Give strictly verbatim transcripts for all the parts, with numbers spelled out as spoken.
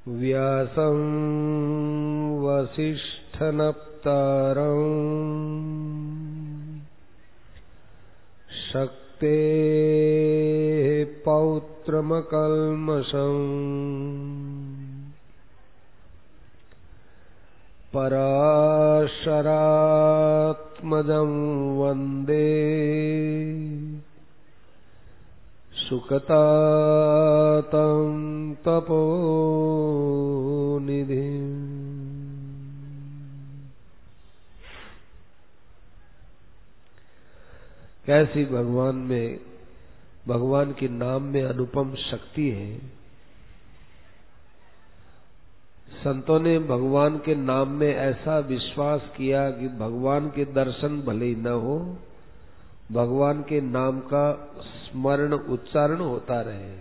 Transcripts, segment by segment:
व्यासं वसिष्ठनप्तारं शक्तेः पौत्रमकल्मषम् पराशरात्मजं वन्दे सुकतातं तपोनिधिम्। कैसी भगवान में, भगवान के नाम में अनुपम शक्ति है। संतों ने भगवान के नाम में ऐसा विश्वास किया कि भगवान के दर्शन भले ही न हो, भगवान के नाम का स्मरण उच्चारण होता रहे।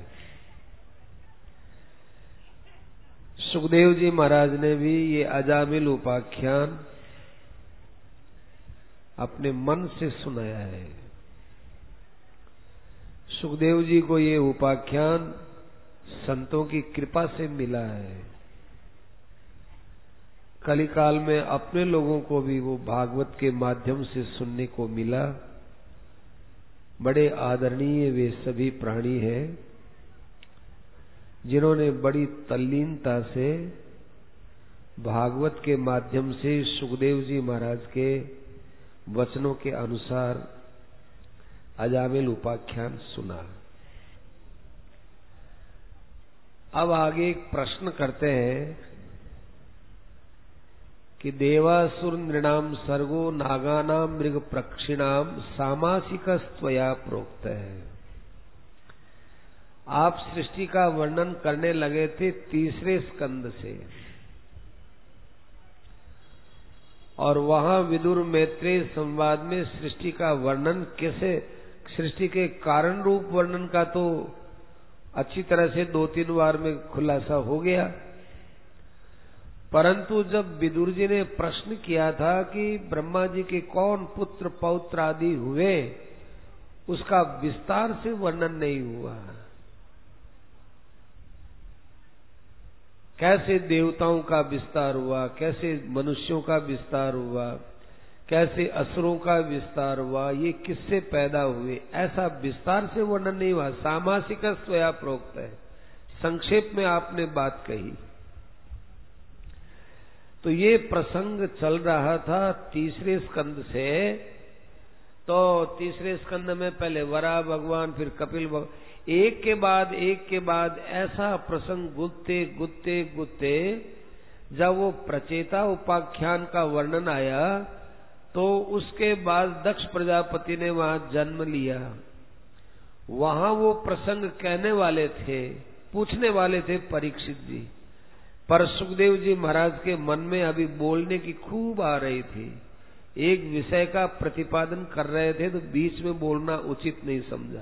सुखदेव जी महाराज ने भी ये अजामिल उपाख्यान अपने मन से सुनाया है। सुखदेव जी को ये उपाख्यान संतों की कृपा से मिला है। कलिकाल में अपने लोगों को भी वो भागवत के माध्यम से सुनने को मिला। बड़े आदरणीय वे सभी प्राणी हैं जिन्होंने बड़ी तल्लीनता से भागवत के माध्यम से सुखदेव जी महाराज के वचनों के अनुसार अजामिल उपाख्यान सुना। अब आगे एक प्रश्न करते हैं कि देवासुर नृणाम सर्गो नागानाम मृग प्रक्षिणाम सामासिकस्त्वया प्रोक्त है। आप सृष्टि का वर्णन करने लगे थे तीसरे स्कंद से, और वहां विदुर मैत्रेय संवाद में सृष्टि का वर्णन कैसे, सृष्टि के कारण रूप वर्णन का तो अच्छी तरह से दो तीन बार में खुलासा हो गया। परंतु जब विदुर जी ने प्रश्न किया था कि ब्रह्मा जी के कौन पुत्र पौत्र आदि हुए, उसका विस्तार से वर्णन नहीं हुआ। कैसे देवताओं का विस्तार हुआ, कैसे मनुष्यों का विस्तार हुआ, कैसे असुरों का विस्तार हुआ, ये किससे पैदा हुए, ऐसा विस्तार से वर्णन नहीं हुआ। सामासिक स्वया प्रोक्त है, संक्षेप में आपने बात कही। तो ये प्रसंग चल रहा था तीसरे स्कंद से। तो तीसरे स्कंद में पहले वराह भगवान, फिर कपिल भगवान, एक के बाद एक के बाद ऐसा प्रसंग गुत्ते गुत्ते गुत्ते जब वो प्रचेता उपाख्यान का वर्णन आया तो उसके बाद दक्ष प्रजापति ने वहां जन्म लिया। वहां वो प्रसंग कहने वाले थे, पूछने वाले थे परीक्षित जी, पर सुखदेव जी महाराज के मन में अभी बोलने की खूब आ रही थी। एक विषय का प्रतिपादन कर रहे थे तो बीच में बोलना उचित नहीं समझा।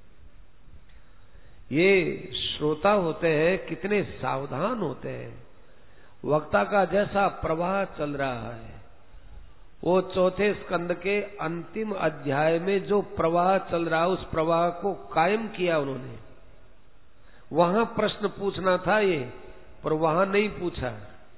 ये श्रोता होते हैं कितने सावधान होते हैं। वक्ता का जैसा प्रवाह चल रहा है, वो चौथे स्कंद के अंतिम अध्याय में जो प्रवाह चल रहा है उस प्रवाह को कायम किया उन्होंने। वहां प्रश्न पूछना था ये, पर वहां नहीं पूछा।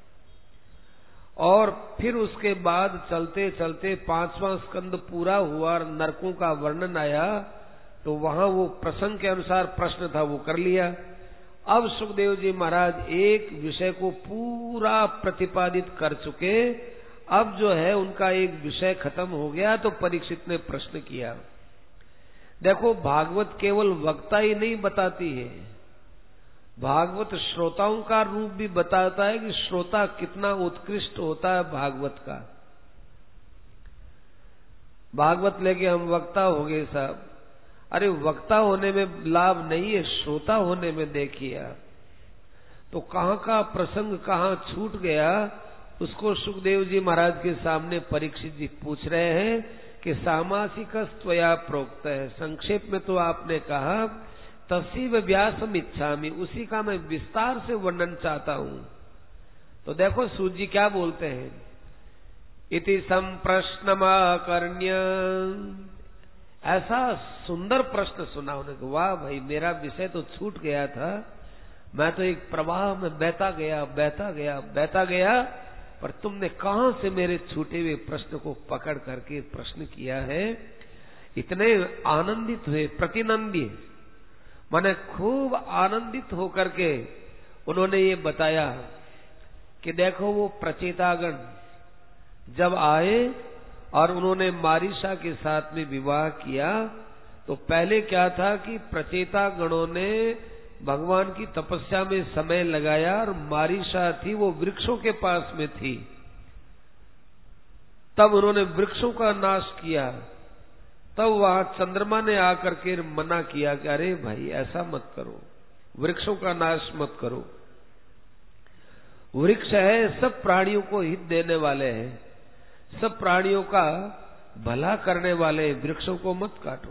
और फिर उसके बाद चलते चलते पांचवा स्कंद पूरा हुआ और नरकों का वर्णन आया, तो वहां वो प्रसंग के अनुसार प्रश्न था वो कर लिया। अब सुखदेव जी महाराज एक विषय को पूरा प्रतिपादित कर चुके। अब जो है उनका एक विषय खत्म हो गया, तो परीक्षित ने प्रश्न किया। देखो, भागवत केवल वक्ता ही नहीं बताती है, भागवत श्रोताओं का रूप भी बताता है कि श्रोता कितना उत्कृष्ट होता है भागवत का। भागवत लेके हम वक्ता हो गए साहब, अरे वक्ता होने में लाभ नहीं है, श्रोता होने में देखिए। तो कहाँ का प्रसंग कहाँ छूट गया, उसको सुखदेव जी महाराज के सामने परीक्षित जी पूछ रहे हैं कि सामासिक स्वया प्रोक्त है। संक्षेप में तो आपने कहा तस्सीव व्यासम इच्छामि, उसी का मैं विस्तार से वर्णन चाहता हूं। तो देखो सूत जी क्या बोलते हैं, इति संप्रश्नमाकर्ण्य, ऐसा सुंदर प्रश्न सुना उन्होंने। वाह भाई, मेरा विषय तो छूट गया था, मैं तो एक प्रवाह में बहता गया बहता गया बहता गया, पर तुमने कहां से मेरे छूटे हुए प्रश्न को पकड़ करके प्रश्न किया है। इतने आनंदित हुए, प्रतिनंदी माने खूब आनंदित होकर के उन्होंने ये बताया कि देखो वो प्रचेतागण जब आए और उन्होंने मारीशा के साथ में विवाह किया, तो पहले क्या था कि प्रचेता गणों ने भगवान की तपस्या में समय लगाया और मारीशा थी वो वृक्षों के पास में थी। तब उन्होंने वृक्षों का नाश किया। तब वहां चंद्रमा ने आकर के मना किया कि अरे भाई ऐसा मत करो, वृक्षों का नाश मत करो। वृक्ष है सब प्राणियों को हित देने वाले हैं, सब प्राणियों का भला करने वाले, वृक्षों को मत काटो।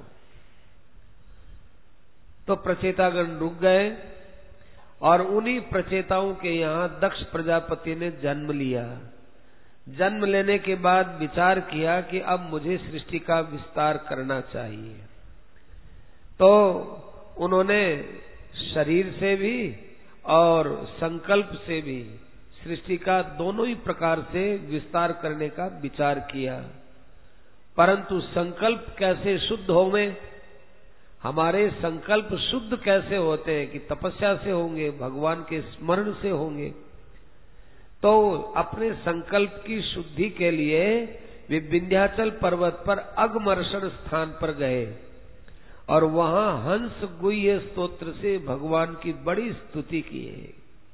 तो प्रचेतागण रुक गए और उन्हीं प्रचेताओं के यहाँ दक्ष प्रजापति ने जन्म लिया। जन्म लेने के बाद विचार किया कि अब मुझे सृष्टि का विस्तार करना चाहिए। तो उन्होंने शरीर से भी और संकल्प से भी सृष्टि का दोनों ही प्रकार से विस्तार करने का विचार किया। परंतु संकल्प कैसे शुद्ध होंगे, हमारे संकल्प शुद्ध कैसे होते हैं कि तपस्या से होंगे, भगवान के स्मरण से होंगे। तो अपने संकल्प की शुद्धि के लिए वे विंध्याचल पर्वत पर अगमर्षण स्थान पर गए और वहां हंस गुह्य स्तोत्र से भगवान की बड़ी स्तुति की है।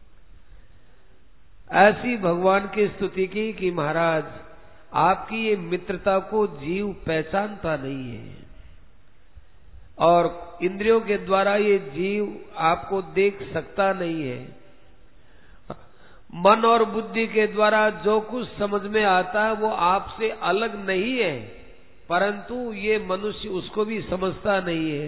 ऐसी भगवान की स्तुति की कि महाराज आपकी ये मित्रता को जीव पहचानता नहीं है और इंद्रियों के द्वारा ये जीव आपको देख सकता नहीं है। मन और बुद्धि के द्वारा जो कुछ समझ में आता है वो आपसे अलग नहीं है, परंतु ये मनुष्य उसको भी समझता नहीं है।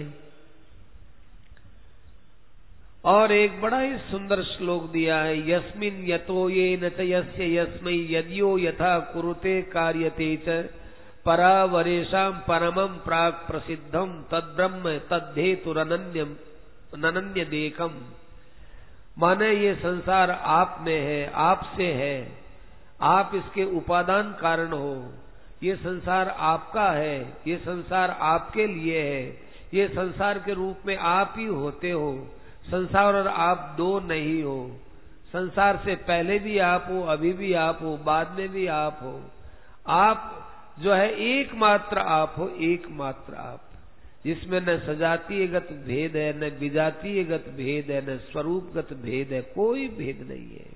और एक बड़ा ही सुंदर श्लोक दिया है, यस्मिन यतो ये न च यस्य यस्मै यद्यो यथा कुरुते कार्यते च परावरेशम परमं प्राक प्रसिद्धम तद्ब्रह्म तद्धेतुरनन्यम ननन्य देकम। माने ये संसार आप में है, आपसे है, आप इसके उपादान कारण हो। ये संसार आपका है, ये संसार आपके लिए है, ये संसार के रूप में आप ही होते हो। संसार और आप दो नहीं हो, संसार से पहले भी आप हो, अभी भी आप हो, बाद में भी आप हो। आप जो है एकमात्र आप हो, एकमात्र आप, जिसमें न सजातीयगत भेद है, न विजातीयगत भेद है, न स्वरूपगत भेद है, कोई भेद नहीं है।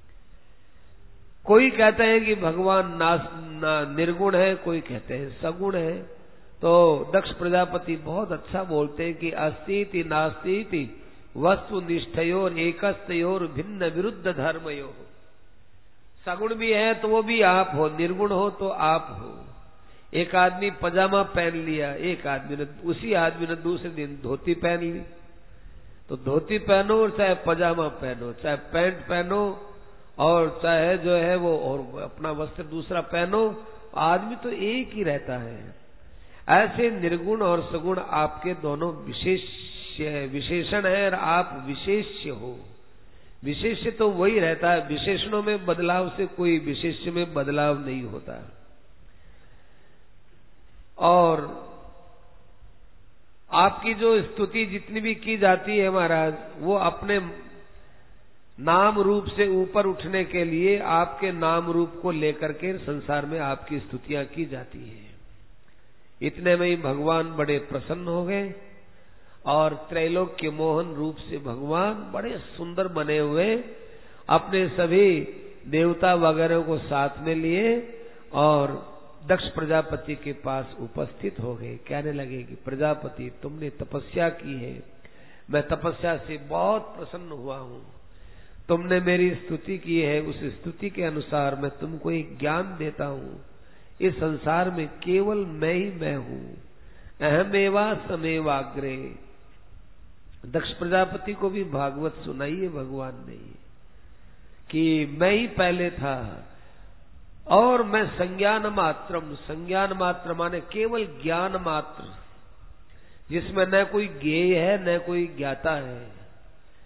कोई कहते हैं कि भगवान नास ना निर्गुण है, कोई कहते हैं सगुण है। तो दक्ष प्रजापति बहुत अच्छा बोलते हैं कि अस्तीति नास्तीति वस्तु निष्ठयोर एकस्तयोर भिन्न विरुद्ध धर्मयो। सगुण भी है तो वो भी आप हो, निर्गुण हो तो आप हो। एक आदमी पजामा पहन लिया, एक आदमी ने उसी आदमी ने दूसरे दिन धोती पहन ली। तो धोती पहनो और चाहे पजामा पहनो, चाहे पैंट पहनो और चाहे जो है वो और अपना वस्त्र दूसरा पहनो, आदमी तो एक ही रहता है। ऐसे निर्गुण और सगुण आपके दोनों विशेष विशेषण है और आप विशेष्य हो। विशेष्य तो वही रहता है, विशेषणों में बदलाव से कोई विशेष्य में बदलाव नहीं होता। और आपकी जो स्तुति जितनी भी की जाती है महाराज, वो अपने नाम रूप से ऊपर उठने के लिए आपके नाम रूप को लेकर के संसार में आपकी स्तुतियां की जाती है। इतने में ही भगवान बड़े प्रसन्न हो गए और त्रैलोक्य मोहन रूप से भगवान बड़े सुंदर बने हुए अपने सभी देवता वगैरह को साथ में लिए और दक्ष प्रजापति के पास उपस्थित हो गए। कहने लगे कि प्रजापति तुमने तपस्या की है, मैं तपस्या से बहुत प्रसन्न हुआ हूँ। तुमने मेरी स्तुति की है, उस स्तुति के अनुसार मैं तुमको एक ज्ञान देता हूँ। इस संसार में केवल मैं ही मैं हूँ, अहमेवा समेवाग्रे। दक्ष प्रजापति को भी भागवत सुनाई है भगवान ने कि मैं ही पहले था और मैं संज्ञान मात्रम, संज्ञान मात्र माने केवल ज्ञान मात्र, जिसमें न कोई ज्ञेय है न कोई ज्ञाता है,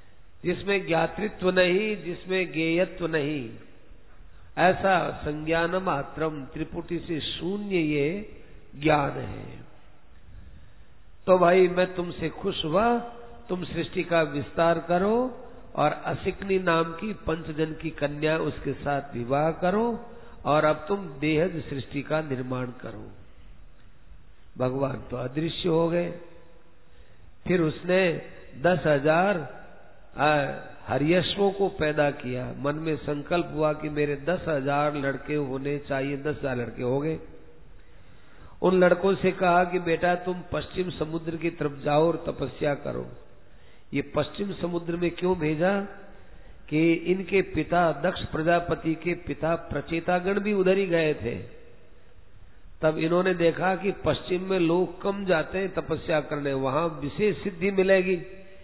जिसमें ज्ञातृत्व नहीं, जिसमें ज्ञेयत्व नहीं, ऐसा संज्ञान मात्रम, त्रिपुटी से शून्य ये ज्ञान है। तो भाई मैं तुमसे खुश हुआ, तुम सृष्टि का विस्तार करो और असिकनी नाम की पंचजन की कन्या उसके साथ विवाह करो और अब तुम बेहद सृष्टि का निर्माण करो। भगवान तो अदृश्य हो गए। फिर उसने दस हजार हरियश्वों को पैदा किया। मन में संकल्प हुआ कि मेरे दस हजार लड़के होने चाहिए। दस हजार लड़के हो गए। उन लड़कों से कहा कि बेटा तुम पश्चिम समुद्र की तरफ जाओ और तपस्या करो। ये पश्चिम समुद्र में क्यों भेजा कि इनके पिता दक्ष प्रजापति के पिता प्रचेतागण भी उधर ही गए थे। तब इन्होंने देखा कि पश्चिम में लोग कम जाते हैं तपस्या करने, वहां विशेष सिद्धि मिलेगी।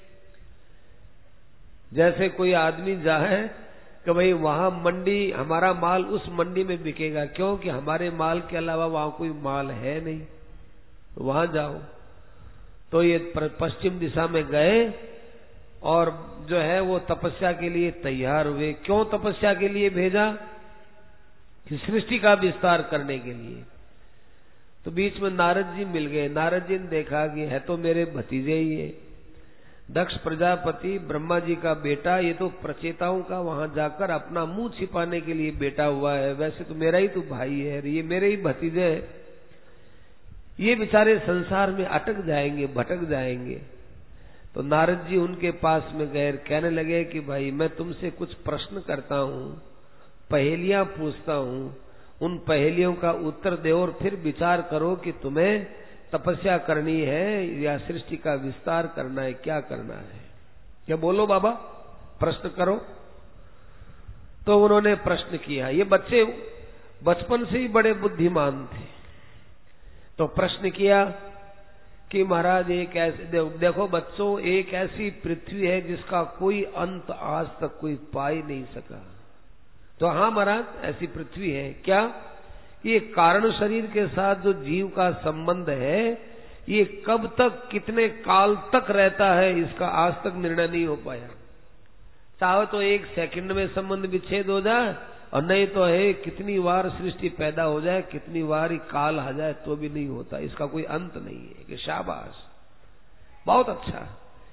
जैसे कोई आदमी जाए कि भाई वहां मंडी, हमारा माल उस मंडी में बिकेगा, क्योंकि हमारे माल के अलावा वहां कोई माल है नहीं, तो वहां जाओ। तो ये पश्चिम दिशा में गए और जो है वो तपस्या के लिए तैयार हुए। क्यों तपस्या के लिए भेजा? कि सृष्टि का विस्तार करने के लिए। तो बीच में नारद जी मिल गए। नारद जी ने देखा कि है तो मेरे भतीजे ही है, दक्ष प्रजापति ब्रह्मा जी का बेटा, ये तो प्रचेताओं का वहां जाकर अपना मुंह छिपाने के लिए बेटा हुआ है। वैसे तो मेरा ही तो भाई है, ये मेरे ही भतीजे है। ये बेचारे संसार में अटक जाएंगे, भटक जाएंगे। तो नारद जी उनके पास में गए, कहने लगे कि भाई मैं तुमसे कुछ प्रश्न करता हूं, पहेलियां पूछता हूं, उन पहेलियों का उत्तर दो और फिर विचार करो कि तुम्हें तपस्या करनी है या सृष्टि का विस्तार करना है, क्या करना है। क्या बोलो बाबा, प्रश्न करो। तो उन्होंने प्रश्न किया। ये बच्चे बचपन से ही बड़े बुद्धिमान थे। तो प्रश्न किया कि महाराज एक ऐसे, देखो बच्चों, एक ऐसी पृथ्वी है जिसका कोई अंत आज तक कोई पा ही नहीं सका। तो हाँ महाराज, ऐसी पृथ्वी है। क्या? ये कारण शरीर के साथ जो जीव का संबंध है, ये कब तक, कितने काल तक रहता है, इसका आज तक निर्णय नहीं हो पाया। चाहे तो एक सेकंड में संबंध विच्छेद हो जाए, और नहीं तो है कितनी बार सृष्टि पैदा हो जाए, कितनी बार काल आ जाए, तो भी नहीं होता। इसका कोई अंत नहीं है। कि शाबाश, बहुत अच्छा।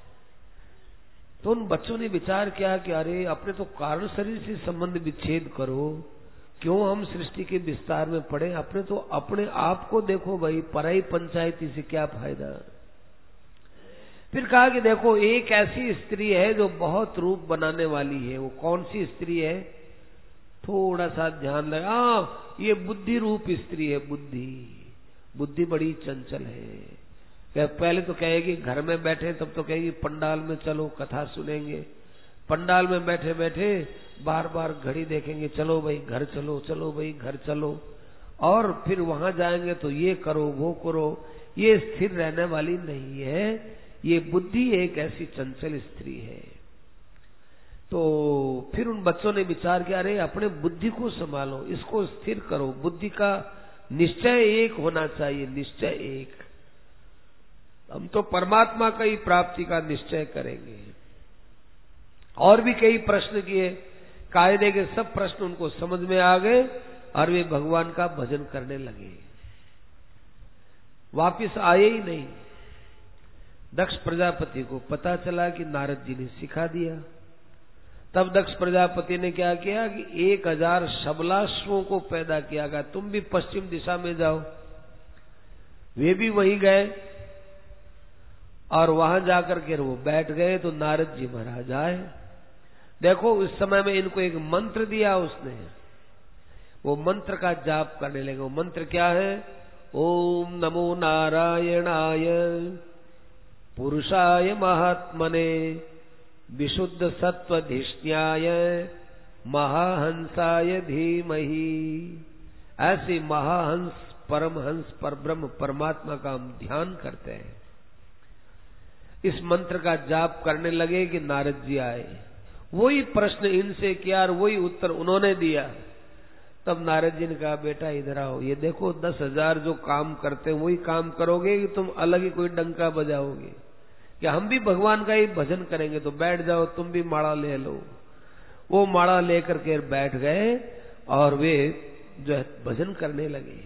तो उन बच्चों ने विचार किया कि अरे अपने तो कारण शरीर से संबंध विच्छेद करो, क्यों हम सृष्टि के विस्तार में पड़े, अपने तो अपने आप को देखो भाई, पराई पंचायती से क्या फायदा। फिर कहा कि देखो एक ऐसी स्त्री है जो बहुत रूप बनाने वाली है। वो कौन सी स्त्री है? थोड़ा सा ध्यान लगा, हाँ ये बुद्धि रूप स्त्री है। बुद्धि बुद्धि बड़ी चंचल है। पहले तो कहेगी घर में बैठे, तब तो कहेगी पंडाल में चलो कथा सुनेंगे। पंडाल में बैठे बैठे बार बार घड़ी देखेंगे, चलो भाई घर चलो, चलो भाई घर चलो। और फिर वहां जाएंगे तो ये करो वो करो। ये स्थिर रहने वाली नहीं है। ये बुद्धि एक ऐसी चंचल स्त्री है। तो फिर उन बच्चों ने विचार किया, अरे अपने बुद्धि को संभालो, इसको स्थिर करो। बुद्धि का निश्चय एक होना चाहिए, निश्चय एक। हम तो परमात्मा का ही प्राप्ति का निश्चय करेंगे। और भी कई प्रश्न किए, कायदे के सब प्रश्न उनको समझ में आ गए और वे भगवान का भजन करने लगे। वापिस आए ही नहीं। दक्ष प्रजापति को पता चला कि नारद जी ने सिखा दिया। तब दक्ष प्रजापति ने क्या किया कि एक हजार शबलाश्वों को पैदा किया गया, तुम भी पश्चिम दिशा में जाओ। वे भी वहीं गए और वहां जाकर के वो बैठ गए। तो नारद जी महाराज आए। देखो उस समय में इनको एक मंत्र दिया उसने, वो मंत्र का जाप करने लगे। वो मंत्र क्या है? ओम नमो नारायणाय पुरुषाय महात्मने विशुद्ध सत्वधिष्ण्याय महाहंसाय धीमहि। ऐसे महाहंस, परमहंस, परब्रह्म परमात्मा का हम ध्यान करते हैं। इस मंत्र का जाप करने लगे कि नारद जी आए। वही प्रश्न इनसे किया और वही उत्तर उन्होंने दिया। तब नारद जी ने कहा, बेटा इधर आओ, ये देखो दस हजार जो काम करते हैं वही काम करोगे कि तुम अलग ही कोई डंका बजाओगे? कि हम भी भगवान का ही भजन करेंगे, तो बैठ जाओ, तुम भी माला ले लो। वो माला लेकर के बैठ गए और वे जो है भजन करने लगे।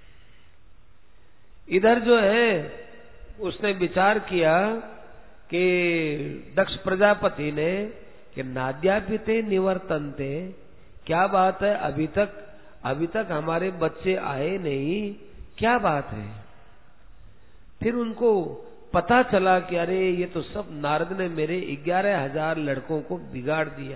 इधर जो है उसने विचार किया कि दक्ष प्रजापति ने कि नाद्यापिते निवर्तन्ते, क्या बात है, अभी तक अभी तक हमारे बच्चे आए नहीं, क्या बात है। फिर उनको पता चला कि अरे ये तो सब नारद ने मेरे ग्यारह हजार लड़कों को बिगाड़ दिया।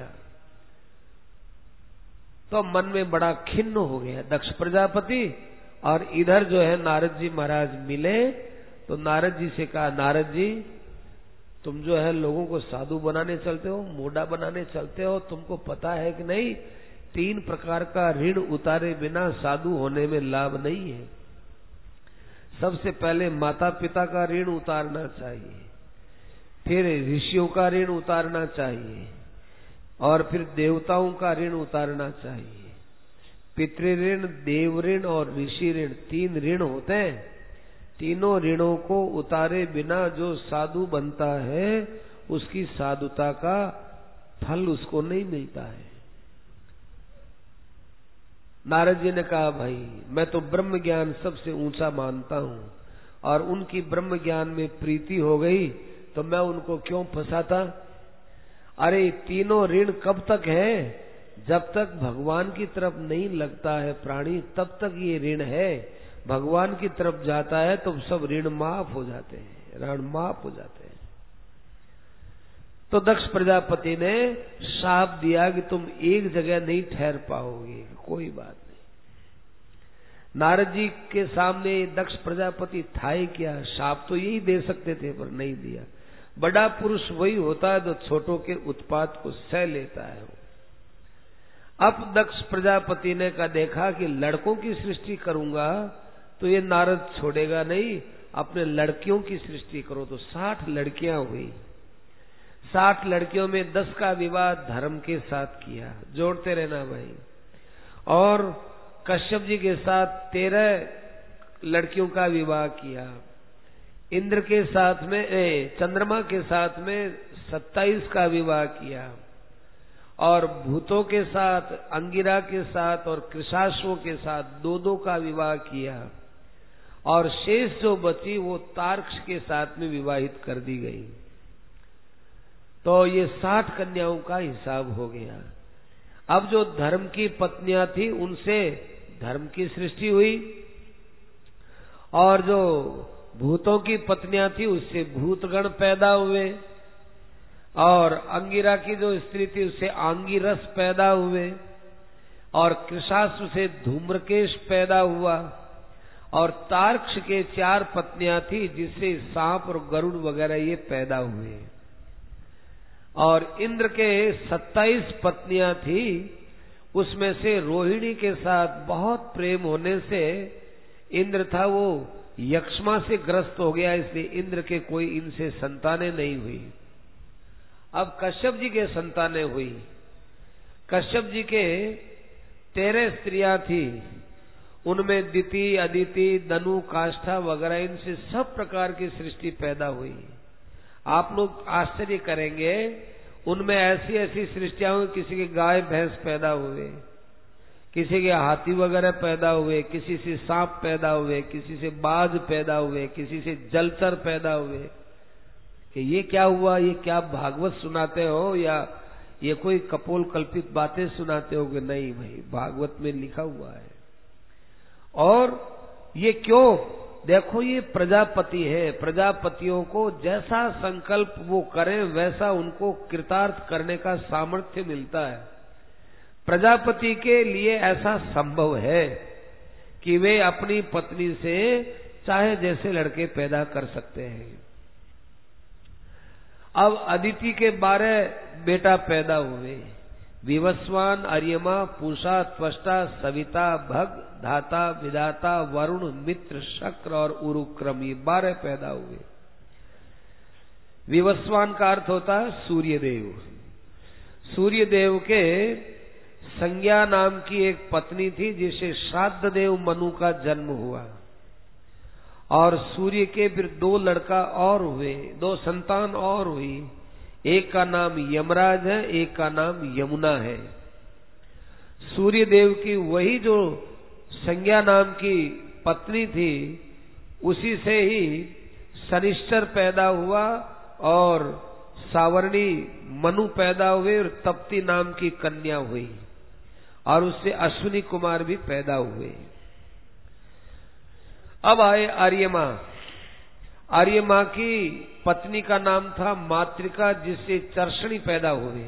तो मन में बड़ा खिन्न हो गया दक्ष प्रजापति। और इधर जो है नारद जी महाराज मिले तो नारद जी से कहा, नारद जी तुम जो है लोगों को साधु बनाने चलते हो, मोटा बनाने चलते हो, तुमको पता है कि नहीं, तीन प्रकार का ऋण उतारे बिना साधु होने में लाभ नहीं है। सबसे पहले माता पिता का ऋण उतारना चाहिए, फिर ऋषियों का ऋण उतारना चाहिए, और फिर देवताओं का ऋण उतारना चाहिए। पितृ ऋण, देव ऋण और ऋषि ऋण, तीन ऋण होते हैं। तीनों ऋणों को उतारे बिना जो साधु बनता है उसकी साधुता का फल उसको नहीं मिलता है। नारद जी ने कहा, भाई मैं तो ब्रह्म ज्ञान सबसे ऊंचा मानता हूं, और उनकी ब्रह्म ज्ञान में प्रीति हो गई तो मैं उनको क्यों फंसाता। अरे तीनों ऋण कब तक है, जब तक भगवान की तरफ नहीं लगता है प्राणी तब तक ये ऋण है। भगवान की तरफ जाता है तो सब ऋण माफ हो जाते हैं, ऋण माफ हो जाते हैं। तो दक्ष प्रजापति ने शाप दिया कि तुम एक जगह नहीं ठहर पाओगे, कोई बात नहीं। नारद जी के सामने दक्ष प्रजापति था ही क्या, शाप तो यही दे सकते थे पर नहीं दिया। बड़ा पुरुष वही होता है जो छोटों के उत्पात को सह लेता है। अब दक्ष प्रजापति ने का देखा कि लड़कों की सृष्टि करूंगा तो ये नारद छोड़ेगा नहीं, अपने लड़कियों की सृष्टि करो। तो साठ लड़कियां हुई। साठ लड़कियों में दस का विवाह धर्म के साथ किया, जोड़ते रहना भाई। और कश्यप जी के साथ तेरह लड़कियों का विवाह किया। इंद्र के साथ में ए, चंद्रमा के साथ में सत्ताईस का विवाह किया। और भूतों के साथ, अंगिरा के साथ और कृशाश्वों के साथ दो दो का विवाह किया। और शेष जो बची वो तार्क्ष के साथ में विवाहित कर दी गई। तो ये साठ कन्याओं का हिसाब हो गया। अब जो धर्म की पत्नियां थी उनसे धर्म की सृष्टि हुई, और जो भूतों की पत्नियां थी उससे भूतगण पैदा हुए, और अंगिरा की जो स्त्री थी उससे आंगिरस पैदा हुए, और कृशाश्व से धूम्रकेश पैदा हुआ, और तार्क्ष के चार पत्नियां थी जिससे सांप और गरुड़ वगैरह ये पैदा हुए। और इंद्र के सत्ताईस पत्नियां थी, उसमें से रोहिणी के साथ बहुत प्रेम होने से इंद्र था वो यक्ष्मा से ग्रस्त हो गया, इसलिए इंद्र के कोई इनसे संतानें नहीं हुई। अब कश्यप जी के संतानें हुई। कश्यप जी के तेरह स्त्रियां थी, उनमें दिति, अदिति, दनु, काष्ठा वगैरह इनसे सब प्रकार की सृष्टि पैदा हुई। आप लोग आश्चर्य करेंगे, उनमें ऐसी ऐसी सृष्टियां हुई, किसी के गाय भैंस पैदा हुए, किसी के हाथी वगैरह पैदा हुए, किसी से सांप पैदा हुए, किसी से बाज पैदा हुए, किसी से जलचर पैदा हुए। कि ये क्या हुआ, ये क्या भागवत सुनाते हो या ये कोई कपोल कल्पित बातें सुनाते हो? कि नहीं भाई, भागवत में लिखा हुआ है। और ये क्यों? देखो ये प्रजापति है, प्रजापतियों को जैसा संकल्प वो करें वैसा उनको कृतार्थ करने का सामर्थ्य मिलता है। प्रजापति के लिए ऐसा संभव है कि वे अपनी पत्नी से चाहे जैसे लड़के पैदा कर सकते हैं। अब अदिति के बारह बेटा पैदा हुए, विवस्वान, अर्यमा, पूषा, त्वष्टा, सविता, भग, धाता, विधाता, वरुण, मित्र, शक्र और उरुक्रम, ये बारह पैदा हुए। विवस्वान का अर्थ होता है सूर्यदेव। सूर्यदेव के संज्ञा नाम की एक पत्नी थी जिसे श्राद्ध देव मनु का जन्म हुआ। और सूर्य के फिर दो लड़का और हुए, दो संतान और हुई। एक का नाम यमराज है, एक का नाम यमुना है। सूर्य देव की वही जो संज्ञा नाम की पत्नी थी, उसी से ही शनिश्चर पैदा हुआ और सावर्णी मनु पैदा हुए और तप्ती नाम की कन्या हुई और उससे अश्विनी कुमार भी पैदा हुए। अब आए आर्यमा। आर्यमा की पत्नी का नाम था मातृका, जिससे चर्षणी पैदा हुए।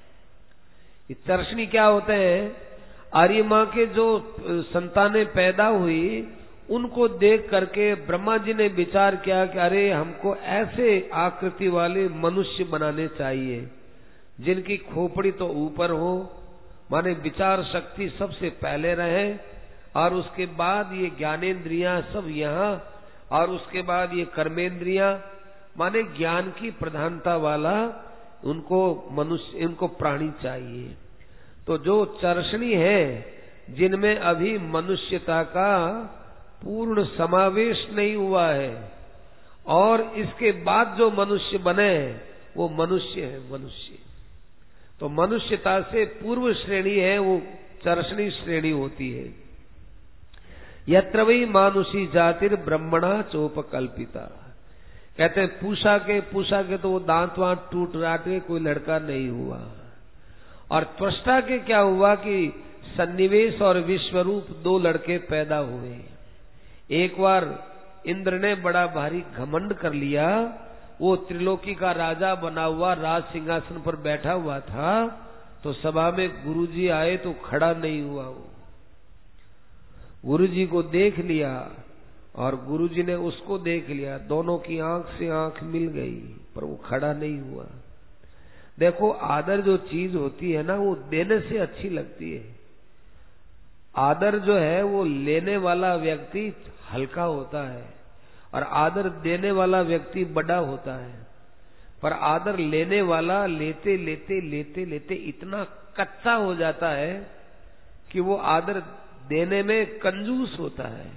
ये चर्षणी क्या होते हैं? आर्यमा के जो संतानें पैदा हुई, उनको देख करके ब्रह्मा जी ने विचार किया कि अरे हमको ऐसे आकृति वाले मनुष्य बनाने चाहिए जिनकी खोपड़ी तो ऊपर हो, माने विचार शक्ति सबसे पहले रहे, और उसके बाद ये ज्ञानेंद्रियां सब यहाँ, और उसके बाद ये कर्मेंद्रियां, माने ज्ञान की प्रधानता वाला उनको मनुष्य, उनको प्राणी चाहिए। तो जो चर्षणी है, जिनमें अभी मनुष्यता का पूर्ण समावेश नहीं हुआ है, और इसके बाद जो मनुष्य बने वो मनुष्य है। मनुष्य तो मनुष्यता से पूर्व श्रेणी है, वो चर्षणी श्रेणी होती है। यत्र वै मानुषी जातिर ब्रह्मणा चोपकल्पिता। कहते हैं पूषा के पूषा के तो वो दांत वांत टूट राट के कोई लड़का नहीं हुआ। और त्वष्टा के क्या हुआ कि सन्निवेश और विश्वरूप दो लड़के पैदा हुए। एक बार इंद्र ने बड़ा भारी घमंड कर लिया, वो त्रिलोकी का राजा बना हुआ राज सिंहासन पर बैठा हुआ था, तो सभा में गुरुजी आए तो खड़ा नहीं हुआ। वो गुरुजी को देख लिया और गुरुजी ने उसको देख लिया, दोनों की आंख से आंख मिल गई, पर वो खड़ा नहीं हुआ। देखो, आदर जो चीज होती है ना, वो देने से अच्छी लगती है। आदर जो है वो लेने वाला व्यक्ति हल्का होता है और आदर देने वाला व्यक्ति बड़ा होता है। पर आदर लेने वाला लेते लेते लेते लेते इतना कच्चा हो जाता है कि वो आदर देने में कंजूस होता है।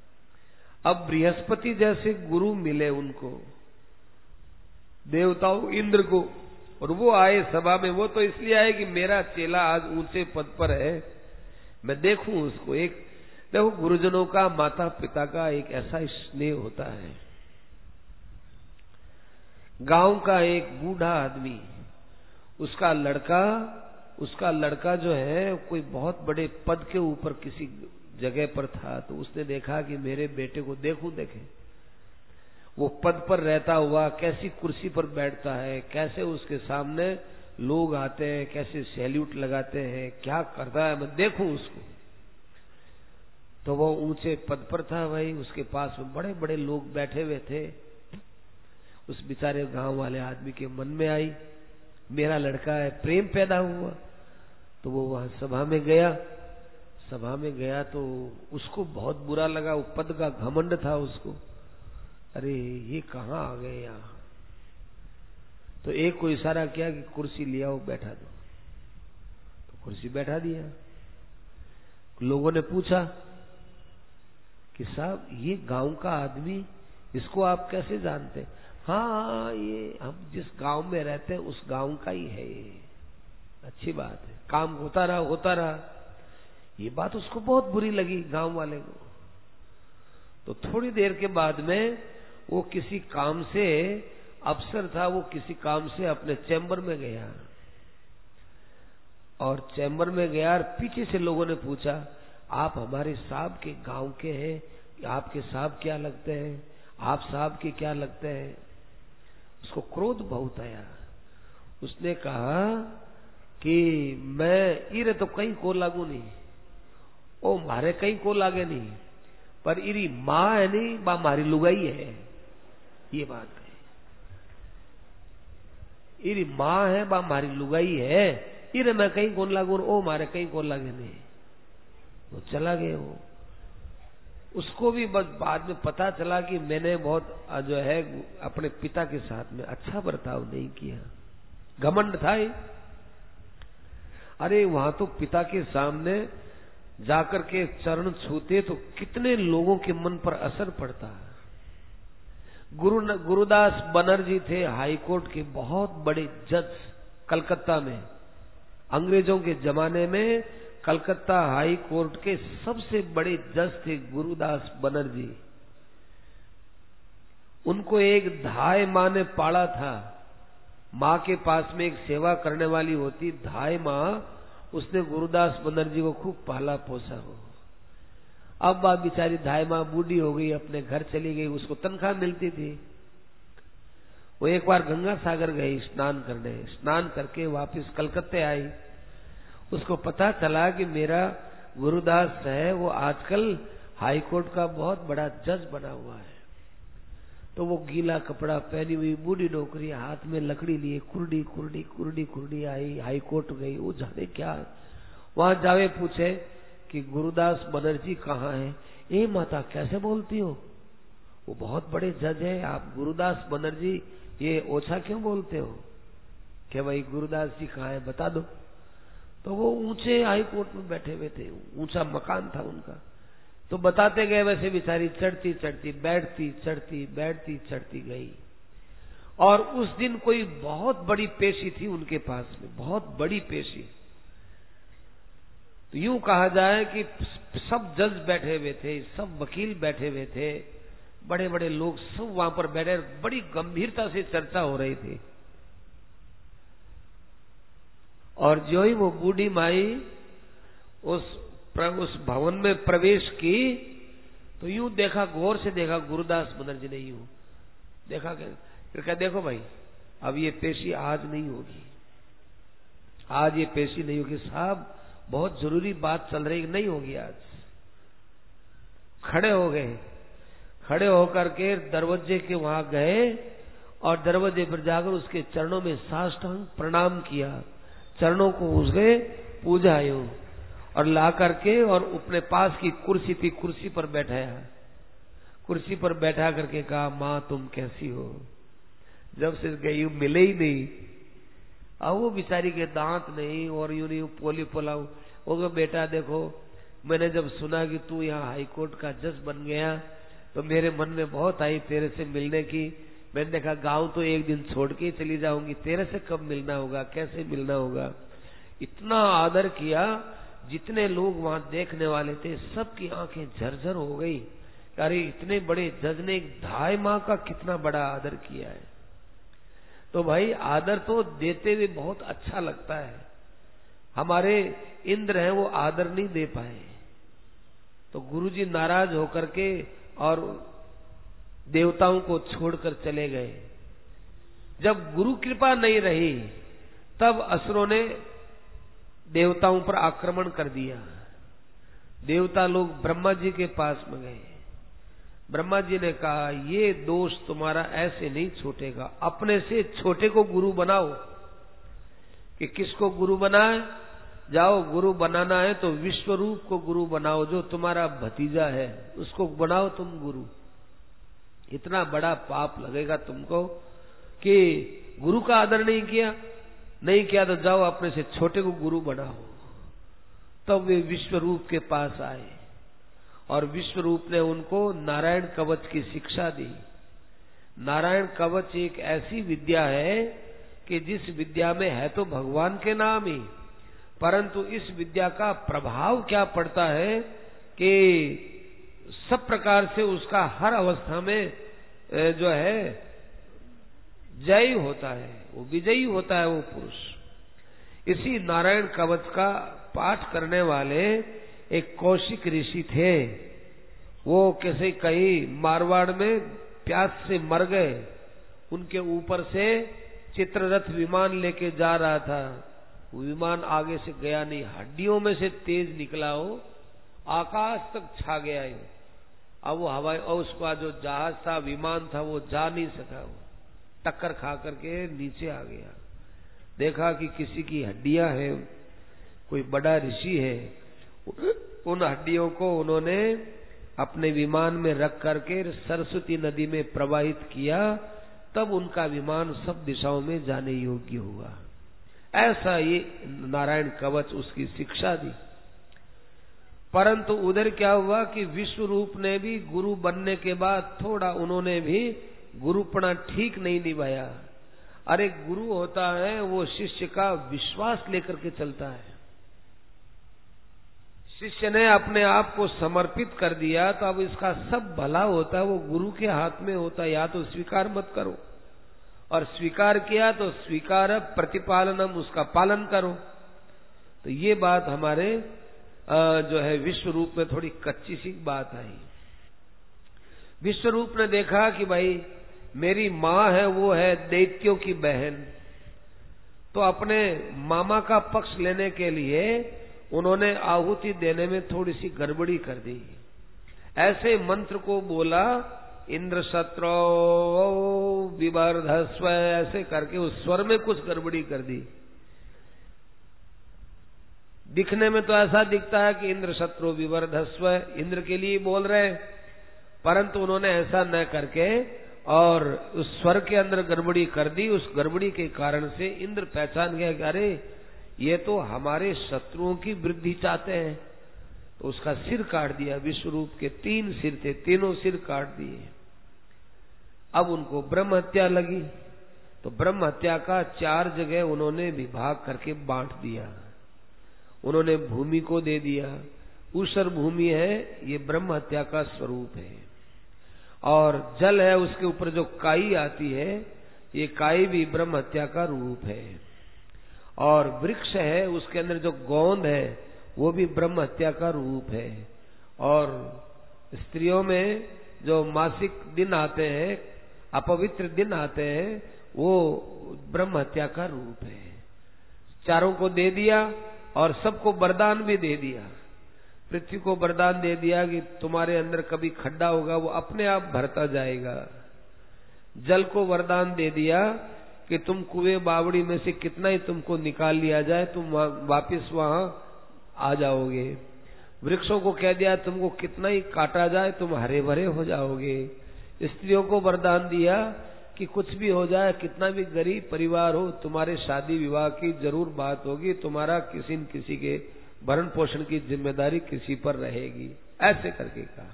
अब बृहस्पति जैसे गुरु मिले उनको, देवताओं इंद्र को, और वो आए सभा में। वो तो इसलिए आए कि मेरा चेला आज ऊंचे पद पर है, मैं देखूं उसको। एक देखो, गुरुजनों का, माता पिता का एक ऐसा स्नेह होता है। गांव का एक बूढ़ा आदमी, उसका लड़का उसका लड़का जो है कोई बहुत बड़े पद के ऊपर किसी जगह पर था, तो उसने देखा कि मेरे बेटे को देखूं देखे वो पद पर रहता हुआ कैसी कुर्सी पर बैठता है, कैसे उसके सामने लोग आते हैं, कैसे सैल्यूट लगाते हैं, क्या करता है, मैं देखूं उसको। तो वो ऊंचे पद पर था भाई, उसके पास में बड़े बड़े लोग बैठे हुए थे। उस बेचारे गांव वाले आदमी के मन में आई, मेरा लड़का है, प्रेम पैदा हुआ। तो वो वहां सभा में गया। सभा में गया तो उसको बहुत बुरा लगा, वो पद का घमंड था उसको। अरे ये कहाँ आ गए यहाँ। तो एक को इशारा किया कि कुर्सी लिया हो, बैठा दो। तो कुर्सी बैठा दिया। लोगों ने पूछा कि साहब ये गांव का आदमी, इसको आप कैसे जानते? हाँ, ये हम जिस गांव में रहते हैं उस गांव का ही है ये। अच्छी बात है, काम होता रहा होता रहा। ये बात उसको बहुत बुरी लगी गांव वाले को। तो थोड़ी देर के बाद में वो किसी काम से, अफसर था, वो किसी काम से अपने चैम्बर में गया। और चैम्बर में गया और पीछे से लोगों ने पूछा, आप हमारे साहब के गांव के हैं, आपके साहब क्या लगते हैं, आप साहब के क्या लगते हैं? उसको क्रोध बहुत आया। उसने कहा कि मैं इरे तो कहीं को लागू नहीं, ओ मारे कहीं को लागे नहीं, पर इरी माँ है नहीं, बा मारी लुगाई है। ये बात है, इरी माँ है, बा मारी लुगाई है, इरे मैं कहीं कौन लागू, ओ मारे कहीं को लागे नहीं। वो चला गया। वो उसको भी बस बाद में पता चला कि मैंने बहुत जो है अपने पिता के साथ में अच्छा बर्ताव नहीं किया। घमंड था ये। अरे वहां तो पिता के सामने जाकर के चरण छूते तो कितने लोगों के मन पर असर पड़ता है। गुरु गुरुदास बनर्जी थे हाई कोर्ट के बहुत बड़े जज कलकत्ता में। अंग्रेजों के जमाने में कलकत्ता हाई कोर्ट के सबसे बड़े जज थे गुरुदास बनर्जी। उनको एक धाय माँ ने पाला था। माँ के पास में एक सेवा करने वाली होती धाय माँ, उसने गुरुदास बनर्जी को खूब पाला पोसा हो। अब बात बेचारी धाय माँ बूढ़ी हो गई, अपने घर चली गई, उसको तनख्वाह मिलती थी। वो एक बार गंगा सागर गई स्नान करने, स्नान करके वापस कलकत्ते आई। उसको पता चला कि मेरा गुरुदास है वो आजकल हाई कोर्ट का बहुत बड़ा जज बना हुआ है। तो वो गीला कपड़ा पहनी हुई बूढ़ी नौकरी, हाथ में लकड़ी लिए कुर्डी कुर्डी कुर्डी कुर्डी आई, हाई कोर्ट गई। वो जाने क्या वहां जावे पूछे कि गुरुदास बनर्जी कहाँ है। ए माता कैसे बोलती हो, वो बहुत बड़े जज है, आप गुरुदास बनर्जी ये ओछा क्यों बोलते हो? कि भाई गुरुदास जी कहाँ है बता दो। तो वो ऊंचे हाई कोर्ट में बैठे हुए थे, ऊंचा मकान था उनका। तो बताते गए, वैसे बेचारी चढ़ती चढ़ती बैठती चढ़ती बैठती चढ़ती गई। और उस दिन कोई बहुत बड़ी पेशी थी उनके पास में, बहुत बड़ी पेशी। तो यूं कहा जाए कि सब जज बैठे हुए थे, सब वकील बैठे हुए थे, बड़े बड़े लोग सब वहां पर बैठे, बड़ी गंभीरता से चर्चा हो रही थी। और जो ही वो बूढ़ी माई उस उस भवन में प्रवेश की तो यूं देखा, गौर से देखा, गुरुदास बनर्जी ने यूं देखा, फिर कहा देखो भाई अब ये पेशी आज नहीं होगी, आज ये पेशी नहीं होगी साहब, बहुत जरूरी बात चल रही, नहीं होगी आज। खड़े हो गए, खड़े होकर के दरवाजे के वहां गए और दरवाजे पर जाकर उसके चरणों में साष्टांग प्रणाम किया, चरणों को उसके पूजा यूं और ला करके और अपने पास की कुर्सी थी, कुर्सी पर बैठाया, कुर्सी पर बैठा करके कहा माँ तुम कैसी हो? जब से गई मिले ही नहीं। अब वो बेचारी के दांत नहीं और यूं नहीं पोली पोलाऊ। वो बेटा देखो मैंने जब सुना कि तू यहाँ हाई कोर्ट का जज बन गया तो मेरे मन में बहुत आई तेरे से मिलने की। मैंने देखा गांव तो एक दिन छोड़ के चली जाऊंगी, तेरे से कब मिलना होगा, कैसे मिलना होगा। इतना आदर किया, जितने लोग वहां देखने वाले थे सबकी आंखें झरझर हो गई। अरे इतने बड़े जज ने एक धाय माँ का कितना बड़ा आदर किया है। तो भाई आदर तो देते हुए बहुत अच्छा लगता है। हमारे इंद्र हैं वो आदर नहीं दे पाए तो गुरुजी नाराज होकर के और देवताओं को छोड़कर चले गए। जब गुरु कृपा नहीं रही तब असुरों ने देवताओं पर आक्रमण कर दिया। देवता लोग ब्रह्मा जी के पास में गए। ब्रह्मा जी ने कहा ये दोष तुम्हारा ऐसे नहीं छूटेगा, अपने से छोटे को गुरु बनाओ। कि किसको गुरु बनाए? जाओ गुरु बनाना है तो विश्वरूप को गुरु बनाओ, जो तुम्हारा भतीजा है उसको बनाओ तुम गुरु। इतना बड़ा पाप लगेगा तुमको कि गुरु का आदर नहीं किया, नहीं किया तो जाओ अपने से छोटे को गुरु बनाओ। तब तो वे विश्वरूप के पास आए और विश्वरूप ने उनको नारायण कवच की शिक्षा दी। नारायण कवच एक ऐसी विद्या है कि जिस विद्या में है तो भगवान के नाम ही, परंतु इस विद्या का प्रभाव क्या पड़ता है कि सब प्रकार से उसका हर अवस्था में जो है जय होता है, वो विजयी होता है वो पुरुष। इसी नारायण कवच का पाठ करने वाले एक कौशिक ऋषि थे। वो किसी कहीं मारवाड़ में प्यास से मर गए। उनके ऊपर से चित्ररथ विमान लेके जा रहा था, वो विमान आगे से गया नहीं, हड्डियों में से तेज निकला हो, आकाश तक छा गया है। अब वो हवाई और उसका जो जहाज था विमान था वो जा नहीं सका, वो टक्कर खा करके नीचे आ गया। देखा कि किसी की हड्डियां हैं, कोई बड़ा ऋषि है, उन हड्डियों को उन्होंने अपने विमान में रख करके सरस्वती नदी में प्रवाहित किया, तब उनका विमान सब दिशाओं में जाने योग्य हुआ। ऐसा ये नारायण कवच उसकी शिक्षा दी। परंतु उधर क्या हुआ कि विश्व रूप ने भी गुरु बनने के बाद थोड़ा उन्होंने भी गुरुपना ठीक नहीं निभाया। अरे गुरु होता है वो शिष्य का विश्वास लेकर के चलता है। शिष्य ने अपने आप को समर्पित कर दिया तो अब इसका सब भला होता है वो गुरु के हाथ में होता है। या तो स्वीकार मत करो, और स्वीकार किया तो स्वीकार प्रतिपालनम, उसका पालन करो। तो ये बात हमारे जो है विश्व रूप में थोड़ी कच्ची सी बात आई। विश्व रूप ने देखा कि भाई मेरी माँ है वो है दैत्यों की बहन, तो अपने मामा का पक्ष लेने के लिए उन्होंने आहुति देने में थोड़ी सी गड़बड़ी कर दी। ऐसे मंत्र को बोला, इंद्र शत्रु विवर्धस्व, ऐसे करके उस स्वर में कुछ गड़बड़ी कर दी। दिखने में तो ऐसा दिखता है कि इंद्र शत्रु विवर्धस्व इंद्र के लिए बोल रहे हैं, परंतु उन्होंने ऐसा न करके और उस स्वर के अंदर गड़बड़ी कर दी। उस गड़बड़ी के कारण से इंद्र पहचान गया कि अरे ये तो हमारे शत्रुओं की वृद्धि चाहते हैं, तो उसका सिर काट दिया। विश्वरूप के तीन सिर थे, तीनों सिर काट दिए। अब उनको ब्रह्म हत्या लगी, तो ब्रह्म हत्या का चार जगह उन्होंने विभाग करके बांट दिया। उन्होंने भूमि को दे दिया, ऊषर भूमि है, ये ब्रह्म हत्या का स्वरूप है। और जल है, उसके ऊपर जो काई आती है, ये काई भी ब्रह्म हत्या का रूप है। और वृक्ष है, उसके अंदर जो गोंद है वो भी ब्रह्म हत्या का रूप है। और स्त्रियों में जो मासिक दिन आते हैं, अपवित्र दिन आते हैं, वो ब्रह्म हत्या का रूप है। चारों को दे दिया और सबको वरदान भी दे दिया। पृथ्वी को वरदान दे दिया कि तुम्हारे अंदर कभी खड्डा होगा वो अपने आप भरता जाएगा। जल को वरदान दे दिया कि तुम कुएं बावड़ी में से कितना ही तुमको निकाल लिया जाए तुम वापिस वहां आ जाओगे। वृक्षों को कह दिया तुमको कितना ही काटा जाए तुम हरे भरे हो जाओगे। स्त्रियों को वरदान दिया कि कुछ भी हो जाए, कितना भी गरीब परिवार हो, तुम्हारे शादी विवाह की जरूर बात होगी, तुम्हारा किसी न किसी के भरण पोषण की जिम्मेदारी किसी पर रहेगी। ऐसे करके कहा।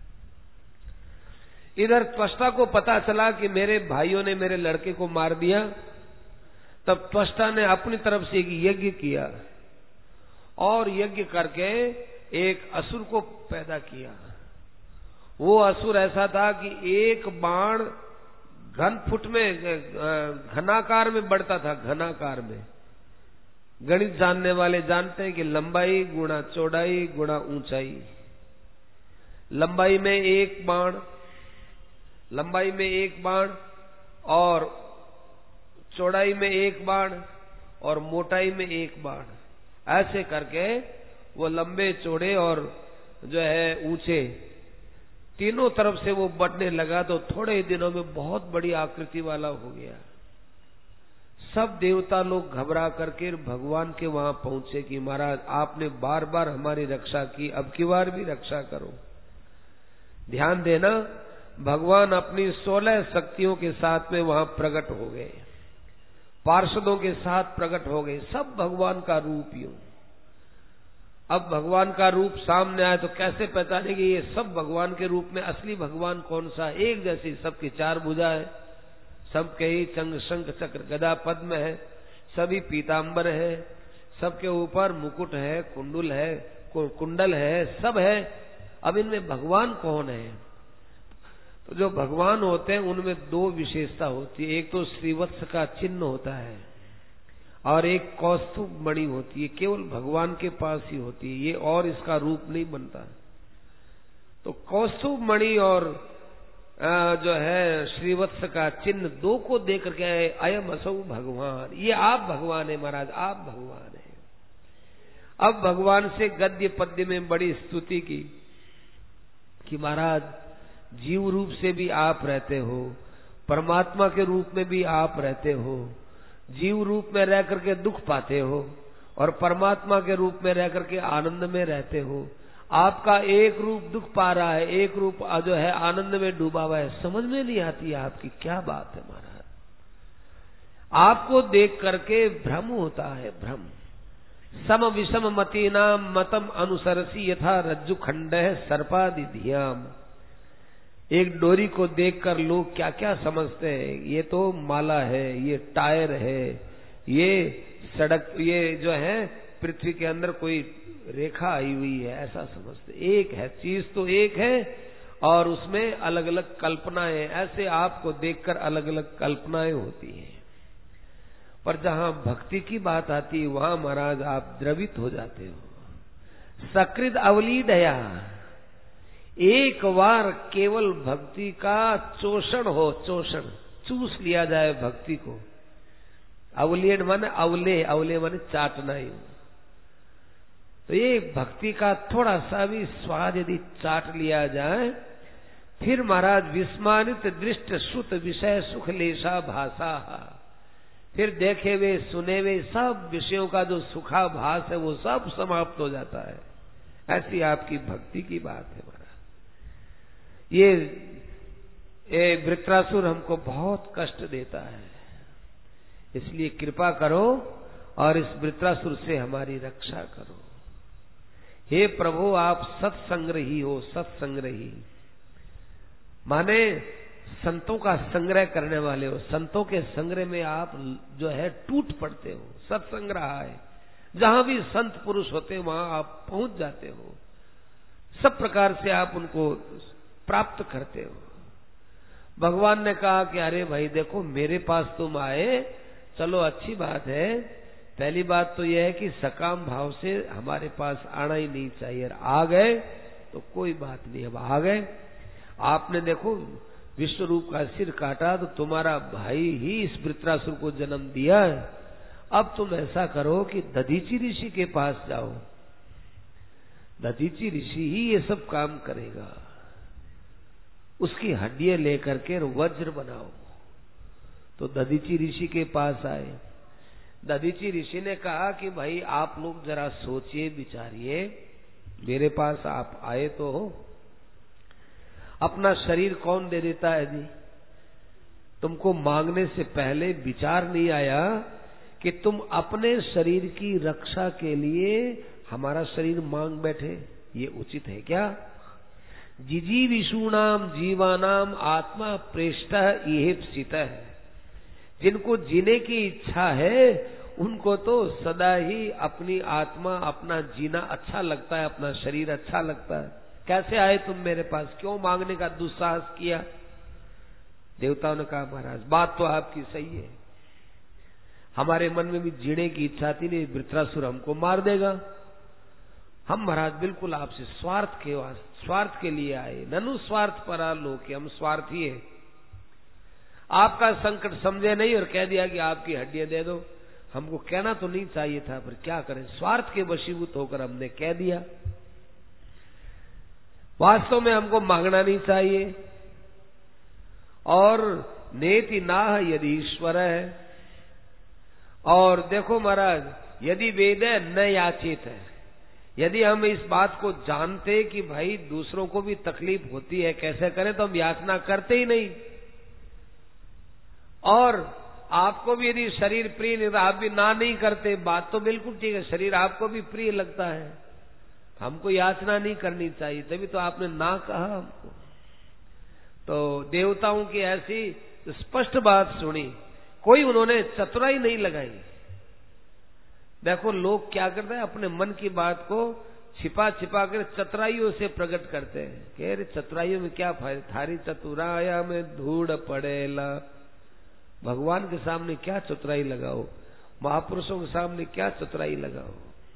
इधर त्वष्टा को पता चला कि मेरे भाइयों ने मेरे लड़के को मार दिया, तब त्वष्टा ने अपनी तरफ से एक यज्ञ किया और यज्ञ करके एक असुर को पैदा किया। वो असुर ऐसा था कि एक बाण घन फुट में घनाकार में बढ़ता था, घनाकार में। गणित जानने वाले जानते हैं कि लंबाई गुणा चौड़ाई गुणा ऊंचाई। लंबाई में एक बाण, लंबाई में एक बाण और चौड़ाई में एक बाण और मोटाई में एक बाण, ऐसे करके वो लंबे चौड़े और जो है ऊंचे तीनों तरफ से वो बढ़ने लगा। तो थोड़े ही दिनों में बहुत बड़ी आकृति वाला हो गया। सब देवता लोग घबरा करके भगवान के वहां पहुंचे कि महाराज आपने बार बार हमारी रक्षा की, अब की बार भी रक्षा करो। ध्यान देना, भगवान अपनी सोलह शक्तियों के साथ में वहां प्रकट हो गए, पार्षदों के साथ प्रकट हो गए, सब भगवान का रूप यूं। अब भगवान का रूप सामने आए तो कैसे पहचानेंगे ये सब भगवान के रूप में? असली भगवान कौन सा? एक जैसी सबकी चार भुजा है, सबके ही चंग शंख चक्र गदा पद्म है, सभी पीतांबर है, सबके ऊपर मुकुट है, कुंडल है, कुंडल है, सब है। अब इनमें भगवान कौन है? तो जो भगवान होते हैं उनमें दो विशेषता होती है। एक तो श्रीवत्स का चिन्ह होता है और एक कौस्तुभ मणि होती है, केवल भगवान के पास ही होती है, ये और इसका रूप नहीं बनता। तो कौस्तुभ मणि और जो है श्रीवत्स का चिन्ह, दो को देख करके अयम असौ भगवान, ये आप भगवान है महाराज, आप भगवान है। अब भगवान से गद्य पद्य में बड़ी स्तुति की कि महाराज जीव रूप से भी आप रहते हो, परमात्मा के रूप में भी आप रहते हो, जीव रूप में रह करके दुख पाते हो और परमात्मा के रूप में रह करके आनंद में रहते हो। आपका एक रूप दुख पा रहा है, एक रूप जो है आनंद में डूबा हुआ है। समझ में नहीं आती आपकी क्या बात है महाराज। आपको देख करके भ्रम होता है, भ्रम। सम विषम मती नाम मतम अनुसरसी यथा रज्जु खंड है सर्पादि धियाम। एक डोरी को देखकर लोग क्या क्या समझते हैं, ये तो माला है, ये टायर है, ये सड़क, ये जो है पृथ्वी के अंदर कोई रेखा आई हुई है, ऐसा समझते। एक है, चीज तो एक है और उसमें अलग अलग कल्पनाएं, ऐसे आपको देखकर अलग अलग कल्पनाएं होती हैं। पर जहां भक्ति की बात आती है वहां महाराज आप द्रवित हो जाते हो। सकृद अवलीदया, एक बार केवल भक्ति का चोषण हो, चोषण चूस लिया जाए भक्ति को। अवलीड माने अवले, अवले माने चाटना ही। तो ये भक्ति का थोड़ा सा भी स्वाद यदि चाट लिया जाए, फिर महाराज विस्मानित दृष्ट श्रुत विषय सुख लेशा भाषा, फिर देखे वे सुने वे सब विषयों का जो सुखाभास है वो सब समाप्त हो जाता है। ऐसी आपकी भक्ति की बात है महाराज। ये, ये वृत्रासुर हमको बहुत कष्ट देता है, इसलिए कृपा करो और इस वृत्रासुर से हमारी रक्षा करो। हे प्रभु, आप सत्संग्रही हो, सत्संग्रही माने संतों का संग्रह करने वाले हो। संतों के संग्रह में आप जो है टूट पड़ते हो। सत्संग्रह है, जहां भी संत पुरुष होते हैं वहां आप पहुंच जाते हो, सब प्रकार से आप उनको प्राप्त करते हो। भगवान ने कहा कि अरे भाई देखो, मेरे पास तुम आए, चलो अच्छी बात है। पहली बात तो यह है कि सकाम भाव से हमारे पास आना ही नहीं चाहिए, और आ गए तो कोई बात नहीं। अब आ गए, आपने देखो विश्व रूप का सिर काटा तो तुम्हारा भाई ही इस वृत्रासुर को जन्म दिया है। अब तुम ऐसा करो कि दधीची ऋषि के पास जाओ, दधीची ऋषि ही ये सब काम करेगा। उसकी हड्डियां लेकर के वज्र बनाओ। तो दधीची ऋषि के पास आए। दधीची ऋषि ने कहा कि भाई आप लोग जरा सोचिए विचारिए, मेरे पास आप आए तो हो, अपना शरीर कौन दे देता है जी? तुमको मांगने से पहले विचार नहीं आया कि तुम अपने शरीर की रक्षा के लिए हमारा शरीर मांग बैठे? ये उचित है क्या? जिजी विषूणाम जीवानाम आत्मा प्रेष्ट इहेप्सित है। जिनको जीने की इच्छा है उनको तो सदा ही अपनी आत्मा, अपना जीना अच्छा लगता है, अपना शरीर अच्छा लगता है। कैसे आए तुम मेरे पास? क्यों मांगने का दुस्साहस किया? देवताओं ने कहा महाराज बात तो आपकी सही है, हमारे मन में भी जीने की इच्छा थी, नहीं वृत्रासुर हमको मार देगा। हम महाराज बिल्कुल आपसे स्वार्थ के स्वार्थ के लिए आए, ननु स्वार्थ परा लोके, हम स्वार्थी है। आपका संकट समझे नहीं और कह दिया कि आपकी हड्डियां दे दो। हमको कहना तो नहीं चाहिए था, पर क्या करें, स्वार्थ के वशीभूत होकर हमने कह दिया। वास्तव में हमको मांगना नहीं चाहिए। और नेति नाह यदि ईश्वर है, और देखो महाराज यदि वेद न याचित है, यदि हम इस बात को जानते कि भाई दूसरों को भी तकलीफ होती है, कैसे करें, तो हम याचना करते ही नहीं। और आपको भी यदि शरीर प्रिय नहीं तो आप भी ना नहीं करते, बात तो बिल्कुल ठीक है, शरीर आपको भी प्रिय लगता है, हमको याचना नहीं करनी चाहिए, तभी तो आपने ना कहा हमको। तो देवताओं की ऐसी स्पष्ट बात सुनी, कोई उन्होंने चतुराई नहीं लगाई। देखो लोग क्या करते हैं, अपने मन की बात को छिपा छिपा कर चतुराइयों से प्रकट करते हैं कि अरे चतुराइयों में क्या फायदा, थारी चतुराया में धूड़ पड़ेला। भगवान के सामने क्या चतुराई लगाओ, महापुरुषों के सामने क्या चतुराई लगाओ।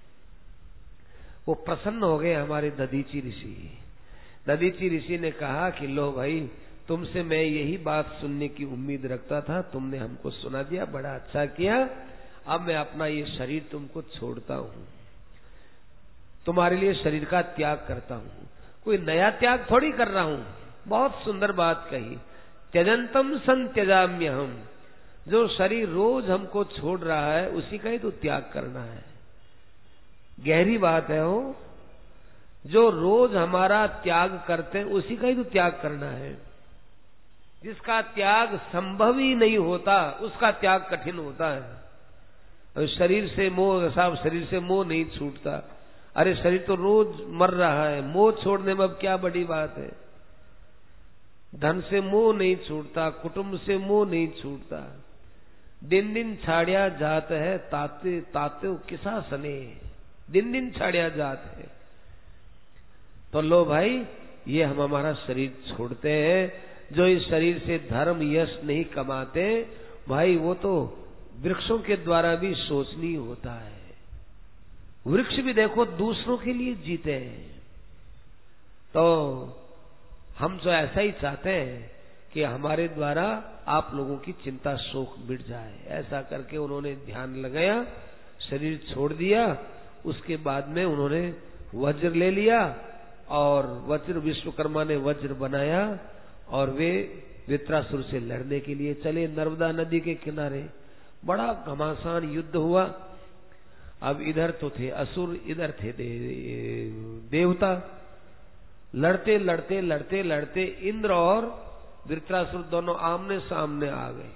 वो प्रसन्न हो गए हमारे दधीची ऋषि। दधीची ऋषि ने कहा कि लो भाई, तुमसे मैं यही बात सुनने की उम्मीद रखता था, तुमने हमको सुना दिया, बड़ा अच्छा किया। अब मैं अपना ये शरीर तुमको छोड़ता हूं, तुम्हारे लिए शरीर का त्याग करता हूं। कोई नया त्याग थोड़ी कर रहा हूं। बहुत सुंदर बात कही, त्यजंतम सन त्यजाम्य हम। जो शरीर रोज हमको छोड़ रहा है उसी का ही तो त्याग करना है। गहरी बात है वो, जो रोज हमारा त्याग करते हैं उसी का ही तो त्याग करना है। जिसका त्याग संभव ही नहीं होता उसका त्याग कठिन होता है। और शरीर से मोह, साहब शरीर से मोह नहीं छूटता। अरे शरीर तो रोज मर रहा है, मोह छोड़ने में अब क्या बड़ी बात है। धन से मोह नहीं छूटता, कुटुंब से मोह नहीं छूटता। दिन दिन छाड़िया जात है ताते ताते किसा सने, दिन दिन छाड़िया जात है। तो लो भाई, ये हम हमारा शरीर छोड़ते हैं। जो इस शरीर से धर्म यश नहीं कमाते भाई, वो तो वृक्षों के द्वारा भी शोचनीय होता है। वृक्ष भी देखो दूसरों के लिए जीते हैं। तो हम तो ऐसा ही चाहते हैं कि हमारे द्वारा आप लोगों की चिंता शोक मिट जाए। ऐसा करके उन्होंने ध्यान लगाया, शरीर छोड़ दिया। उसके बाद में उन्होंने वज्र ले लिया और वज्र विश्वकर्मा ने वज्र बनाया और वे वृत्रासुर से लड़ने के लिए चले नर्मदा नदी के किनारे। बड़ा घमासान युद्ध हुआ। अब इधर तो थे असुर, इधर थे दे, देवता। लड़ते लड़ते लड़ते लड़ते इंद्र और वृत्रासुर दोनों आमने सामने आ गए।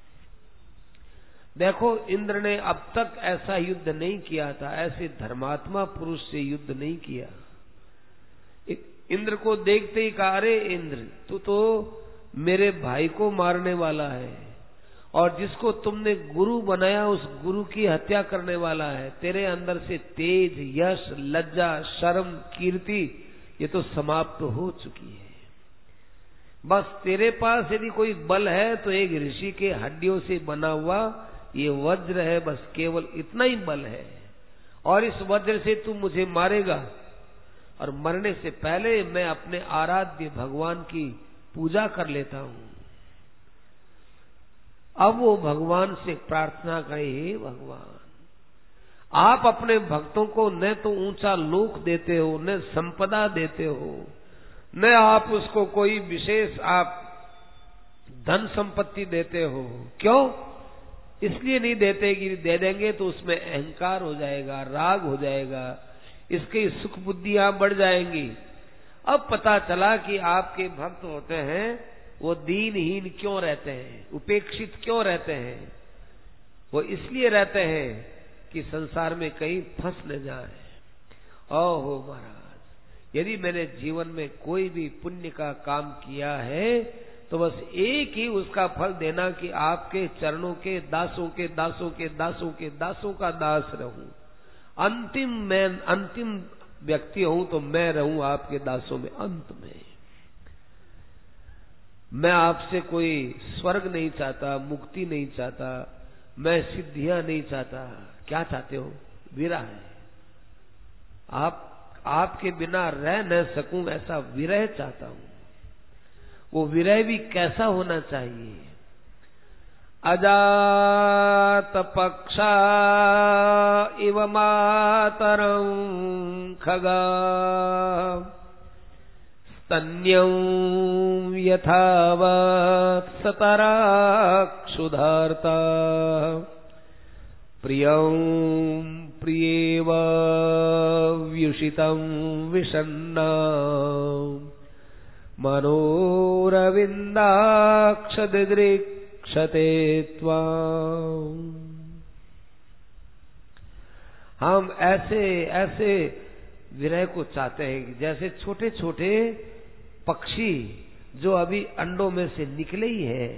देखो, इंद्र ने अब तक ऐसा युद्ध नहीं किया था, ऐसे धर्मात्मा पुरुष से युद्ध नहीं किया। इंद्र को देखते ही कहा, अरे इंद्र, तू तो मेरे भाई को मारने वाला है और जिसको तुमने गुरु बनाया उस गुरु की हत्या करने वाला है। तेरे अंदर से तेज, यश, लज्जा, शर्म, कीर्ति ये तो समाप्त हो चुकी है। बस तेरे पास यदि कोई बल है तो एक ऋषि के हड्डियों से बना हुआ ये वज्र है, बस केवल इतना ही बल है। और इस वज्र से तू मुझे मारेगा और मरने से पहले मैं अपने आराध्य भगवान की पूजा कर लेता हूं। अब वो भगवान से प्रार्थना करे, हे भगवान, आप अपने भक्तों को न तो ऊंचा लोक देते हो, न संपदा देते हो, न आप उसको कोई विशेष आप धन संपत्ति देते हो। क्यों? इसलिए नहीं देते कि दे देंगे तो उसमें अहंकार हो जाएगा, राग हो जाएगा, इसकी सुख बुद्धियां बढ़ जाएंगी। अब पता चला कि आपके भक्त होते हैं वो दीनहीन क्यों रहते हैं, उपेक्षित क्यों रहते हैं। वो इसलिए रहते हैं कि संसार में कहीं फंस न जाए। ओहो महाराज, यदि मैंने जीवन में कोई भी पुण्य का काम किया है तो बस एक ही उसका फल देना कि आपके चरणों के दासों के दासों के दासों के दासों का दास रहूं। अंतिम मैं अंतिम व्यक्ति हूं तो मैं रहूं आपके दासों में अंत में। मैं आपसे कोई स्वर्ग नहीं चाहता, मुक्ति नहीं चाहता, मैं सिद्धियां नहीं चाहता। क्या चाहते हो? विरह है। आप आपके बिना रह न सकूं ऐसा विरह चाहता हूं। वो विरह भी कैसा होना चाहिए? अजात पक्षा इव मातरं खगा स्तन्यं यथावत् सतरा क्षुधार्ता प्रियं प्रियेव व्युषितं विषण्णा मनोरविन्दाक्षदिदृक्षते त्वाम्। हम ऐसे ऐसे विरह को चाहते हैं कि जैसे छोटे छोटे पक्षी जो अभी अंडों में से निकले ही है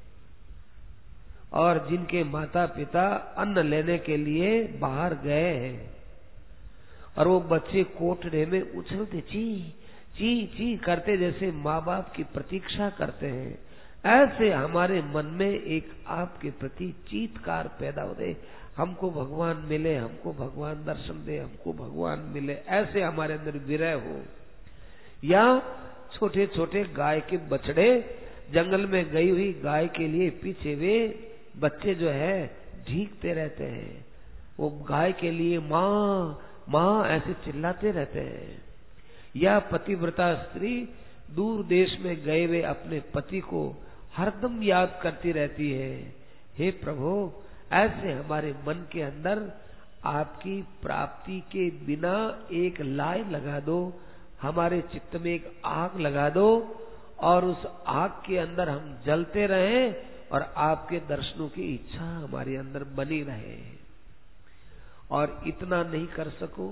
और जिनके माता पिता अन्न लेने के लिए बाहर गए हैं और वो बच्चे कोठरे में उछलते ची ची ची करते जैसे माँ बाप की प्रतीक्षा करते हैं, ऐसे हमारे मन में एक आपके प्रति चीत्कार पैदा हो दे। हमको भगवान मिले, हमको भगवान दर्शन दे, हमको भगवान मिले, ऐसे हमारे अंदर विरह हो। या छोटे छोटे गाय के बछड़े जंगल में गई हुई गाय के लिए पीछे वे बच्चे जो है ढींकते रहते हैं। वो गाय के लिए माँ माँ ऐसे चिल्लाते रहते हैं। या पतिव्रता स्त्री दूर देश में गए हुए अपने पति को हरदम याद करती रहती है। हे प्रभु, ऐसे हमारे मन के अंदर आपकी प्राप्ति के बिना एक लाई लगा दो, हमारे चित्त में एक आग लगा दो और उस आग के अंदर हम जलते रहें और आपके दर्शनों की इच्छा हमारे अंदर बनी रहे। और इतना नहीं कर सको,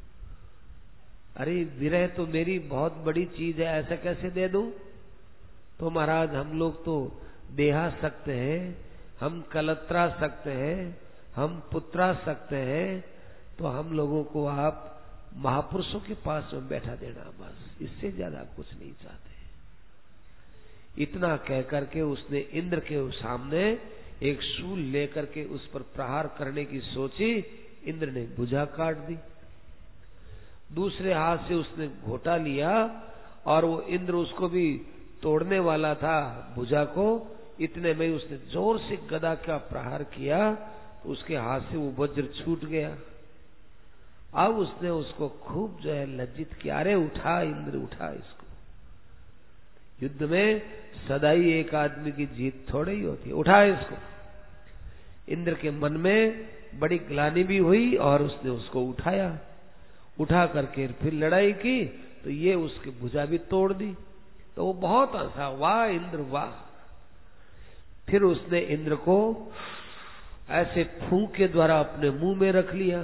अरे विरह तो मेरी बहुत बड़ी चीज है, ऐसा कैसे दे दूं? तो महाराज हम लोग तो देहा सकते हैं, हम कलत्रा सकते हैं, हम पुत्रा सकते हैं, तो हम लोगों को आप महापुरुषों के पास में बैठा देना, बस इससे ज्यादा कुछ नहीं चाहते। इतना कह करके उसने इंद्र के सामने एक शूल लेकर के उस पर प्रहार करने की सोची। इंद्र ने भुजा काट दी। दूसरे हाथ से उसने घोटा लिया और वो इंद्र उसको भी तोड़ने वाला था भुजा को। इतने में उसने जोर से गदा का प्रहार किया तो उसके हाथ से वो वज्र छूट गया। अब उसने उसको खूब जो है लज्जित किया, अरे उठा इंद्र उठा इसको। युद्ध में सदा ही एक आदमी की जीत थोड़ी ही होती है, उठा इसको। इंद्र के मन में बड़ी ग्लानि भी हुई और उसने उसको उठाया। उठा करके फिर लड़ाई की तो ये उसकी भुजा भी तोड़ दी। तो वो बहुत हंसा, वाह इंद्र वाह। फिर उसने इंद्र को ऐसे फूंक के द्वारा अपने मुंह में रख लिया।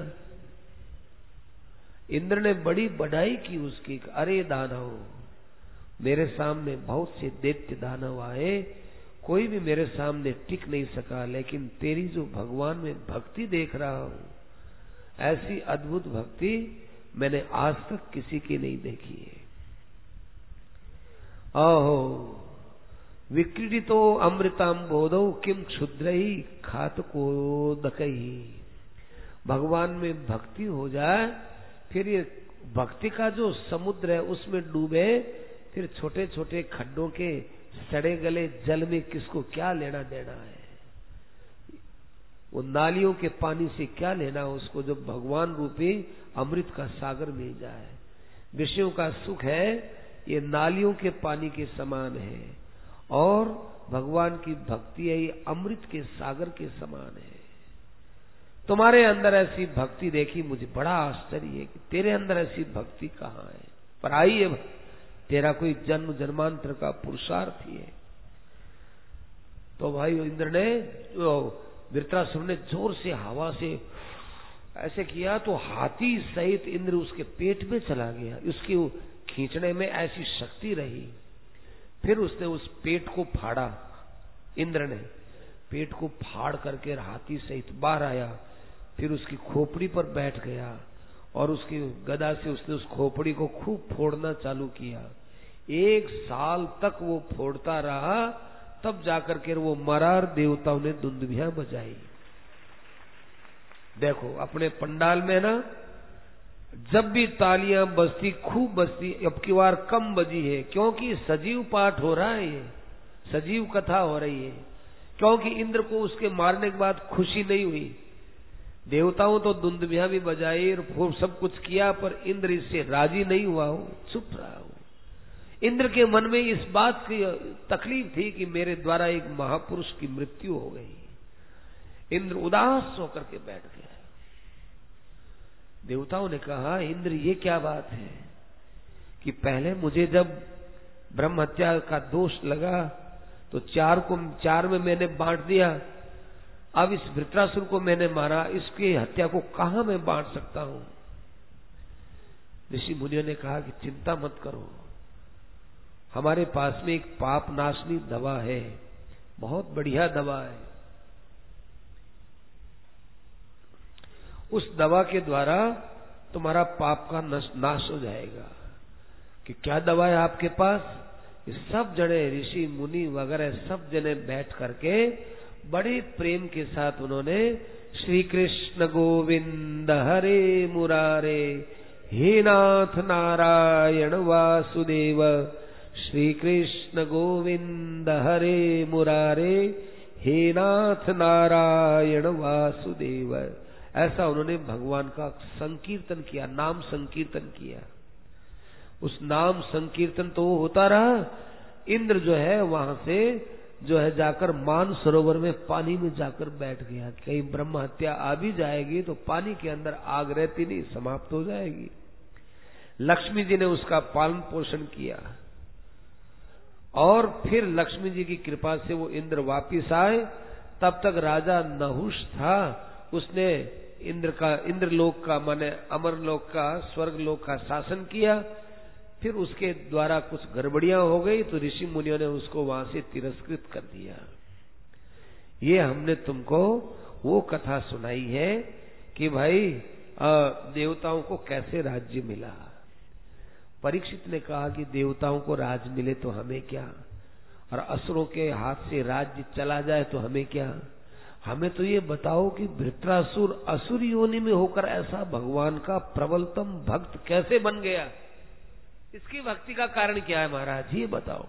इंद्र ने बड़ी बढ़ाई की उसकी, अरे दानव, मेरे सामने बहुत से दैत्य दानव आए, कोई भी मेरे सामने टिक नहीं सका, लेकिन तेरी जो भगवान में भक्ति देख रहा हूं, ऐसी अद्भुत भक्ति मैंने आज तक किसी की नहीं देखी है। ओहो विक्रीडितो अमृताम बोधो किम क्षुद्रही खातकोदकही। भगवान में भक्ति हो जाए, फिर ये भक्ति का जो समुद्र है उसमें डूबे, फिर छोटे छोटे खड्डों के सड़े गले जल में किसको क्या लेना देना है। वो नालियों के पानी से क्या लेना उसको, जब भगवान रूपी अमृत का सागर मिल जाए। विषयों का सुख है ये नालियों के पानी के समान है, और भगवान की भक्ति है ये अमृत के सागर के समान है। तुम्हारे अंदर ऐसी भक्ति देखी, मुझे बड़ा आश्चर्य है कि तेरे अंदर ऐसी भक्ति कहाँ है। पर आई है, तेरा कोई जन्म जन्मांतर का पुरुषार्थ ही है। तो भाई इंद्र ने, वृत्रासुर ने जोर से हवा से ऐसे किया तो हाथी सहित इंद्र उसके पेट में चला गया। उसकी खींचने में ऐसी शक्ति रही। फिर उसने उस पेट को फाड़ा, इंद्र ने पेट को फाड़ करके हाथी सहित बाहर आया। फिर उसकी खोपड़ी पर बैठ गया और उसकी गदा से उसने उस खोपड़ी को खूब फोड़ना चालू किया। एक साल तक वो फोड़ता रहा, तब जाकर के वो मरार देवताओं ने दुंदुभियां बजाई। देखो अपने पंडाल में ना जब भी तालियां बजती खूब बजती, अब की बार कम बजी है क्योंकि सजीव पाठ हो रहा है, ये सजीव कथा हो रही है। क्योंकि इंद्र को उसके मारने के बाद खुशी नहीं हुई। देवताओं तो दुंदुभियां भी बजाई और सब कुछ किया, पर इंद्र इससे राजी नहीं हुआ हो, चुप रहा हो। इंद्र के मन में इस बात की तकलीफ थी कि मेरे द्वारा एक महापुरुष की मृत्यु हो गई। इंद्र उदास होकर के बैठ गया। देवताओं ने कहा, इंद्र ये क्या बात है कि पहले मुझे जब ब्रह्म हत्या का दोष लगा तो चार को चार में मैंने बांट दिया, अब इस वृत्रासुर को मैंने मारा, इसकी हत्या को कहां मैं बांट सकता हूं। ऋषि मुनियों ने कहा कि चिंता मत करो, हमारे पास में एक पाप नाशनी दवा है, बहुत बढ़िया दवा है। उस दवा के द्वारा तुम्हारा पाप का नाश हो जाएगा। कि क्या दवा है आपके पास? ये सब जने ऋषि मुनि वगैरह सब जने बैठ करके बड़े प्रेम के साथ उन्होंने श्री कृष्ण गोविंद हरे मुरारे हे नाथ नारायण वासुदेव, श्री कृष्ण गोविंद हरे मुरारे हे नाथ नारायण वासुदेव, ऐसा उन्होंने भगवान का संकीर्तन किया, नाम संकीर्तन किया। उस नाम संकीर्तन तो होता रहा। इंद्र जो है वहां से जो है जाकर मान सरोवर में पानी में जाकर बैठ गया। कहीं ब्रह्म हत्या आ भी जाएगी तो पानी के अंदर आग रहती नहीं, समाप्त हो जाएगी। लक्ष्मी जी ने उसका पालन पोषण किया और फिर लक्ष्मी जी की कृपा से वो इंद्र वापिस आए। तब तक राजा नहुष था, उसने इंद्र का इंद्रलोक का माने अमरलोक का स्वर्ग लोक का शासन किया। फिर उसके द्वारा कुछ गड़बड़ियां हो गई तो ऋषि मुनियों ने उसको वहां से तिरस्कृत कर दिया। ये हमने तुमको वो कथा सुनाई है कि भाई देवताओं को कैसे राज्य मिला। परीक्षित ने कहा कि देवताओं को राज मिले तो हमें क्या, और असुरों के हाथ से राज्य चला जाए तो हमें क्या। हमें तो ये बताओ कि वृत्रासुर असुर योनि में होकर ऐसा भगवान का प्रबलतम भक्त कैसे बन गया, इसकी भक्ति का कारण क्या है महाराज, ये बताओ।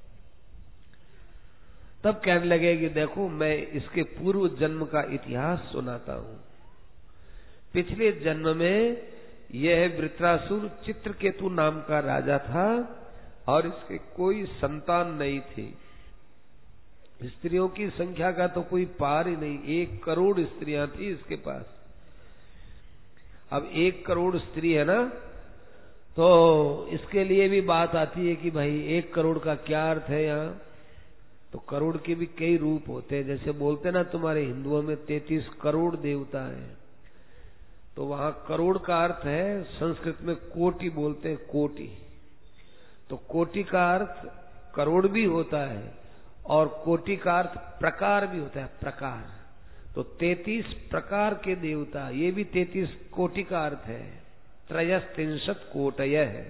तब कहने लगे कि देखो मैं इसके पूर्व जन्म का इतिहास सुनाता हूं। पिछले जन्म में यह वृत्रासुर चित्रकेतु नाम का राजा था और इसके कोई संतान नहीं थी। स्त्रियों की संख्या का तो कोई पार ही नहीं, एक करोड़ स्त्रियां थी इसके पास। अब एक करोड़ स्त्री है ना, तो इसके लिए भी बात आती है कि भाई एक करोड़ का क्या अर्थ है यहाँ। तो करोड़ के भी कई रूप होते हैं, जैसे बोलते ना तुम्हारे हिंदुओं में तैतीस करोड़ देवता हैं, तो वहां करोड़ का अर्थ है, संस्कृत में कोटि बोलते हैं, कोटि। तो कोटि का अर्थ करोड़ भी होता है और कोटि का अर्थ प्रकार भी होता है, प्रकार। तो तैतीस प्रकार के देवता, ये भी तैतीस कोटि का अर्थ है, त्रयस्त्रिंशत् कोटय है।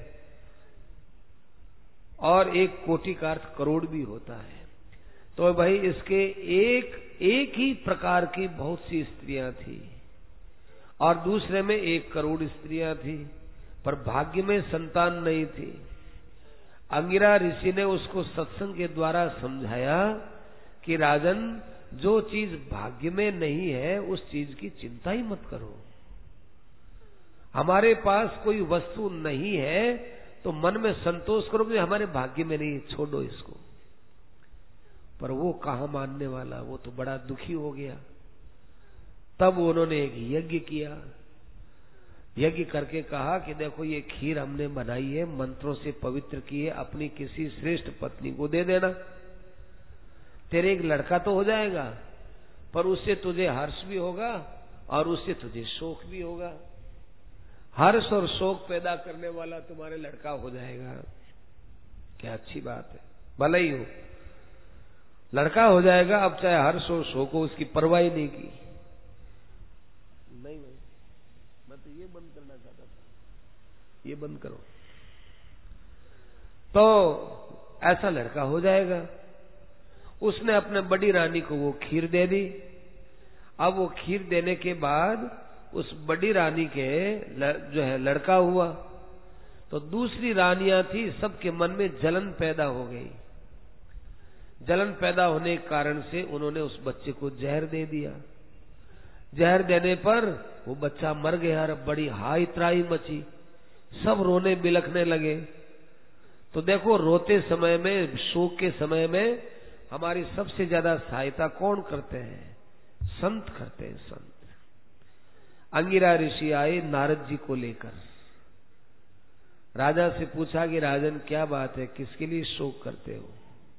और एक कोटि का अर्थ करोड़ भी होता है। तो भाई इसके एक एक ही प्रकार की बहुत सी स्त्रियां थी और दूसरे में एक करोड़ स्त्रियां थी, पर भाग्य में संतान नहीं थी। अंगिरा ऋषि ने उसको सत्संग के द्वारा समझाया कि राजन, जो चीज भाग्य में नहीं है उस चीज की चिंता ही मत करो। हमारे पास कोई वस्तु नहीं है तो मन में संतोष करो कि हमारे भाग्य में नहीं, छोड़ो इसको। पर वो कहाँ मानने वाला, वो तो बड़ा दुखी हो गया। तब उन्होंने एक यज्ञ किया। यज्ञ करके कहा कि देखो ये खीर हमने बनाई है, मंत्रों से पवित्र की है, अपनी किसी श्रेष्ठ पत्नी को दे देना, तेरे एक लड़का तो हो जाएगा, पर उससे तुझे हर्ष भी होगा और उससे तुझे शोक भी होगा। हर्ष और शोक पैदा करने वाला तुम्हारे लड़का हो जाएगा। क्या अच्छी बात है, भला ही हो, लड़का हो जाएगा। अब चाहे हर्ष और शोक हो, उसकी परवाह नहीं की। नहीं नहीं, मैं तो ये बंद करना चाहता था, ये बंद करो। तो ऐसा लड़का हो जाएगा। उसने अपने बड़ी रानी को वो खीर दे दी। अब वो खीर देने के बाद उस बड़ी रानी के जो है लड़का हुआ, तो दूसरी रानियां थी, सबके मन में जलन पैदा हो गई। जलन पैदा होने के कारण से उन्होंने उस बच्चे को जहर दे दिया। जहर देने पर वो बच्चा मर गया और बड़ी हाई त्राही मची, सब रोने बिलखने लगे। तो देखो, रोते समय में, शोक के समय में हमारी सबसे ज्यादा सहायता कौन करते हैं? संत करते हैं, संत। अंगिरा ऋषि आए नारद जी को लेकर। राजा से पूछा कि राजन क्या बात है, किसके लिए शोक करते हो?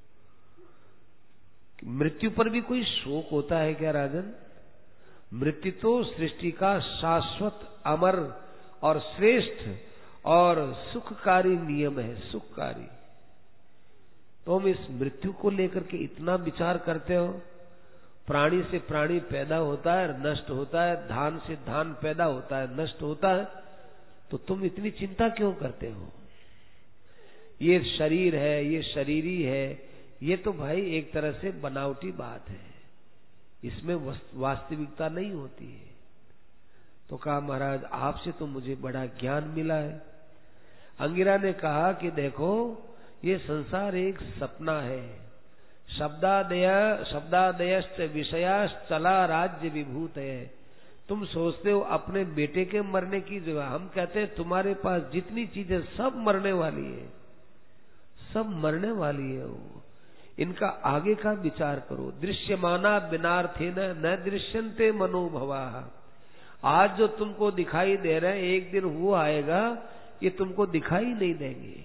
मृत्यु पर भी कोई शोक होता है क्या राजन? मृत्यु तो सृष्टि का शाश्वत, अमर और श्रेष्ठ और सुखकारी नियम है, सुखकारी। तुम इस मृत्यु को लेकर के इतना विचार करते हो? प्राणी से प्राणी पैदा होता है, नष्ट होता है, धान से धान पैदा होता है, नष्ट होता है, तो तुम इतनी चिंता क्यों करते हो? ये शरीर है, ये शरीरी है, ये तो भाई एक तरह से बनावटी बात है, इसमें वास्तविकता नहीं होती है। तो कहा महाराज आपसे तो मुझे बड़ा ज्ञान मिला है। अंगिरा ने कहा कि देखो, ये संसार एक सपना है। शब्दादय शब्दादयश्च विषयाश्च चला राज्य विभूत है। तुम सोचते हो अपने बेटे के मरने की जगह, हम कहते हैं तुम्हारे पास जितनी चीजें सब मरने वाली है, सब मरने वाली है। वो इनका आगे का विचार करो। दृश्यमाना बिनार्थेन न दृश्यन्ते मनोभवा। आज जो तुमको दिखाई दे रहे हैं, एक दिन वो आएगा ये तुमको दिखाई नहीं देंगे।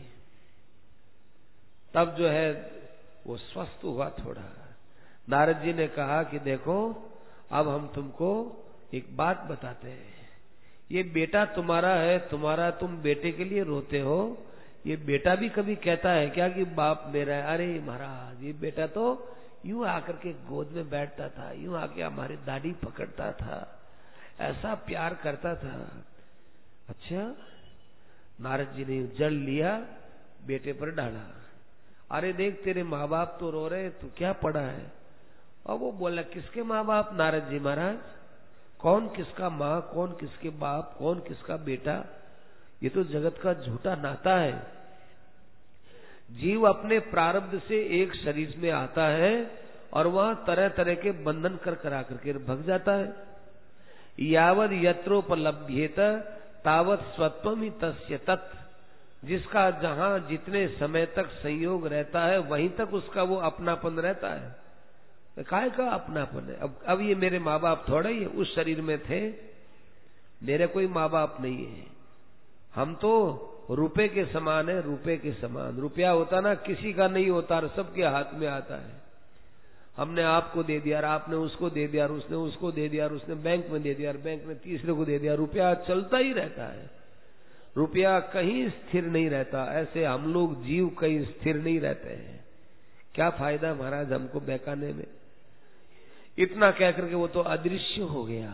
तब जो है वो स्वस्थ हुआ थोड़ा। नारद जी ने कहा कि देखो, अब हम तुमको एक बात बताते हैं। ये बेटा तुम्हारा है, तुम्हारा, तुम बेटे के लिए रोते हो, ये बेटा भी कभी कहता है क्या कि बाप मेरा है? अरे महाराज, ये बेटा तो यूं आकर के गोद में बैठता था, यूं आके हमारी दाढ़ी पकड़ता था, ऐसा प्यार करता था। अच्छा, नारद जी ने जल लिया, बेटे पर डाला। अरे देख, तेरे माँ बाप तो रो रहे, तू क्या पड़ा है? और वो बोला, किसके माँ बाप नारद जी महाराज? कौन किसका माँ, कौन किसके बाप, कौन किसका बेटा? ये तो जगत का झूठा नाता है। जीव अपने प्रारब्ध से एक शरीर में आता है और वहां तरह तरह के बंधन कर करा करके भग जाता है। यावद यत्रोपलब्ध्येत तावत स्वत्वम ही तस्य तत्। जिसका जहां जितने समय तक संयोग रहता है वहीं तक उसका वो अपनापन रहता है। काय का अपनापन है? अब अब ये मेरे माँ बाप थोड़ा ही उस शरीर में थे, मेरे कोई माँ बाप नहीं है। हम तो रुपए के समान है, रुपए के समान। रुपया होता ना किसी का नहीं होता, सबके हाथ में आता है। हमने आपको दे दिया, आपने उसको दे दिया, उसने उसको दे दिया, उसने बैंक में दे दिया, बैंक ने तीसरे को दे दिया। रुपया चलता ही रहता है, रुपया कहीं स्थिर नहीं रहता। ऐसे हम लोग जीव कहीं स्थिर नहीं रहते हैं। क्या फायदा महाराज हमको बहकाने में? इतना कह करके वो तो अदृश्य हो गया।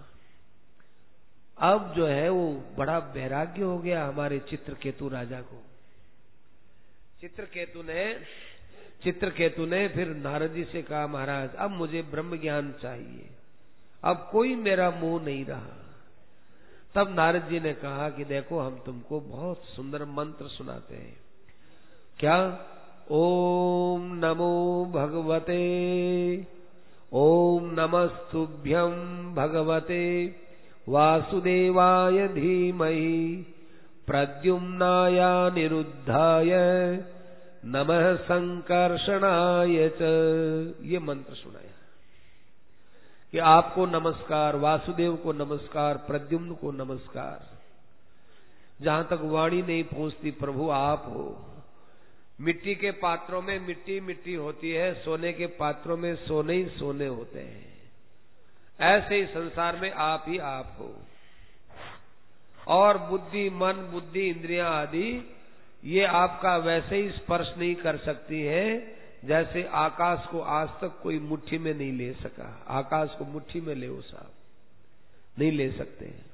अब जो है वो बड़ा वैराग्य हो गया हमारे चित्रकेतु राजा को। चित्रकेतु ने चित्रकेतु ने फिर नारद जी से कहा, महाराज अब मुझे ब्रह्म ज्ञान चाहिए, अब कोई मेरा मोह नहीं रहा। तब नारद जी ने कहा कि देखो, हम तुमको बहुत सुंदर मंत्र सुनाते हैं। क्या? ओम नमो भगवते, ओम नमस्तुभ्यं भगवते वासुदेवाय धीमहि प्रद्युम्नाय निरुद्धाय नमः संकर्षणाय च। ये मंत्र सुनाया कि आपको नमस्कार, वासुदेव को नमस्कार, प्रद्युम्न को नमस्कार। जहां तक वाणी नहीं पहुंचती प्रभु आप हो। मिट्टी के पात्रों में मिट्टी मिट्टी होती है, सोने के पात्रों में सोने ही सोने होते हैं। ऐसे ही संसार में आप ही आप हो। और बुद्धि, मन, बुद्धि, इंद्रियां आदि ये आपका वैसे ही स्पर्श नहीं कर सकती है जैसे आकाश को आज तक कोई मुट्ठी में नहीं ले सका। आकाश को मुट्ठी में ले साहब, नहीं ले सकते हैं।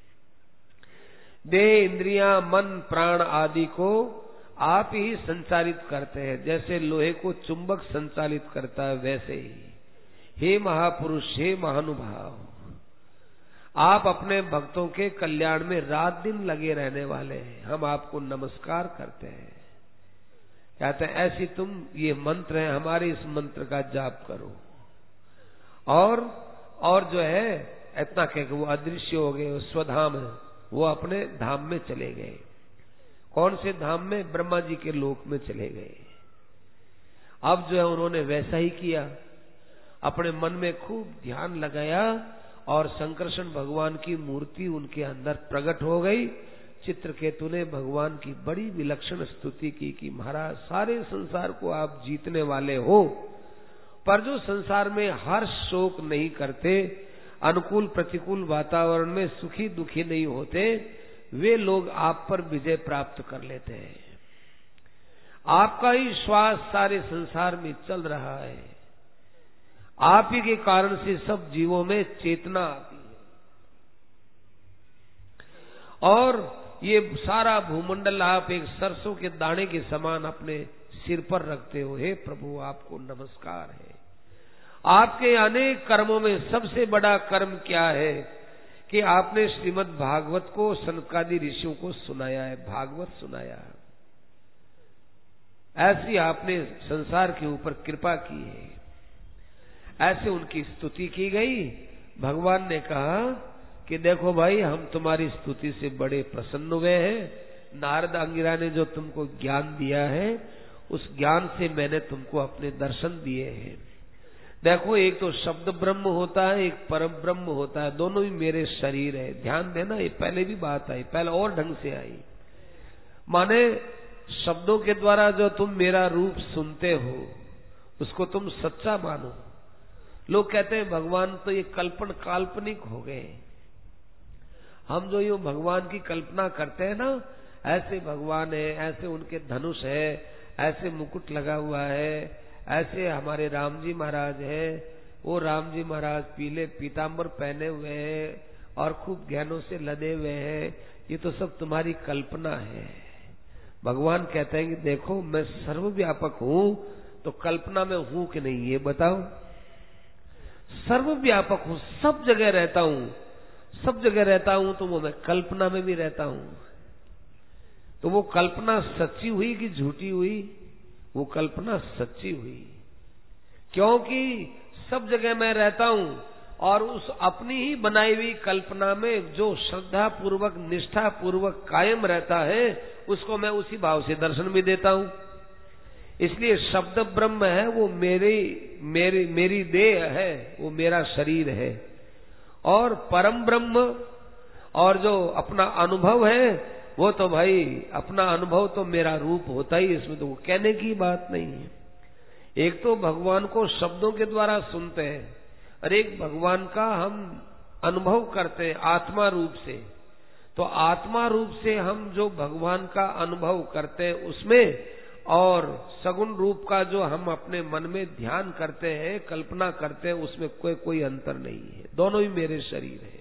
देह, इंद्रियां, मन, प्राण आदि को आप ही संचालित करते हैं। जैसे लोहे को चुंबक संचालित करता है वैसे ही। हे महापुरुष, हे महानुभाव, आप अपने भक्तों के कल्याण में रात दिन लगे रहने वाले हैं। हम आपको नमस्कार करते हैं। कहते हैं ऐसी तुम ये मंत्र है, हमारे इस मंत्र का जाप करो। और और जो है इतना कह के वो अदृश्य हो गए, स्वधाम है, वो अपने धाम में चले गए। कौन से धाम में? ब्रह्मा जी के लोक में चले गए। अब जो है उन्होंने वैसा ही किया, अपने मन में खूब ध्यान लगाया और संकर्षण भगवान की मूर्ति उनके अंदर प्रकट हो गई। चित्रकेतु ने भगवान की बड़ी विलक्षण स्तुति की कि महाराज सारे संसार को आप जीतने वाले हो, पर जो संसार में हर्ष शोक नहीं करते, अनुकूल प्रतिकूल वातावरण में सुखी दुखी नहीं होते, वे लोग आप पर विजय प्राप्त कर लेते हैं। आपका ही श्वास सारे संसार में चल रहा है, आप ही के कारण से सब जीवों में चेतना आती है। और ये सारा भूमंडल आप एक सरसों के दाने के समान अपने सिर पर रखते हो। हे प्रभु, आपको नमस्कार है। आपके अनेक कर्मों में सबसे बड़ा कर्म क्या है कि आपने श्रीमद् भागवत को सनकादि ऋषियों को सुनाया है, भागवत सुनाया है। ऐसी आपने संसार के ऊपर कृपा की है। ऐसे उनकी स्तुति की गई। भगवान ने कहा कि देखो भाई, हम तुम्हारी स्तुति से बड़े प्रसन्न हुए हैं। नारद अंगिरा ने जो तुमको ज्ञान दिया है, उस ज्ञान से मैंने तुमको अपने दर्शन दिए हैं। देखो, एक तो शब्द ब्रह्म होता है, एक परम ब्रह्म होता है, दोनों ही मेरे शरीर है। ध्यान देना, ये पहले भी बात आई, पहले और ढंग से आई। माने शब्दों के द्वारा जो तुम मेरा रूप सुनते हो उसको तुम सच्चा मानो। लोग कहते हैं भगवान तो ये कल्पन काल्पनिक हो गए। हम जो यूं भगवान की कल्पना करते हैं ना, ऐसे भगवान है, ऐसे उनके धनुष है, ऐसे मुकुट लगा हुआ है, ऐसे हमारे राम जी महाराज है, वो राम जी महाराज पीले पीताम्बर पहने हुए हैं और खूब गहनों से लदे हुए हैं, ये तो सब तुम्हारी कल्पना है। भगवान कहते हैं कि देखो मैं सर्वव्यापक हूँ, तो कल्पना में हूँ कि नहीं ये बताओ। सर्वव्यापक हूँ, सब जगह रहता हूँ, सब जगह रहता हूँ, तो वो मैं कल्पना में भी रहता हूँ। तो वो कल्पना सच्ची हुई कि झूठी हुई? वो कल्पना सच्ची हुई, क्योंकि सब जगह मैं रहता हूँ और उस अपनी ही बनाई हुई कल्पना में जो श्रद्धा पूर्वक निष्ठा पूर्वक कायम रहता है, उसको मैं उसी भाव से दर्शन भी देता हूँ। इसलिए शब्द ब्रह्म है वो मेरी मेरी मेरी देह है, वो मेरा शरीर है, और परम ब्रह्म और जो अपना अनुभव है वो तो भाई अपना अनुभव तो मेरा रूप होता ही, इसमें तो वो कहने की बात नहीं है। एक तो भगवान को शब्दों के द्वारा सुनते हैं और एक भगवान का हम अनुभव करते हैं आत्मा रूप से। तो आत्मा रूप से हम जो भगवान का अनुभव करते हैं उसमें, और सगुण रूप का जो हम अपने मन में ध्यान करते हैं, कल्पना करते हैं, उसमें कोई कोई अंतर नहीं है, दोनों ही मेरे शरीर है।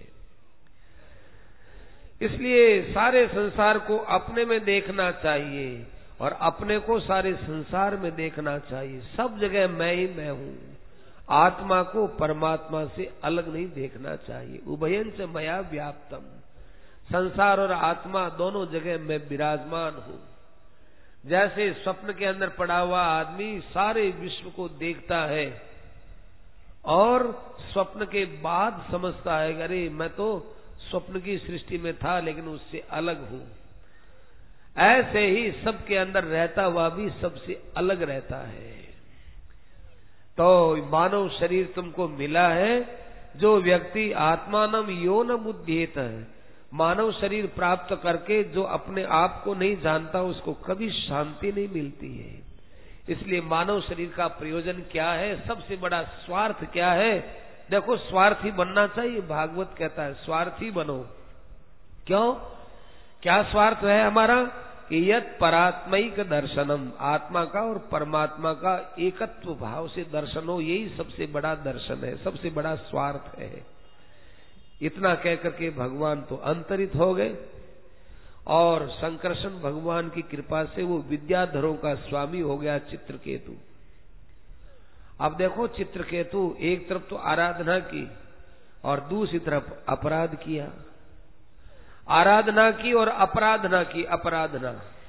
इसलिए सारे संसार को अपने में देखना चाहिए और अपने को सारे संसार में देखना चाहिए। सब जगह मैं ही मैं हूँ, आत्मा को परमात्मा से अलग नहीं देखना चाहिए। उभयं च मया व्याप्तम, संसार और आत्मा दोनों जगह मैं विराजमान हूँ। जैसे स्वप्न के अंदर पड़ा हुआ आदमी सारे विश्व को देखता है और स्वप्न के बाद समझता है अरे मैं तो स्वप्न की सृष्टि में था लेकिन उससे अलग हूं, ऐसे ही सबके अंदर रहता हुआ भी सबसे अलग रहता है। तो मानव शरीर तुमको मिला है, जो व्यक्ति आत्मानम यो न बुद्धेत है, मानव शरीर प्राप्त करके जो अपने आप को नहीं जानता उसको कभी शांति नहीं मिलती है। इसलिए मानव शरीर का प्रयोजन क्या है, सबसे बड़ा स्वार्थ क्या है? देखो स्वार्थी बनना चाहिए, भागवत कहता है स्वार्थी बनो। क्यों? क्या स्वार्थ है हमारा? कि यत परात्मैक दर्शनम, आत्मा का और परमात्मा का एकत्व भाव से दर्शन हो, यही सबसे बड़ा दर्शन है, सबसे बड़ा स्वार्थ है। इतना कहकर के भगवान तो अंतरित हो गए और संकर्षण भगवान की कृपा से वो विद्याधरों का स्वामी हो गया चित्रकेतु। अब देखो चित्रकेतु एक तरफ तो आराधना की और दूसरी तरफ अपराध किया। आराधना की और अपराधना की। अपराधना,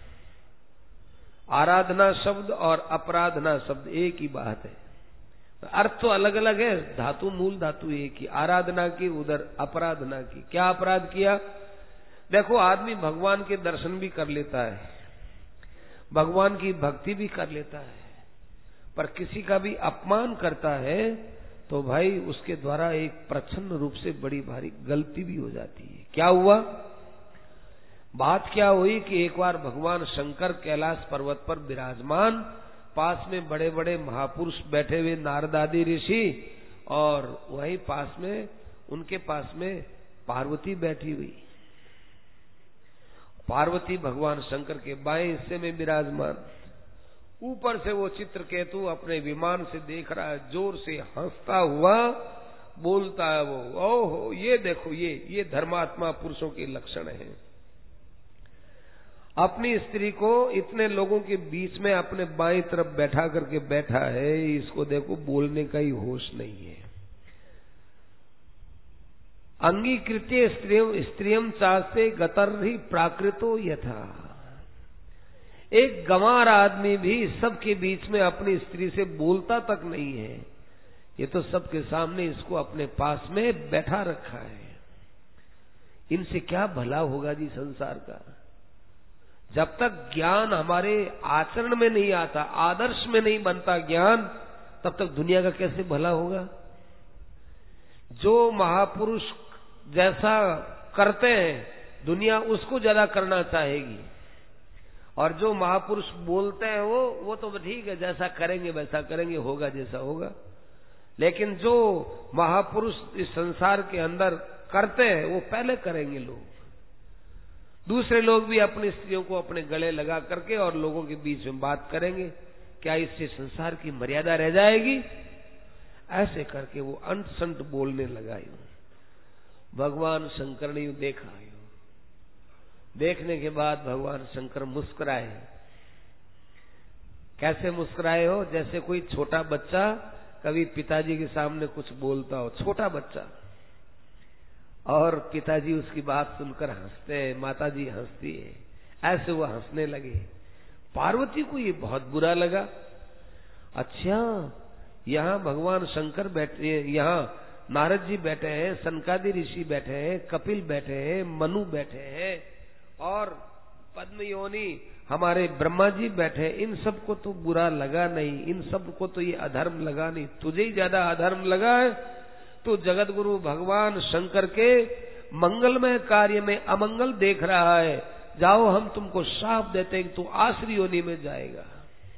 आराधना शब्द और अपराधना शब्द एक ही बात है, अर्थ तो अलग अलग है, धातु मूल धातु एक ही। आराधना की, उधर अपराधना की। क्या अपराध किया? देखो आदमी भगवान के दर्शन भी कर लेता है, भगवान की भक्ति भी कर लेता है, पर किसी का भी अपमान करता है तो भाई उसके द्वारा एक प्रच्छन्न रूप से बड़ी भारी गलती भी हो जाती है। क्या हुआ? बात क्या हुई कि एक बार भगवान शंकर कैलाश पर्वत पर विराजमान, पास में बड़े बड़े महापुरुष बैठे हुए नारद आदि ऋषि, और वहीं पास में उनके पास में पार्वती बैठी हुई। पार्वती भगवान शंकर के बाएं हिस्से में विराजमान। ऊपर से वो चित्रकेतु अपने विमान से देख रहा है, जोर से हंसता हुआ बोलता है वो, ओहो ये देखो ये ये धर्मात्मा पुरुषों के लक्षण हैं। अपनी स्त्री को इतने लोगों के बीच में अपने बाईं तरफ बैठा करके बैठा है, इसको देखो बोलने का ही होश नहीं है। अंगीकृत्य स्त्रियम स्त्रियम चास्ते गतर्हि प्राकृतो यथा। एक गंवार आदमी भी सबके बीच में अपनी स्त्री से बोलता तक नहीं है, ये तो सबके सामने इसको अपने पास में बैठा रखा है। इनसे क्या भला होगा जी संसार का? जब तक ज्ञान हमारे आचरण में नहीं आता, आदर्श में नहीं बनता ज्ञान, तब तक दुनिया का कैसे भला होगा? जो महापुरुष जैसा करते हैं दुनिया उसको ज्यादा करना चाहेगी, और जो महापुरुष बोलते हैं वो वो तो ठीक है, जैसा करेंगे वैसा करेंगे, होगा जैसा होगा। लेकिन जो महापुरुष इस संसार के अंदर करते हैं वो पहले करेंगे लोग। दूसरे लोग भी अपनी स्त्रियों को अपने गले लगा करके और लोगों के बीच में बात करेंगे, क्या इससे संसार की मर्यादा रह जाएगी? ऐसे करके वो अंत संत बोलने लगा। यूं भगवान शंकर ने यूं देखा। यूं देखने के बाद भगवान शंकर मुस्कुराए। कैसे मुस्कुराए हो? जैसे कोई छोटा बच्चा कभी पिताजी के सामने कुछ बोलता हो, छोटा बच्चा, और पिताजी उसकी बात सुनकर हंसते हैं, माताजी हंसती है, ऐसे वो हंसने लगे। पार्वती को ये बहुत बुरा लगा। अच्छा, यहाँ भगवान शंकर बैठे, यहाँ नारद जी बैठे हैं, सनकादि ऋषि बैठे हैं, कपिल बैठे हैं, मनु बैठे हैं, और पद्म योनि हमारे ब्रह्मा जी बैठे, इन सबको तो बुरा लगा नहीं, इन सबको तो ये अधर्म लगा नहीं, तुझे ही ज्यादा अधर्म लगा है। तो जगत गुरु भगवान शंकर के मंगलमय कार्य में अमंगल देख रहा है। जाओ, हम तुमको शाप देते हैं, तू आसुरी योनि में जाएगा।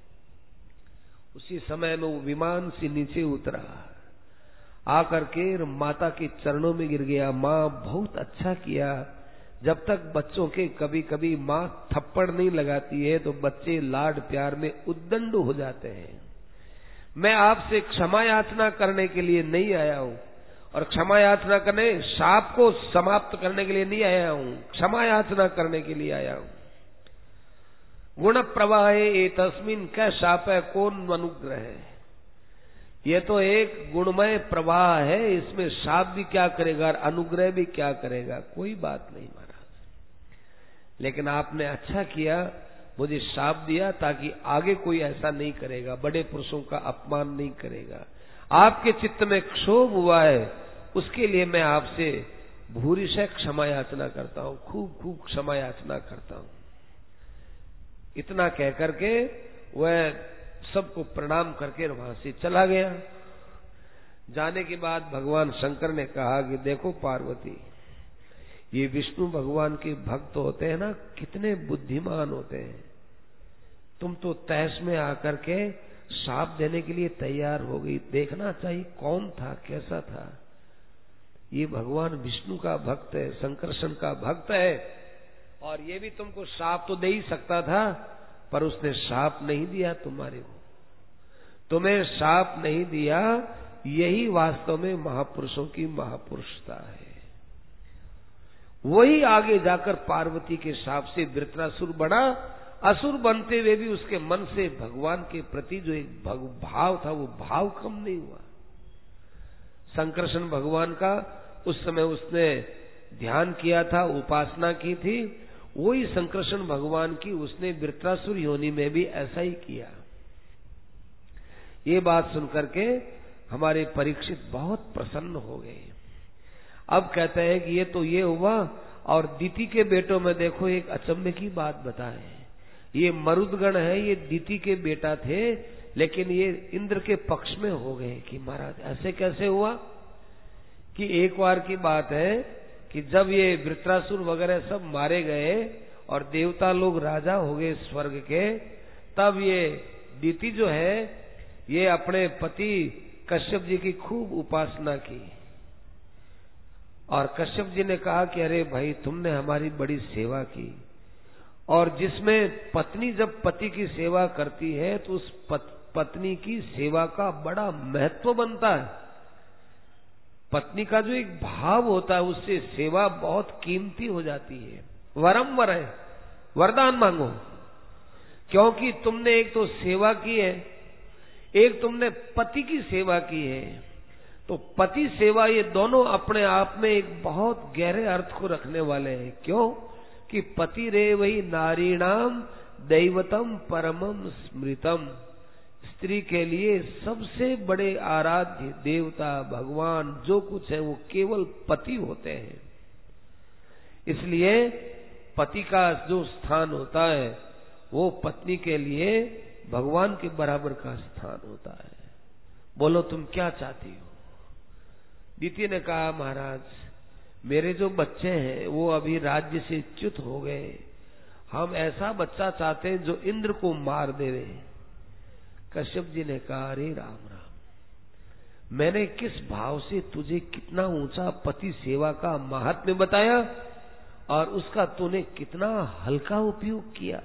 उसी समय में वो विमान से नीचे उतरा, आकर के माता के चरणों में गिर गया। माँ, बहुत अच्छा किया। जब तक बच्चों के कभी कभी माँ थप्पड़ नहीं लगाती है तो बच्चे लाड प्यार में उद्दंड हो जाते हैं। मैं आपसे क्षमा याचना करने के लिए नहीं आया हूँ, और क्षमा याचना करने, शाप को समाप्त करने के लिए नहीं आया हूँ, क्षमा याचना करने के लिए आया हूँ। गुण प्रवाह ए तस्मिन कै शाप है कौन अनुग्रह है। ये तो एक गुणमय प्रवाह है, इसमें शाप भी क्या करेगा और अनुग्रह भी क्या करेगा, कोई बात नहीं महाराज। लेकिन आपने अच्छा किया, मुझे शाप दिया ताकि आगे कोई ऐसा नहीं करेगा, बड़े पुरुषों का अपमान नहीं करेगा। आपके चित्त में क्षोभ हुआ है, उसके लिए मैं आपसे भूरिशय क्षमा याचना करता हूँ, खूब खूब क्षमा याचना करता हूँ। इतना कह करके वह सबको प्रणाम करके वहां से चला गया। जाने के बाद भगवान शंकर ने कहा कि देखो पार्वती, ये विष्णु भगवान के भक्त होते हैं ना, कितने बुद्धिमान होते हैं। तुम तो तहस में आकर के शाप देने के लिए तैयार हो गई। देखना चाहिए कौन था, कैसा था। ये भगवान विष्णु का भक्त है, संकर्षण का भक्त है, और ये भी तुमको शाप तो दे ही सकता था, पर उसने शाप नहीं दिया तुम्हारे को, तुम्हें शाप नहीं दिया। यही वास्तव में महापुरुषों की महापुरुषता है। वही आगे जाकर पार्वती के शाप से वृत्रासुर बना। असुर बनते हुए भी उसके मन से भगवान के प्रति जो एक भाव था, वो भाव कम नहीं हुआ। संकर्षण भगवान का उस समय उसने ध्यान किया था, उपासना की थी, वही संकर्षण भगवान की उसने वृत्रासुर योनि में भी ऐसा ही किया। ये बात सुनकर के हमारे परीक्षित बहुत प्रसन्न हो गए। अब कहते हैं कि ये तो ये हुआ, और दीति के बेटों में देखो एक अचंभे की बात बताए। ये मरुदगण है, ये दीति के बेटा थे, लेकिन ये इंद्र के पक्ष में हो गए कि महाराज ऐसे कैसे हुआ। कि एक बार की बात है कि जब ये वृत्रासुर वगैरह सब मारे गए और देवता लोग राजा हो गए स्वर्ग के, तब ये दीति जो है ये अपने पति कश्यप जी की खूब उपासना की, और कश्यप जी ने कहा कि अरे भाई तुमने हमारी बड़ी सेवा की, और जिसमें पत्नी जब पति की सेवा करती है तो उस पत, पत्नी की सेवा का बड़ा महत्व बनता है। पत्नी का जो एक भाव होता है उससे सेवा बहुत कीमती हो जाती है। वरम वर है, वरदान मांगो, क्योंकि तुमने एक तो सेवा की है, एक तुमने पति की सेवा की है। तो पति सेवा ये दोनों अपने आप में एक बहुत गहरे अर्थ को रखने वाले हैं। क्यों कि पति रे वही नारीणाम दैवतम परमम स्मृतम, स्त्री के लिए सबसे बड़े आराध्य देवता भगवान जो कुछ है वो केवल पति होते हैं। इसलिए पति का जो स्थान होता है वो पत्नी के लिए भगवान के बराबर का स्थान होता है। बोलो तुम क्या चाहती हो। दीति ने कहा महाराज मेरे जो बच्चे हैं वो अभी राज्य से च्युत हो गए, हम ऐसा बच्चा चाहते हैं जो इंद्र को मार देवे। कश्यप जी ने कहा अरे राम राम, मैंने किस भाव से तुझे कितना ऊंचा पति सेवा का महात्म्य बताया, और उसका तूने कितना हल्का उपयोग किया।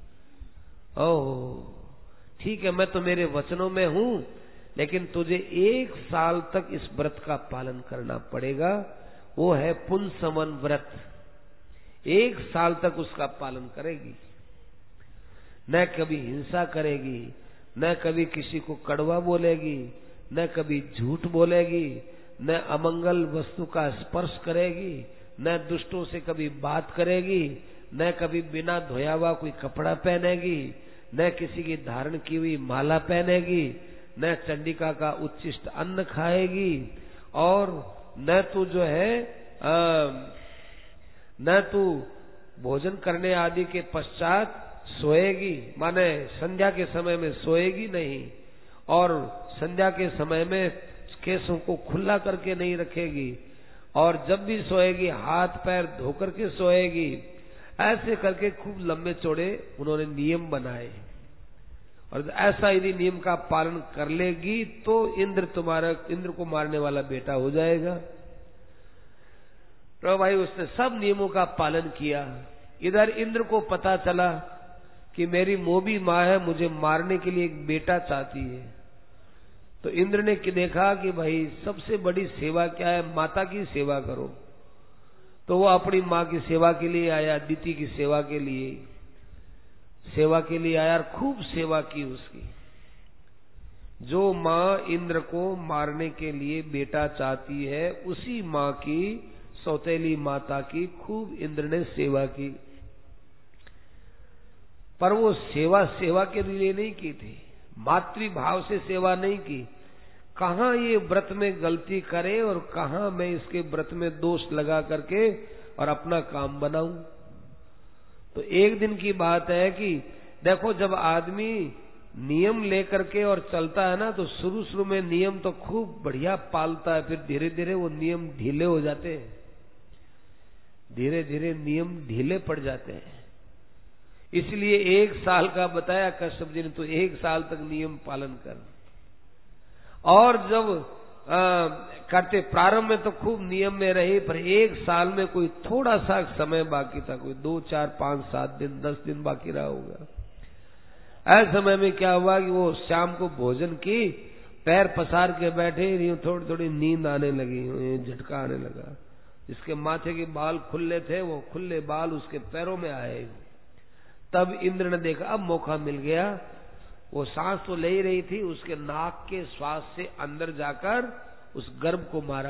ओह ठीक है, मैं तो मेरे वचनों में हूं, लेकिन तुझे एक साल तक इस व्रत का पालन करना पड़ेगा। वो है पुंसवन व्रत। एक साल तक उसका पालन करेगी, न कभी हिंसा करेगी, न कभी किसी को कड़वा बोलेगी, न कभी झूठ बोलेगी, न अमंगल वस्तु का स्पर्श करेगी, न दुष्टों से कभी बात करेगी, न कभी बिना धोया हुआ कोई कपड़ा पहनेगी, न किसी की धारण की हुई माला पहनेगी, न चंडिका का उच्छिष्ट अन्न खाएगी, और न तू जो है आ, न तू भोजन करने आदि के पश्चात सोएगी, माने संध्या के समय में सोएगी नहीं, और संध्या के समय में केसों को खुला करके नहीं रखेगी, और जब भी सोएगी हाथ पैर धो करके सोएगी। ऐसे करके खूब लंबे चौड़े उन्होंने नियम बनाए, और ऐसा यदि नियम का पालन कर लेगी तो इंद्र तुम्हारा इंद्र को मारने वाला बेटा हो जाएगा। तो भाई उसने सब नियमों का पालन किया। इधर इंद्र को पता चला कि मेरी मोबी माँ है, मुझे मारने के लिए एक बेटा चाहती है। तो इंद्र ने देखा कि भाई सबसे बड़ी सेवा क्या है, माता की सेवा करो। तो वो अपनी माँ की सेवा के लिए आया, दीति की सेवा के लिए सेवा के लिए आया और खूब सेवा की उसकी। जो माँ इंद्र को मारने के लिए बेटा चाहती है, उसी माँ की, सौतेली माता की खूब इंद्र ने सेवा की। पर वो सेवा सेवा के लिए नहीं की थी, मातृभाव से सेवा नहीं की। कहाँ ये व्रत में गलती करे और कहाँ मैं इसके व्रत में दोष लगा करके और अपना काम बनाऊं। तो एक दिन की बात है कि देखो, जब आदमी नियम लेकर के और चलता है ना, तो शुरू शुरू में नियम तो खूब बढ़िया पालता है, फिर धीरे धीरे वो नियम ढीले हो जाते हैं, धीरे धीरे नियम ढीले पड़ जाते हैं। इसलिए एक साल का बताया कश्यप जी ने, तो एक साल तक नियम पालन कर। और जब आ, करते प्रारंभ में तो खूब नियम में रहे, पर एक साल में कोई थोड़ा सा समय बाकी था, कोई दो चार पांच सात दिन दस दिन बाकी रहा होगा। ऐसे समय में क्या हुआ कि वो शाम को भोजन की, पैर पसार के बैठे, थोड़ी थोड़ी नींद आने लगी, झटका आने लगा। जिसके माथे के बाल खुले थे, वो खुले बाल उसके पैरों में आए। तब इंद्र ने देखा अब मौका मिल गया। वो सांस तो ले ही रही थी, उसके नाक के श्वास से अंदर जाकर उस गर्भ को मारा।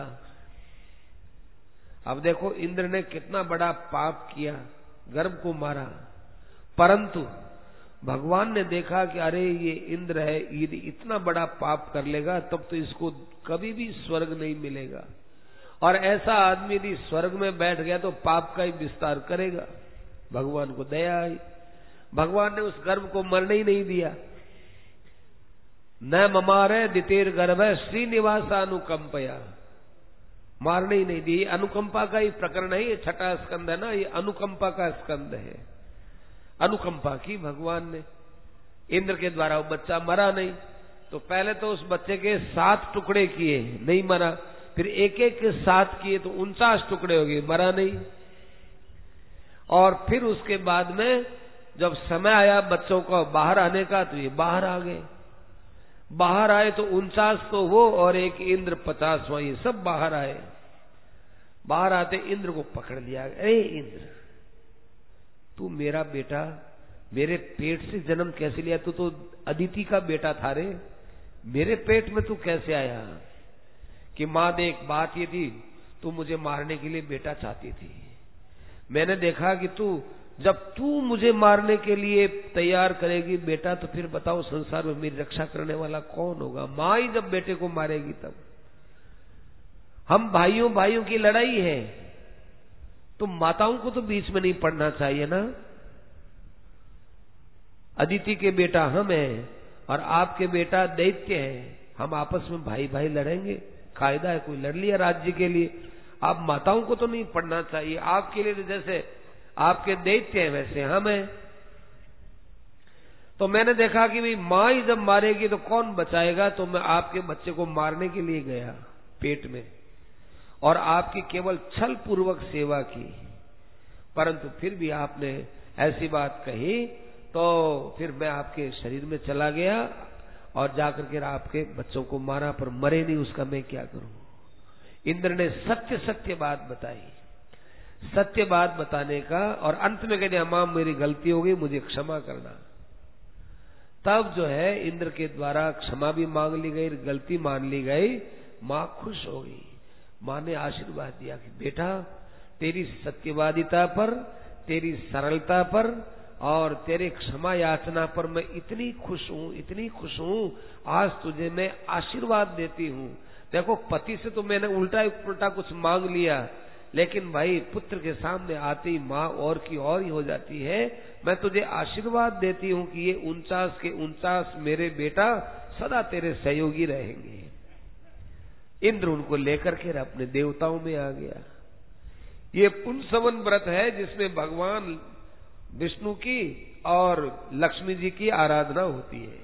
अब देखो इंद्र ने कितना बड़ा पाप किया, गर्भ को मारा। परंतु भगवान ने देखा कि अरे ये इंद्र है, यदि इतना बड़ा पाप कर लेगा तब तो इसको कभी भी स्वर्ग नहीं मिलेगा, और ऐसा आदमी यदि स्वर्ग में बैठ गया तो पाप का ही विस्तार करेगा। भगवान को दया आई, भगवान ने उस गर्भ को मरने ही नहीं दिया। न ममारे दितेर गर्भ श्रीनिवास अनुकंपया, मारने ही नहीं दी। अनुकंपा का ही प्रकरण है, ये छठा स्कंद है ना, ये अनुकंपा का स्कंद है। अनुकंपा की भगवान ने, इंद्र के द्वारा वो बच्चा मरा नहीं। तो पहले तो उस बच्चे के सात टुकड़े किए, नहीं मरा, फिर एक एक के सात किए तो उनचास टुकड़े हो गए, मरा नहीं। और फिर उसके बाद में जब समय आया बच्चों को बाहर आने का, तो ये बाहर आ गए। बाहर आए तो उनचास तो वो और एक इंद्र पचासवां, ये सब बाहर आए। बाहर आते इंद्र को पकड़ लिया, अरे इंद्र तू मेरा बेटा, मेरे पेट से जन्म कैसे लिया? तू तो अदिति का बेटा था रे, मेरे पेट में तू कैसे आया? कि मां देख बात ये थी, तू मुझे मारने के लिए बेटा चाहती थी। मैंने देखा कि तू जब तू मुझे मारने के लिए तैयार करेगी बेटा, तो फिर बताओ संसार में मेरी रक्षा करने वाला कौन होगा? मां ही जब बेटे को मारेगी तब। हम भाइयों भाइयों की लड़ाई है, तो माताओं को तो बीच में नहीं पड़ना चाहिए ना। अदिति के बेटा हम हैं और आपके बेटा दैत्य है, हम आपस में भाई भाई लड़ेंगे, कायदा है, कोई लड़ लिया राज्य के लिए। आप माताओं को तो नहीं पड़ना चाहिए, आपके लिए जैसे आपके दैत्य है वैसे हम हैं। तो मैंने देखा कि भाई मां ही जब मारेगी तो कौन बचाएगा, तो मैं आपके बच्चे को मारने के लिए गया पेट में, और आपकी केवल छल पूर्वक सेवा की। परंतु फिर भी आपने ऐसी बात कही तो फिर मैं आपके शरीर में चला गया और जाकर के आपके बच्चों को मारा, पर मरे नहीं, उसका मैं क्या करूं। इंद्र ने सत्य सत्य बात बताई, सत्य बात बताने का, और अंत में कहते अमाम मेरी गलती हो गई, मुझे क्षमा करना। तब जो है इंद्र के द्वारा क्षमा भी मांग ली गई, गलती मान ली गई। मां खुश हो गई। मां ने आशीर्वाद दिया कि बेटा तेरी सत्यवादिता पर, तेरी सरलता पर और तेरे क्षमा याचना पर मैं इतनी खुश हूं, इतनी खुश हूं, आज तुझे मैं आशीर्वाद देती हूं। देखो पति से तो मैंने उल्टा उल्टा कुछ मांग लिया, लेकिन भाई पुत्र के सामने आते ही माँ और की और ही हो जाती है। मैं तुझे आशीर्वाद देती हूँ कि ये उनचास के उनचास मेरे बेटा सदा तेरे सहयोगी रहेंगे। इंद्र उनको लेकर के अपने देवताओं में आ गया। ये पुंसवन व्रत है जिसमें भगवान विष्णु की और लक्ष्मी जी की आराधना होती है।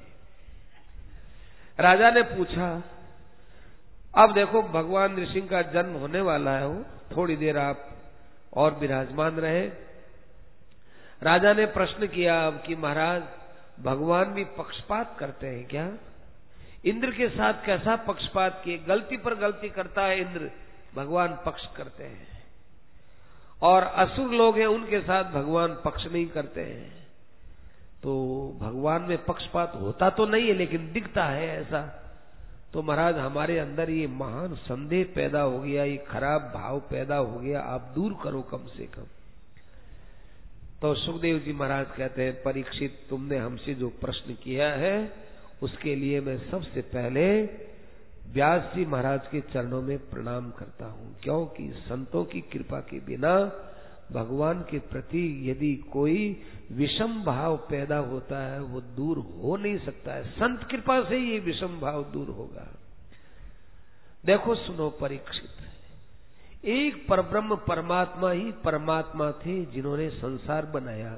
राजा ने पूछा, अब देखो भगवान ऋषि का जन्म होने वाला है, वो थोड़ी देर आप और विराजमान रहे। राजा ने प्रश्न किया अब कि महाराज भगवान भी पक्षपात करते हैं क्या? इंद्र के साथ कैसा पक्षपात किए? गलती पर गलती करता है इंद्र, भगवान पक्ष करते हैं, और असुर लोग हैं उनके साथ भगवान पक्ष नहीं करते हैं। तो भगवान में पक्षपात होता तो नहीं है, लेकिन दिखता है ऐसा। तो महाराज हमारे अंदर ये महान संदेह पैदा हो गया, ये खराब भाव पैदा हो गया, आप दूर करो कम से कम। तो सुखदेव जी महाराज कहते हैं, परीक्षित तुमने हमसे जो प्रश्न किया है उसके लिए मैं सबसे पहले व्यास जी महाराज के चरणों में प्रणाम करता हूँ, क्योंकि संतों की कृपा के बिना भगवान के प्रति यदि कोई विषम भाव पैदा होता है वो दूर हो नहीं सकता है। संत कृपा से ये विषम भाव दूर होगा। देखो सुनो परीक्षित, एक परब्रह्म परमात्मा ही परमात्मा थे जिन्होंने संसार बनाया।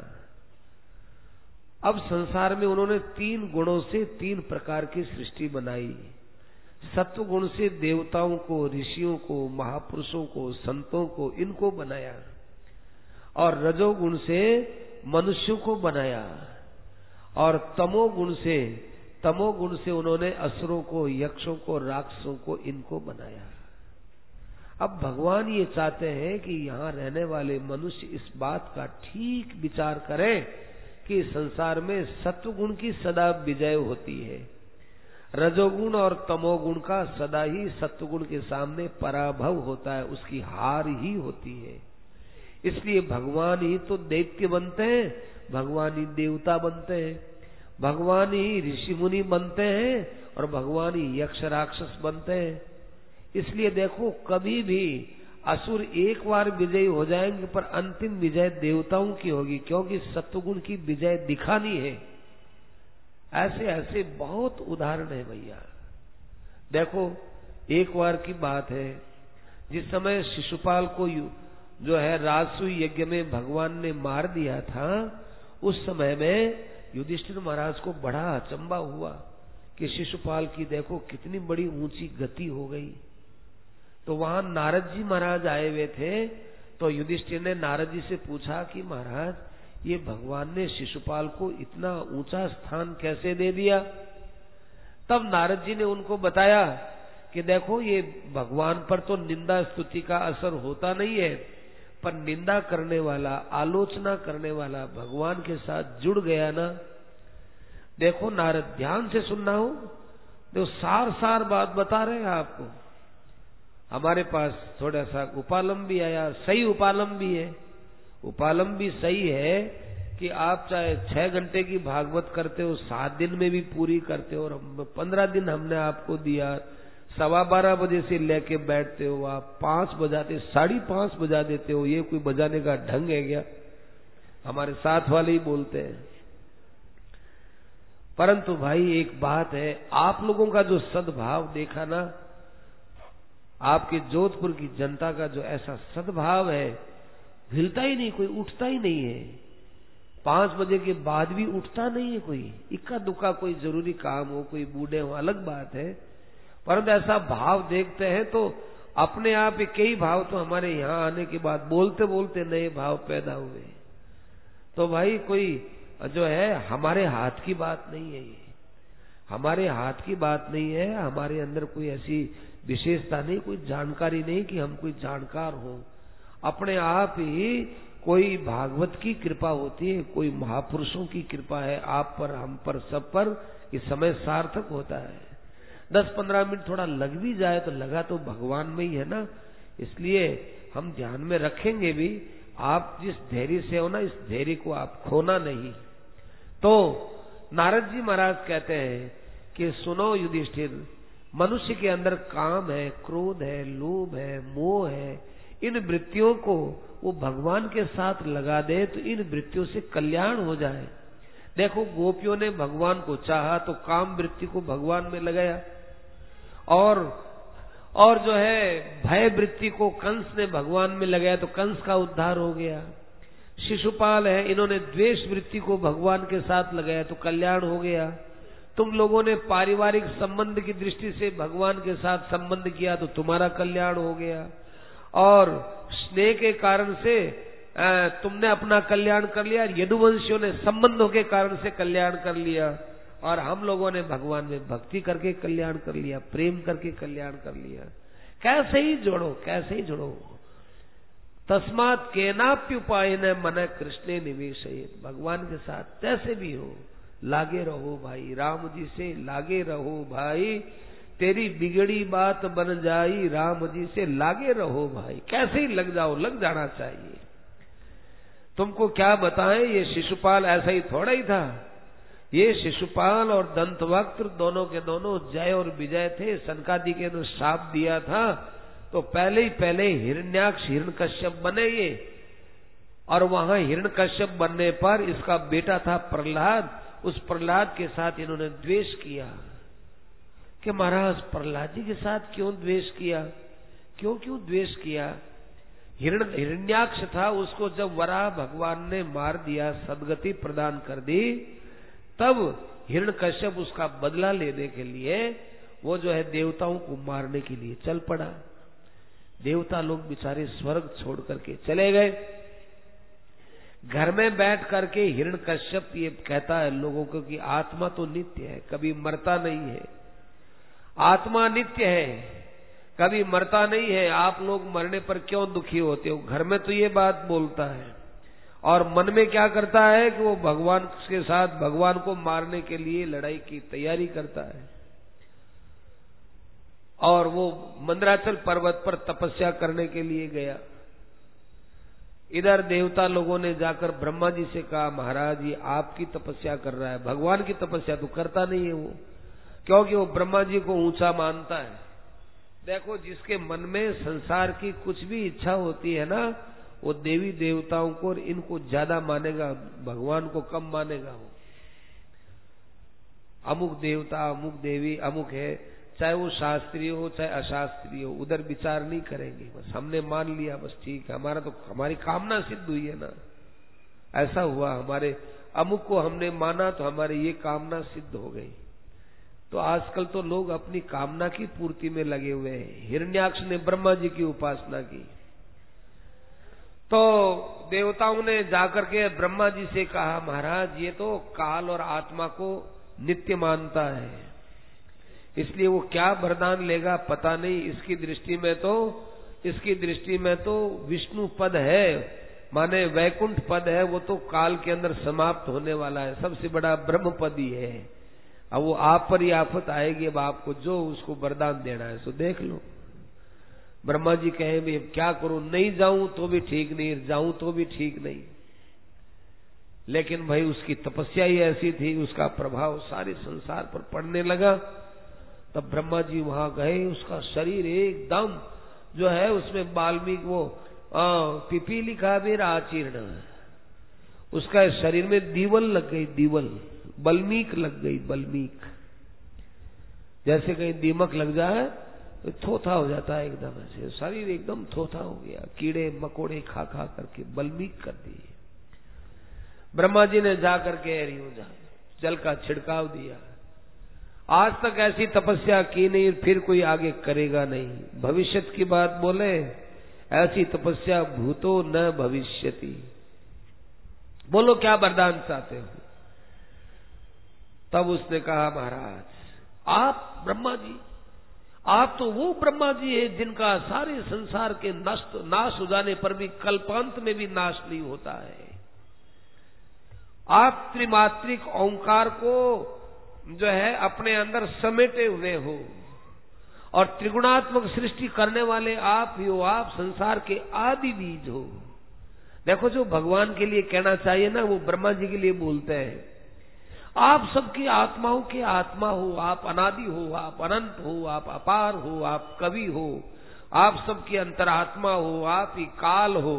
अब संसार में उन्होंने तीन गुणों से तीन प्रकार की सृष्टि बनाई। सत्व गुण से देवताओं को, ऋषियों को, महापुरुषों को, संतों को, इनको बनाया, और रजोगुण से मनुष्यों को बनाया, और तमोगुण से तमोगुण से उन्होंने असुरों को, यक्षों को, राक्षसों को, इनको बनाया। अब भगवान ये चाहते हैं कि यहाँ रहने वाले मनुष्य इस बात का ठीक विचार करें कि संसार में सत्वगुण की सदा विजय होती है, रजोगुण और तमोगुण का सदा ही सत्वगुण के सामने पराभव होता है, उसकी हार ही होती है। इसलिए भगवान ही तो दैत्य बनते हैं, भगवान ही देवता बनते हैं, भगवान ही ऋषि मुनि बनते हैं, और भगवान ही यक्ष राक्षस बनते हैं। इसलिए देखो कभी भी असुर एक बार विजयी हो जाएंगे, पर अंतिम विजय देवताओं की होगी, क्योंकि सत्वगुण की विजय दिखानी है। ऐसे ऐसे बहुत उदाहरण है भैया। देखो एक बार की बात है, जिस समय शिशुपाल को जो है राजसूय यज्ञ में भगवान ने मार दिया था, उस समय में युधिष्ठिर महाराज को बड़ा अचंबा हुआ कि शिशुपाल की देखो कितनी बड़ी ऊंची गति हो गई। तो वहां नारद जी महाराज आए हुए थे, तो युधिष्ठिर ने नारद जी से पूछा कि महाराज ये भगवान ने शिशुपाल को इतना ऊंचा स्थान कैसे दे दिया? तब नारद जी ने उनको बताया कि देखो ये भगवान पर तो निंदा स्तुति का असर होता नहीं है, पर निंदा करने वाला, आलोचना करने वाला भगवान के साथ जुड़ गया ना। देखो नारद ध्यान से सुनना हो, देखो सार सार बात बता रहे हैं आपको। हमारे पास थोड़ा सा उपालम भी आया, सही उपालम भी है। उपालम भी सही है कि आप चाहे छह घंटे की भागवत करते हो, सात दिन में भी पूरी करते हो, और पंद्रह दिन हमने आपको दिया, सवा बारह बजे से लेके बैठते हो, आप पांच बजाते, साढ़े पांच बजा देते हो, ये कोई बजाने का ढंग है क्या? हमारे साथ वाले ही बोलते हैं। परंतु भाई एक बात है, आप लोगों का जो सद्भाव देखा ना, आपके जोधपुर की जनता का जो ऐसा सद्भाव है, हिलता ही नहीं, कोई उठता ही नहीं है। पांच बजे के बाद भी उठता नहीं है कोई, इक्का दुक्का कोई जरूरी काम हो, कोई बूढ़े हो, अलग बात है, परंतु ऐसा भाव देखते हैं तो अपने आप ही कई भाव तो हमारे यहाँ आने के बाद बोलते बोलते नए भाव पैदा हुए। तो भाई कोई जो है हमारे हाथ की बात नहीं है, ये हमारे हाथ की बात नहीं है। हमारे अंदर कोई ऐसी विशेषता नहीं, कोई जानकारी नहीं कि हम कोई जानकार हो। अपने आप ही कोई भागवत की कृपा होती है, कोई महापुरुषों की कृपा है आप पर, हम पर, सब पर। इस समय सार्थक होता है। दस पंद्रह मिनट थोड़ा लग भी जाए तो लगा तो भगवान में ही है ना। इसलिए हम ध्यान में रखेंगे भी। आप जिस धैर्य से हो ना, इस धैर्य को आप खोना नहीं। तो नारद जी महाराज कहते हैं कि सुनो युधिष्ठिर, मनुष्य के अंदर काम है, क्रोध है, लोभ है, मोह है, इन वृत्तियों को वो भगवान के साथ लगा दे तो इन वृत्तियों से कल्याण हो जाए। देखो गोपियों ने भगवान को चाहा तो काम वृत्ति को भगवान में लगाया, और और जो है भय वृत्ति को कंस ने भगवान में लगाया तो कंस का उद्धार हो गया। शिशुपाल है, इन्होंने द्वेष वृत्ति को भगवान के साथ लगाया तो कल्याण हो गया। तुम लोगों ने पारिवारिक संबंध की दृष्टि से भगवान के साथ संबंध किया तो तुम्हारा कल्याण हो गया। और स्नेह के कारण से तुमने अपना कल्याण कर लिया। यदुवंशियों ने संबंधों के कारण से कल्याण कर लिया, और हम लोगों ने भगवान में भक्ति करके कल्याण कर लिया, प्रेम करके कल्याण कर लिया। कैसे ही जोड़ो, कैसे ही जोड़ो। तस्मात् केनाप्युपाय न मन कृष्णे निवेशयेत्। भगवान के साथ कैसे भी हो लागे रहो भाई, राम जी से लागे रहो भाई, तेरी बिगड़ी बात बन जाई, राम जी से लागे रहो भाई। कैसे ही लग जाओ, लग जाना चाहिए। तुमको क्या बताएं, ये शिशुपाल ऐसा ही थोड़ा ही था। ये शिशुपाल और दंतवक्त्र दोनों के दोनों जय और विजय थे। सनकादि के ने शाप दिया था तो पहले ही पहले हिरण्याक्ष हिरण्यकश्यप बने ये, और वहां हिरण्यकश्यप बनने पर इसका बेटा था प्रहलाद, उस प्रहलाद के साथ इन्होंने द्वेष किया कि महाराज प्रहलाद जी के साथ क्यों द्वेष किया, क्यों क्यों द्वेष किया। हिरण हिरण्याक्ष था, उसको जब वराह भगवान ने मार दिया, सदगति प्रदान कर दी, तब हिरण्यकश्यप उसका बदला लेने के लिए वो जो है देवताओं को मारने के लिए चल पड़ा। देवता लोग बेचारे स्वर्ग छोड़ करके चले गए। घर में बैठ करके हिरण्यकश्यप ये कहता है लोगों को कि आत्मा तो नित्य है, कभी मरता नहीं है। आत्मा नित्य है, कभी मरता नहीं है। आप लोग मरने पर क्यों दुखी होते हो? घर में तो ये बात बोलता है, और मन में क्या करता है कि वो भगवान के साथ भगवान को मारने के लिए लड़ाई की तैयारी करता है। और वो मंदराचल पर्वत पर तपस्या करने के लिए गया। इधर देवता लोगों ने जाकर ब्रह्मा जी से कहा, महाराज ये आपकी तपस्या कर रहा है, भगवान की तपस्या तो करता नहीं है वो, क्योंकि वो ब्रह्मा जी को ऊंचा मानता है। देखो जिसके मन में संसार की कुछ भी इच्छा होती है ना, वो देवी देवताओं को और इनको ज्यादा मानेगा, भगवान को कम मानेगा। वो अमुक देवता अमुक देवी अमुक है, चाहे वो शास्त्रीय हो चाहे अशास्त्रीय हो, उधर विचार नहीं करेंगे। बस हमने मान लिया, बस ठीक है, हमारा तो हमारी कामना सिद्ध हुई है ना। ऐसा हुआ, हमारे अमुक को हमने माना तो हमारी ये कामना सिद्ध हो गई। तो आजकल तो लोग अपनी कामना की पूर्ति में लगे हुए हैं। हिरण्याक्ष ने ब्रह्मा जी की उपासना की, तो देवताओं ने जाकर के ब्रह्मा जी से कहा, महाराज ये तो काल और आत्मा को नित्य मानता है, इसलिए वो क्या वरदान लेगा पता नहीं। इसकी दृष्टि में तो इसकी दृष्टि में तो विष्णु पद है, माने वैकुंठ पद है, वो तो काल के अंदर समाप्त होने वाला है, सबसे बड़ा ब्रह्म पद ही है। अब वो आप पर ही आफत आएगी, अब आपको जो उसको वरदान देना है सो देख लो। ब्रह्मा जी कहे भी क्या करूं, नहीं जाऊं तो भी ठीक नहीं, जाऊं तो भी ठीक नहीं। लेकिन भाई उसकी तपस्या ही ऐसी थी, उसका प्रभाव सारे संसार पर पड़ने लगा। तब ब्रह्मा जी वहां गए, उसका शरीर एकदम जो है उसमें वाल्मीकि वो पिपीली का भी आचीर्ण, उसका शरीर में दीवल लग गई, दीवल बल्मीक लग गई, बल्मीक। जैसे कहीं दीमक लग जाए तो थोथा हो जाता है एकदम, ऐसे शरीर एकदम थोथा हो गया, कीड़े मकोड़े खा खा करके बल्मीक कर दिए। ब्रह्मा जी ने जाकर के एरियो जा जल का छिड़काव दिया, आज तक ऐसी तपस्या की नहीं, फिर कोई आगे करेगा नहीं। भविष्य की बात बोले, ऐसी तपस्या भूतो न भविष्यति। बोलो क्या वरदान चाहते हो? तब उसने कहा, महाराज आप ब्रह्मा जी, आप तो वो ब्रह्मा जी है जिनका सारे संसार के नष्ट नाश हो जाने पर भी कल्पांत में भी नाश नहीं होता है। आप त्रिमात्रिक ओंकार को जो है अपने अंदर समेटे हुए हो और त्रिगुणात्मक सृष्टि करने वाले आप ही हो। आप संसार के आदि बीज हो। देखो, जो भगवान के लिए कहना चाहिए ना, वो ब्रह्मा जी के लिए बोलते हैं। आप सबकी आत्माओं के आत्मा हो, आप अनादि हो, आप अनंत हो, आप अपार हो, आप कवि हो, आप सबकी अंतरात्मा हो, आप ही काल हो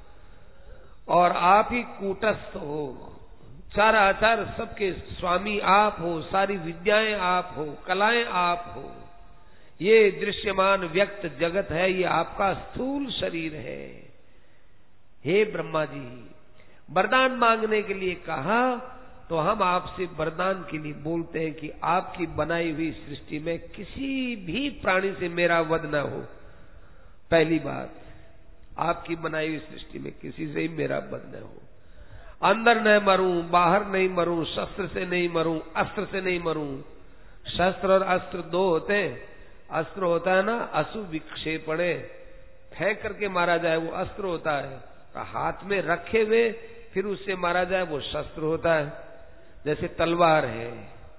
और आप ही कूटस्थ हो। चाराचार सबके स्वामी आप हो, सारी विद्याएं आप हो, कलाएं आप हो। ये दृश्यमान व्यक्त जगत है, ये आपका स्थूल शरीर है। हे ब्रह्मा जी, वरदान मांगने के लिए कहा तो हम आपसे वरदान के लिए बोलते हैं कि आपकी बनाई हुई सृष्टि में किसी भी प्राणी से मेरा वध न हो। पहली बात, आपकी बनाई हुई सृष्टि में किसी से ही मेरा वध न हो। अंदर न मरूं, बाहर नहीं मरूं, शस्त्र से नहीं मरूं, अस्त्र से नहीं मरूं। शस्त्र और अस्त्र दो होते हैं। अस्त्र होता है ना असु विक्षेपणे, फेंक करके मारा जाए वो अस्त्र होता है। हाथ में रखे हुए फिर उससे मारा जाए वो शस्त्र होता है। जैसे तलवार है,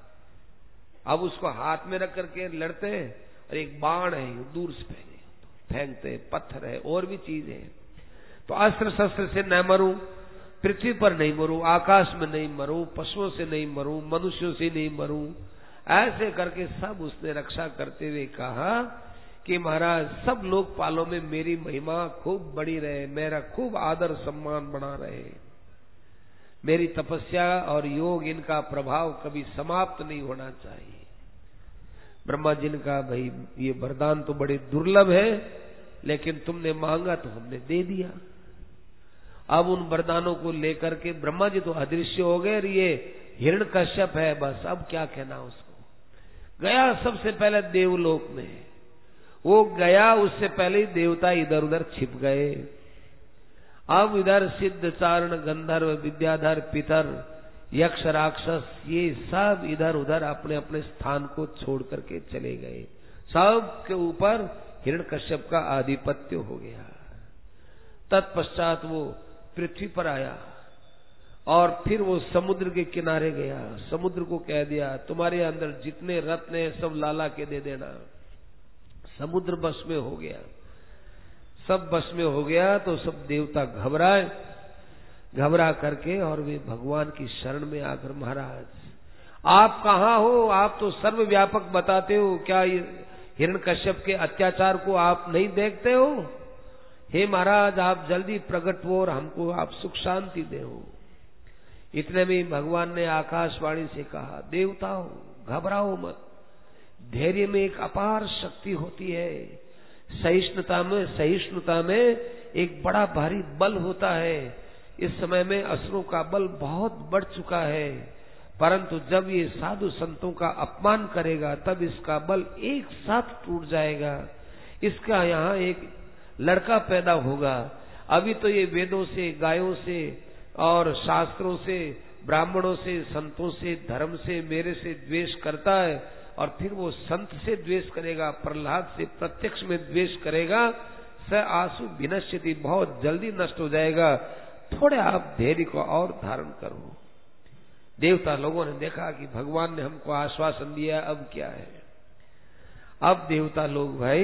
अब उसको हाथ में रख करके लड़ते हैं, और एक बाण है दूर से फेंकते हैं, पत्थर है और भी चीज है। तो अस्त्र शस्त्र से न मरूं, पृथ्वी पर नहीं मरूं, आकाश में नहीं मरूं, पशुओं से नहीं मरूं, मनुष्यों से नहीं मरूं। ऐसे करके सब उसने रक्षा करते हुए कहा कि महाराज सब लोकपालों में मेरी महिमा खूब बड़ी रहे, मेरा खूब आदर सम्मान बना रहे। मेरी तपस्या और योग, इनका प्रभाव कभी समाप्त नहीं होना चाहिए। ब्रह्मा जी ने कहा, भाई ये वरदान तो बड़े दुर्लभ है, लेकिन तुमने मांगा तो हमने दे दिया। अब उन वरदानों को लेकर के ब्रह्मा जी तो अदृश्य हो गए। ये हिरण्यकश्यप है, बस अब क्या कहना उसको। गया सबसे पहले देवलोक में, वो गया उससे पहले ही देवता इधर उधर छिप गए। अब इधर सिद्ध चारण गंधर्व विद्याधर पितर यक्ष राक्षस ये सब इधर उधर अपने अपने स्थान को छोड़ करके चले गए। सब के ऊपर हिरण्यकश्यप का आधिपत्य हो गया। तत्पश्चात वो पृथ्वी पर आया और फिर वो समुद्र के किनारे गया। समुद्र को कह दिया, तुम्हारे अंदर जितने रत्न हैं सब लाला के दे देना। समुद्र बस में हो गया। सब बस में हो गया तो सब देवता घबराए, घबरा करके और वे भगवान की शरण में आकर, महाराज आप कहाँ हो? आप तो सर्वव्यापक बताते हो, क्या हिरण्यकश्यप के अत्याचार को आप नहीं देखते हो? हे महाराज, आप जल्दी प्रकट हो और हमको आप सुख शांति दे हो। इतने में भगवान ने आकाशवाणी से कहा, देवताओं घबराओ मत, धैर्य में एक अपार शक्ति होती है। सहिष्णुता में सहिष्णुता में एक बड़ा भारी बल होता है। इस समय में असुरों का बल बहुत बढ़ चुका है, परंतु जब ये साधु संतों का अपमान करेगा तब इसका बल एक साथ टूट जाएगा। इसका यहाँ एक लड़का पैदा होगा। अभी तो ये वेदों से, गायों से और शास्त्रों से, ब्राह्मणों से, संतों से, धर्म से, मेरे से द्वेष करता है, और फिर वो संत से द्वेष करेगा, प्रहलाद से प्रत्यक्ष में द्वेष करेगा। स आसु विनश्यति, बहुत जल्दी नष्ट हो जाएगा। थोड़े आप धैर्य को और धारण करो। देवता लोगों ने देखा कि भगवान ने हमको आश्वासन दिया, अब क्या है। अब देवता लोग भाई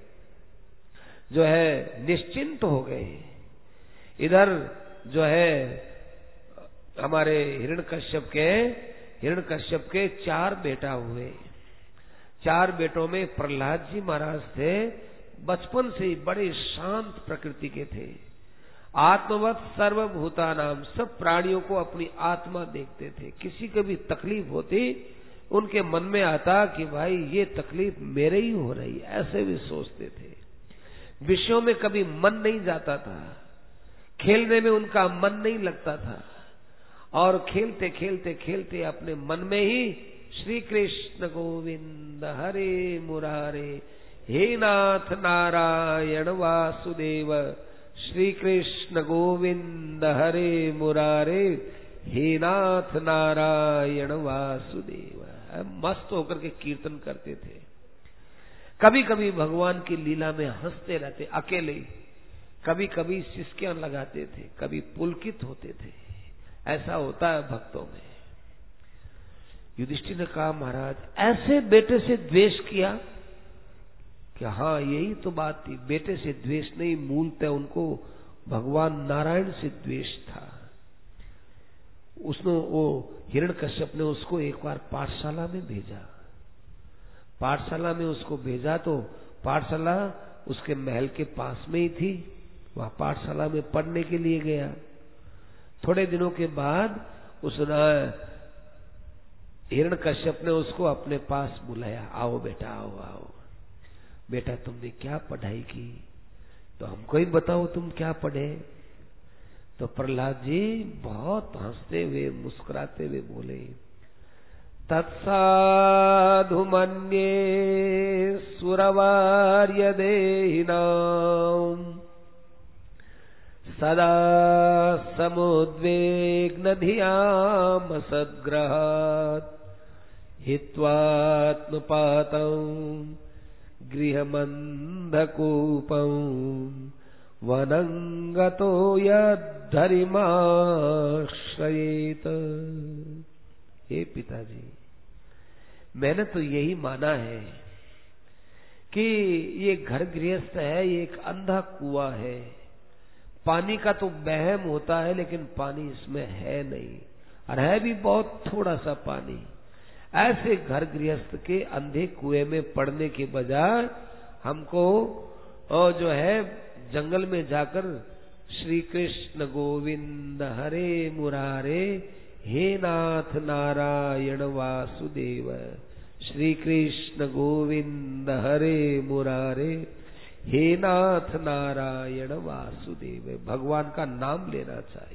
जो है निश्चिंत हो गए। इधर जो है हमारे हिरण्यकश्यप के हिरण्यकश्यप के चार बेटा हुए। चार बेटों में प्रहलाद जी महाराज थे, बचपन से ही बड़े शांत प्रकृति के थे। आत्मवत सर्वभूतानाम, सब प्राणियों को अपनी आत्मा देखते थे। किसी को भी तकलीफ होती उनके मन में आता कि भाई ये तकलीफ मेरे ही हो रही, ऐसे भी सोचते थे। विषयों में कभी मन नहीं जाता था, खेलने में उनका मन नहीं लगता था, और खेलते खेलते खेलते अपने मन में ही श्री कृष्ण गोविंद हरे मुरारे, हे नाथ नारायण वासुदेव, श्री कृष्ण गोविंद हरे मुरारे, हे नाथ नारायण वासुदेव। मस्त होकर के कीर्तन करते थे। कभी कभी भगवान की लीला में हंसते रहते अकेले, कभी कभी सिसकियां लगाते थे, कभी पुलकित होते थे। ऐसा होता है भक्तों में। युधिष्ठिर ने कहा, महाराज ऐसे बेटे से द्वेष किया कि हाँ यही तो बात थी, बेटे से द्वेष नहीं, मूलतः उनको भगवान नारायण से द्वेष था। उसने वो हिरण्यकश्यप ने उसको एक बार पाठशाला में भेजा। पाठशाला में उसको भेजा तो पाठशाला उसके महल के पास में ही थी। वहां पाठशाला में पढ़ने के लिए गया। थोड़े दिनों के बाद उस हिरण्यकश्यप ने उसको अपने पास बुलाया, आओ बेटा आओ आओ बेटा, तुमने क्या पढ़ाई की, तो हमको ही बताओ तुम क्या पढ़े। तो प्रहलाद जी बहुत हंसते हुए मुस्कुराते हुए बोले, तत्साधु मन्ये सुरवार्य देहिनाम् सदा समुद्वेग्न धियाम सद्ग्रहात् हित्वात्मपातम् गृहमन्धकूपम् वनंगतो यद्धरिमाश्रयेत। हे पिताजी, मैंने तो यही माना है कि ये घर गृहस्थ है, ये एक अंधा कुआं है। पानी का तो बहम होता है लेकिन पानी इसमें है नहीं, और है भी बहुत थोड़ा सा पानी। ऐसे घर गृहस्थ के अंधे कुएं में पड़ने के बजाय हमको और जो है जंगल में जाकर श्री कृष्ण गोविंद हरे मुरारे, हे नाथ नारायण वासुदेव, श्री कृष्ण गोविंद हरे मुरारे, हे नाथ नारायण वासुदेव, भगवान का नाम लेना चाहिए।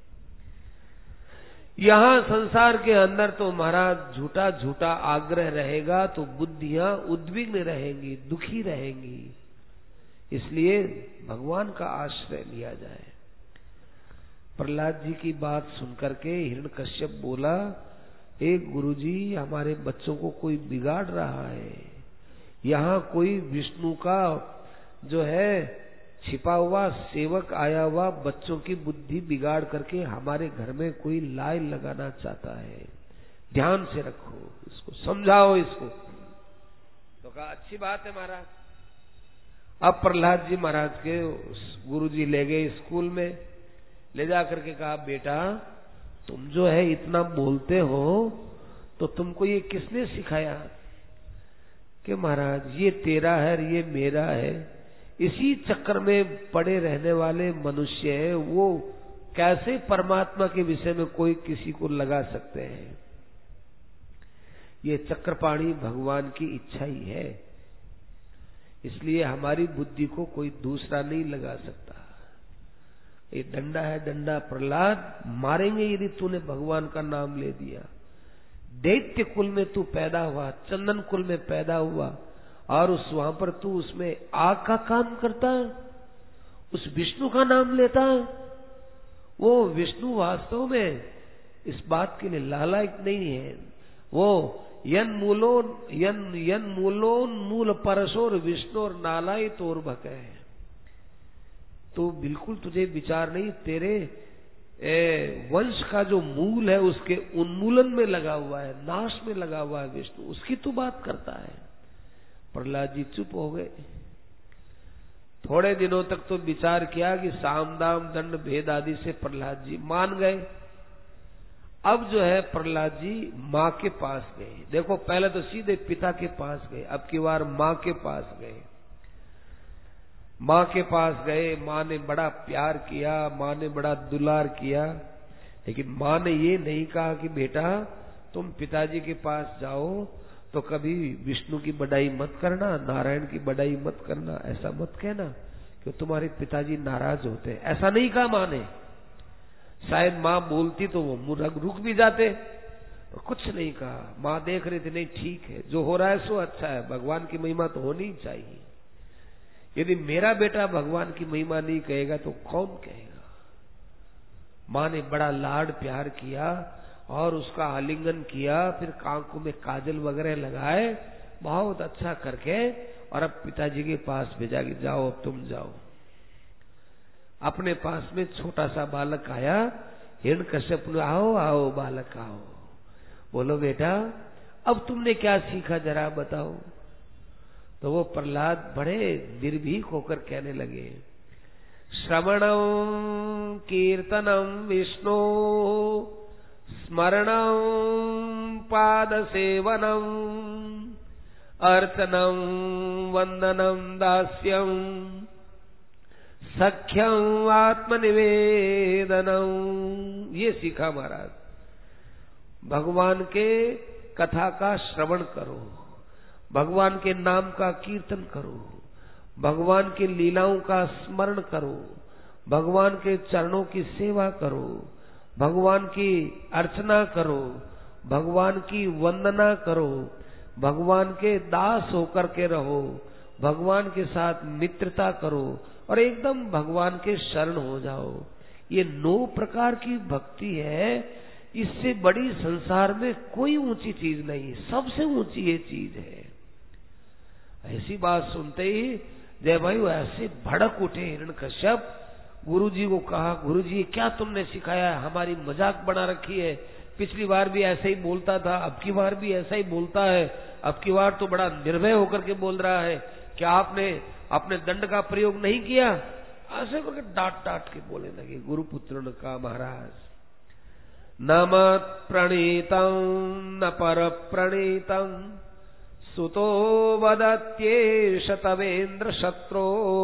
यहाँ संसार के अंदर तो महाराज झूठा झूठा आग्रह रहेगा तो बुद्धियां उद्विग्न रहेंगी, दुखी रहेंगी। इसलिए भगवान का आश्रय लिया जाए। प्रहलाद जी की बात सुनकर के हिरण्यकश्यप बोला, एक गुरुजी, हमारे बच्चों को कोई बिगाड़ रहा है। यहाँ कोई विष्णु का जो है छिपा हुआ सेवक आया हुआ बच्चों की बुद्धि बिगाड़ करके हमारे घर में कोई लाय लगाना चाहता है। ध्यान से रखो इसको, समझाओ इसको। तो कहा अच्छी बात है महाराज। अब प्रहलाद जी महाराज के गुरुजी ले गए स्कूल में, ले जाकर के कहा, बेटा तुम जो है इतना बोलते हो तो तुमको ये किसने सिखाया? कि महाराज ये तेरा है, ये मेरा है। इसी चक्कर में पड़े रहने वाले मनुष्य है, वो कैसे परमात्मा के विषय में कोई किसी को लगा सकते हैं? ये चक्रपाणी भगवान की इच्छा ही है, इसलिए हमारी बुद्धि को कोई दूसरा नहीं लगा सकता। ये डंडा है डंडा, प्रहलाद मारेंगे यदि तूने भगवान का नाम ले दिया। दैत्य कुल में तू पैदा हुआ, चंदन कुल में पैदा हुआ, और उस वहां पर तू उसमें आग का काम करता है, उस विष्णु का नाम लेता है। वो विष्णु वास्तव में इस बात के लिए लालायक नहीं है। वो यन मूलोन यन यन मूलोन मूल परशोर विष्णुर नालाई तोर भक है। तो बिल्कुल तुझे विचार नहीं, तेरे ए, वंश का जो मूल है उसके उन्मूलन में लगा हुआ है, नाश में लगा हुआ है विष्णु, उसकी तू बात करता है। प्रहलाद जी चुप हो गए। थोड़े दिनों तक तो विचार किया कि साम दाम दंड भेद आदि से प्रहलाद जी मान गए। अब जो है प्रहलाद जी माँ के पास गए। देखो पहले तो सीधे पिता के पास गए, अब की बार माँ के पास गए। माँ के पास गए, माँ ने बड़ा प्यार किया, माँ ने बड़ा दुलार किया, लेकिन माँ ने ये नहीं कहा कि बेटा तुम पिताजी के पास जाओ तो कभी विष्णु की बड़ाई मत करना, नारायण की बड़ाई मत करना, ऐसा मत कहना कि तुम्हारे पिताजी नाराज होते हैं। ऐसा नहीं कहा माँ ने। शायद माँ बोलती तो वो मुंह रुक भी जाते। कुछ नहीं कहा। माँ देख रही थी, नहीं ठीक है, जो हो रहा है सो अच्छा है, भगवान की महिमा तो होनी ही चाहिए। यदि मेरा बेटा भगवान की महिमा नहीं कहेगा तो कौन कहेगा। माँ ने बड़ा लाड प्यार किया और उसका आलिंगन किया, फिर आंखों में काजल वगैरह लगाए, बहुत अच्छा करके, और अब पिताजी के पास भेजा कि जाओ अब तुम जाओ। अपने पास में छोटा सा बालक आया, हिरण्यकश्यप ने, आओ आओ बालक आओ, बोलो बेटा अब तुमने क्या सीखा जरा बताओ। तो वो प्रहलाद बड़े निर्भीक होकर कहने लगे, श्रवणं कीर्तनं विष्णु स्मरणं पाद सेवनम अर्चनम वंदनम दास्यम सख्यम आत्मनिवेदनम। ये सीखा महाराज। भगवान के कथा का श्रवण करो, भगवान के नाम का कीर्तन करो, भगवान की लीलाओं का स्मरण करो, भगवान के चरणों की सेवा करो, भगवान की अर्चना करो, भगवान की वंदना करो, भगवान के दास होकर के रहो, भगवान के साथ मित्रता करो और एकदम भगवान के शरण हो जाओ। ये नौ प्रकार की भक्ति है, इससे बड़ी संसार में कोई ऊंची चीज नहीं, सबसे ऊंची ये चीज है। ऐसी बात सुनते ही जय भाई ऐसे भड़क उठे हिरण्यकश्यप। गुरुजी को कहा, गुरुजी क्या तुमने सिखाया है, हमारी मजाक बना रखी है। पिछली बार भी ऐसे ही बोलता था, अब की बार भी ऐसा ही बोलता है, अब की बार तो बड़ा निर्भय होकर के बोल रहा है। क्या आपने अपने दंड का प्रयोग नहीं किया? ऐसे करके डांट डांट के बोलने लगे। गुरुपुत्र ने कहा, महाराज न मत प्रणीतम न पर प्रणीतम सुतो वदत्येष तवेन्द्र शत्रो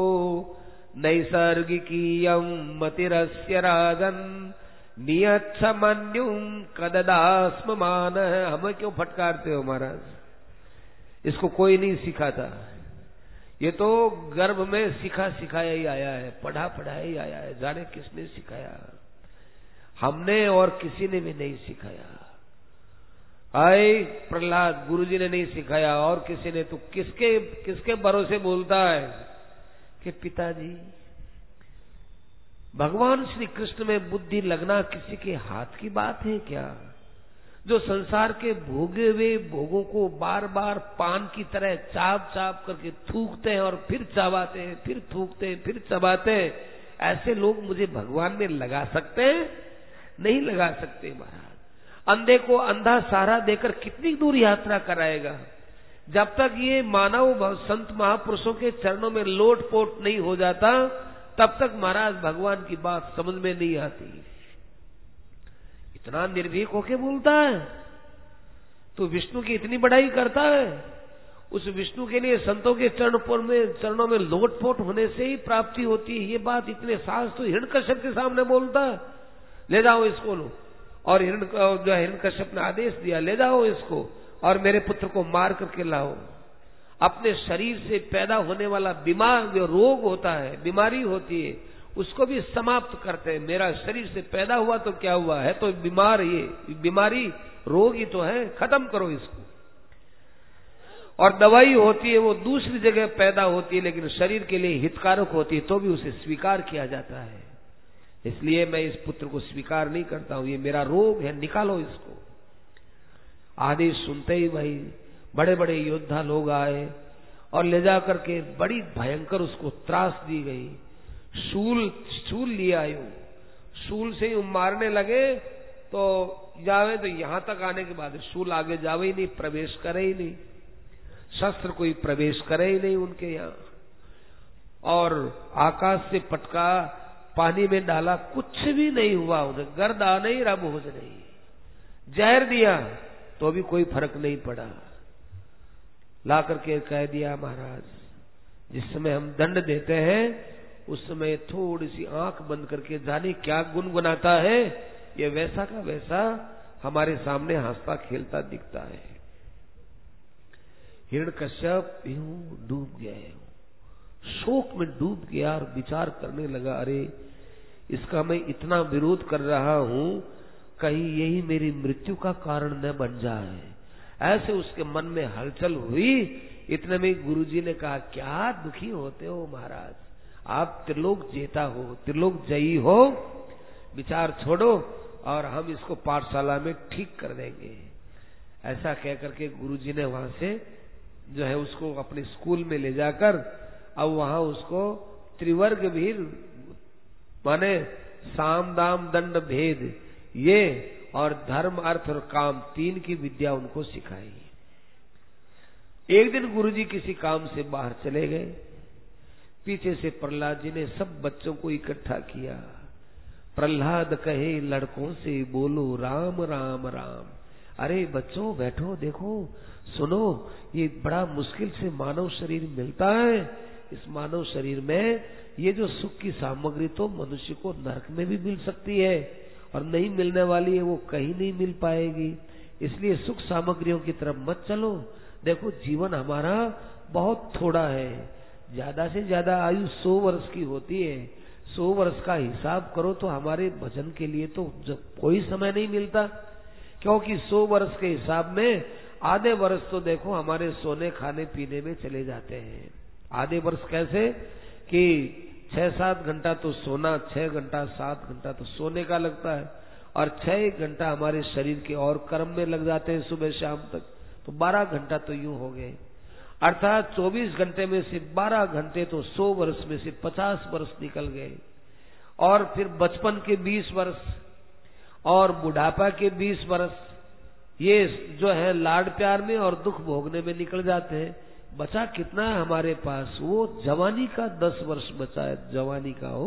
नैसर्गिकीयं मतिरस्य राजन नियच्छ मन्युं कददास्म मान। हमें क्यों फटकारते हो महाराज? इसको कोई नहीं सिखाता, ये तो गर्भ में सिखा सिखाया ही आया है, पढ़ा पढ़ाया ही आया है। जाने किसने सिखाया? हमने और किसी ने भी नहीं सिखाया। आए प्रहलाद, गुरुजी ने नहीं सिखाया और किसी ने, तो किसके किसके भरोसे बोलता है कि पिताजी? भगवान श्री कृष्ण में बुद्धि लगना किसी के हाथ की बात है क्या? जो संसार के भोगे हुए भोगों को बार बार पान की तरह चाप चाप करके थूकते हैं और फिर चबाते हैं, फिर थूकते हैं, फिर चबाते हैं, ऐसे लोग मुझे भगवान में लगा सकते हैं? नहीं लगा सकते महाराज। अंधे को अंधा सहारा देकर कितनी दूर यात्रा कराएगा? जब तक ये मानव संत महापुरुषों के चरणों में लोटपोट नहीं हो जाता, तब तक महाराज भगवान की बात समझ में नहीं आती। इतना निर्भीक होके बोलता है तो विष्णु की इतनी बड़ाई करता है। उस विष्णु के लिए संतों के चरणों में चरणों में लोटपोट होने से ही प्राप्ति होती है। ये बात इतने साहस तो हिरण्यकश्यप के सामने बोलता है। ले जाओ इसको लो। और हिरण्य जो हिरण्यकश्यप ने आदेश दिया, ले जाओ इसको और मेरे पुत्र को मार करके लाओ। अपने शरीर से पैदा होने वाला बीमार जो रोग होता है, बीमारी होती है, उसको भी समाप्त करते हैं। मेरा शरीर से पैदा हुआ तो क्या हुआ है, तो बीमार, ये बीमारी रोग ही तो है, खत्म करो इसको। और दवाई होती है वो दूसरी जगह पैदा होती है, लेकिन शरीर के लिए हितकारक होती है, तो भी उसे स्वीकार किया जाता है। इसलिए मैं इस पुत्र को स्वीकार नहीं करता हूं, ये मेरा रोग है, निकालो इसको। आदेश सुनते ही भाई बड़े बड़े योद्धा लोग आए और ले जा करके बड़ी भयंकर उसको त्रास दी गई। शूल शूल लिया आयो, शूल से ही मारने लगे तो जावे तो यहां तक आने के बाद शूल आगे जावे ही नहीं, प्रवेश करे ही नहीं, शस्त्र कोई प्रवेश करे ही नहीं उनके यहाँ। और आकाश से पटका, पानी में डाला, कुछ भी नहीं हुआ उन्हें, गर्दा नहीं रहा, बोझ नहीं। जहर दिया तो भी कोई फर्क नहीं पड़ा। ला करके कह दिया, महाराज जिस समय हम दंड देते हैं उस समय थोड़ी सी आंख बंद करके जाने क्या गुनगुनाता है, ये वैसा का वैसा हमारे सामने हंसता खेलता दिखता है। हिरण्यकश्यप यूं डूब गए, शोक में डूब गया और विचार करने लगा, अरे इसका मैं इतना विरोध कर रहा हूं, कहीं यही मेरी मृत्यु का कारण न बन जाए। ऐसे उसके मन में हलचल हुई। इतने में गुरुजी ने कहा, क्या दुखी होते हो महाराज, आप त्रिलोक जेता हो, त्रिलोक जयी हो, विचार छोड़ो और हम इसको पाठशाला में ठीक कर देंगे। ऐसा कह करके गुरुजी ने वहां से जो है उसको अपने स्कूल में ले जाकर अब वहां उसको त्रिवर्ग भी माने साम दाम दंड भेद ये और धर्म अर्थ और काम तीन की विद्या उनको सिखाई। एक दिन गुरुजी किसी काम से बाहर चले गए। पीछे से प्रहलाद जी ने सब बच्चों को इकट्ठा किया। प्रहलाद कहे, लड़कों से बोलो राम राम राम। अरे बच्चों बैठो, देखो सुनो, ये बड़ा मुश्किल से मानव शरीर मिलता है। इस मानव शरीर में ये जो सुख की सामग्री तो मनुष्य को नरक में भी मिल सकती है और नहीं मिलने वाली है वो कहीं नहीं मिल पाएगी। इसलिए सुख सामग्रियों की तरफ मत चलो। देखो जीवन हमारा बहुत थोड़ा है, ज्यादा से ज्यादा आयु सौ वर्ष की होती है। सौ वर्ष का हिसाब करो तो हमारे भजन के लिए तो जब कोई समय नहीं मिलता, क्योंकि सौ वर्ष के हिसाब में आधे वर्ष तो देखो हमारे सोने खाने पीने में चले जाते हैं। आधे वर्ष कैसे कि छह सात घंटा तो सोना, छह घंटा सात घंटा तो सोने का लगता है और छह घंटा हमारे शरीर के और कर्म में लग जाते हैं सुबह शाम तक, तो बारह घंटा तो यूं हो गए। अर्थात चौबीस घंटे में से बारह घंटे तो सौ वर्ष में से पचास वर्ष निकल गए। और फिर बचपन के बीस वर्ष और बुढ़ापा के बीस वर्ष ये जो है लाड प्यार में और दुख भोगने में निकल जाते हैं। बचा कितना है हमारे पास? वो जवानी का दस वर्ष बचा है, जवानी का हो।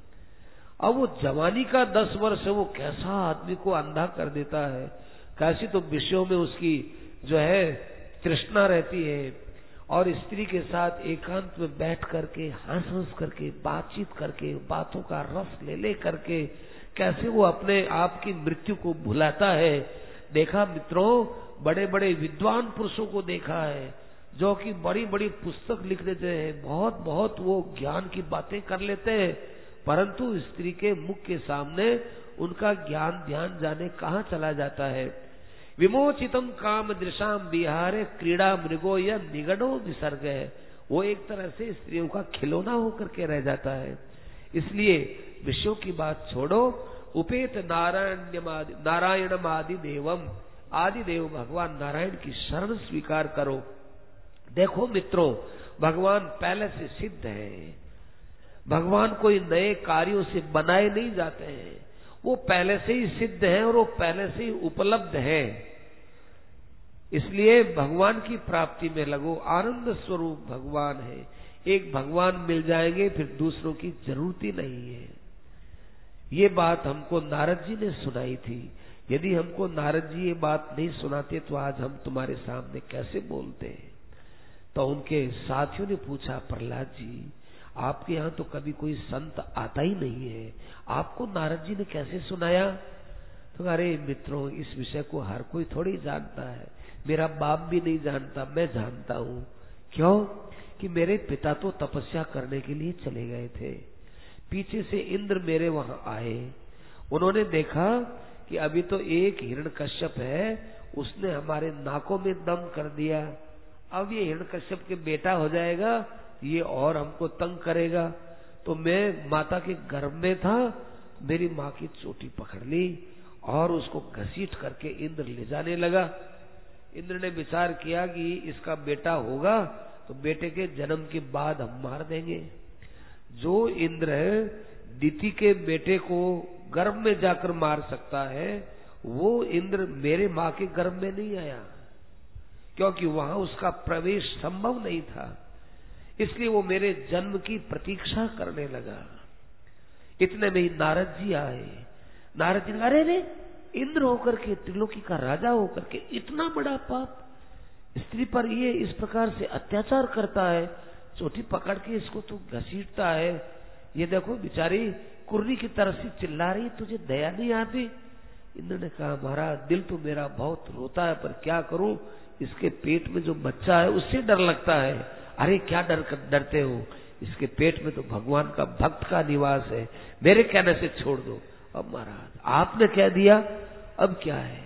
अब वो जवानी का दस वर्ष है, वो कैसा आदमी को अंधा कर देता है, कैसी तो विषयों में उसकी जो है तृष्णा रहती है। और स्त्री के साथ एकांत में बैठ करके हंस हंस करके बातचीत करके बातों का रस ले ले करके कैसे वो अपने आप की मृत्यु को भुलाता है। देखा मित्रों, बड़े बड़े विद्वान पुरुषों को देखा है जो कि बड़ी बड़ी पुस्तक लिख देते हैं, बहुत बहुत वो ज्ञान की बातें कर लेते हैं, परंतु स्त्री के मुख के सामने उनका ज्ञान ध्यान जाने कहाँ चला जाता है। विमोचितम काम दृशाम विहारे क्रीड़ा मृगो या निगड़ो विसर्ग है, वो एक तरह से स्त्रियों का खिलौना होकर के रह जाता है। इसलिए विषयों की बात छोड़ो, उपेत नारायण नारायण आदि देवम, आदि देव भगवान नारायण की शरण स्वीकार करो। देखो मित्रों, भगवान पहले से सिद्ध है, भगवान कोई नए कार्यों से बनाए नहीं जाते हैं, वो पहले से ही सिद्ध है और वो पहले से ही उपलब्ध है। इसलिए भगवान की प्राप्ति में लगो, आनंद स्वरूप भगवान है। एक भगवान मिल जाएंगे फिर दूसरों की जरूरत ही नहीं है। ये बात हमको नारद जी ने सुनाई थी। यदि हमको नारद जी ये बात नहीं सुनाते तो आज हम तुम्हारे सामने कैसे बोलते। तो उनके साथियों ने पूछा, प्रहलाद जी आपके यहाँ तो कभी कोई संत आता ही नहीं है, आपको नारद जी ने कैसे सुनाया? तो अरे मित्रों, इस विषय को हर कोई थोड़ी जानता है, मेरा बाप भी नहीं जानता, मैं जानता हूँ। क्यों? कि मेरे पिता तो तपस्या करने के लिए चले गए थे, पीछे से इंद्र मेरे वहां आए, उन्होंने देखा कि अभी तो एक हिरण्यकश्यप है, उसने हमारे नाकों में दम कर दिया, अब ये हिरण्यकश्यप के बेटा हो जाएगा, ये और हमको तंग करेगा। तो मैं माता के गर्भ में था, मेरी माँ की चोटी पकड़ ली और उसको घसीट करके इंद्र ले जाने लगा। इंद्र ने विचार किया कि इसका बेटा होगा तो बेटे के जन्म के बाद हम मार देंगे। जो इंद्र दिति के बेटे को गर्भ में जाकर मार सकता है, वो इंद्र मेरे माँ के गर्भ में नहीं आया, क्योंकि वहां उसका प्रवेश संभव नहीं था। इसलिए वो मेरे जन्म की प्रतीक्षा करने लगा। इतने में ही नारद जी आए। नारद जी, अरे रे, इंद्र होकर के, त्रिलोकी का राजा होकर के इतना बड़ा पाप स्त्री पर ये इस प्रकार से अत्याचार करता है, चोटी पकड़ के इसको तू घसीटता है, ये देखो बेचारी कुर्री की तरह से चिल्ला रही, तुझे दया नहीं आती? इंद्र ने कहा, महाराज दिल तो मेरा बहुत रोता है, पर क्या करूं, इसके पेट में जो बच्चा है उससे डर लगता है। अरे क्या डर डरते हो, इसके पेट में तो भगवान का भक्त का निवास है, मेरे कहने से छोड़ दो। अब महाराज आपने कह दिया, अब क्या है?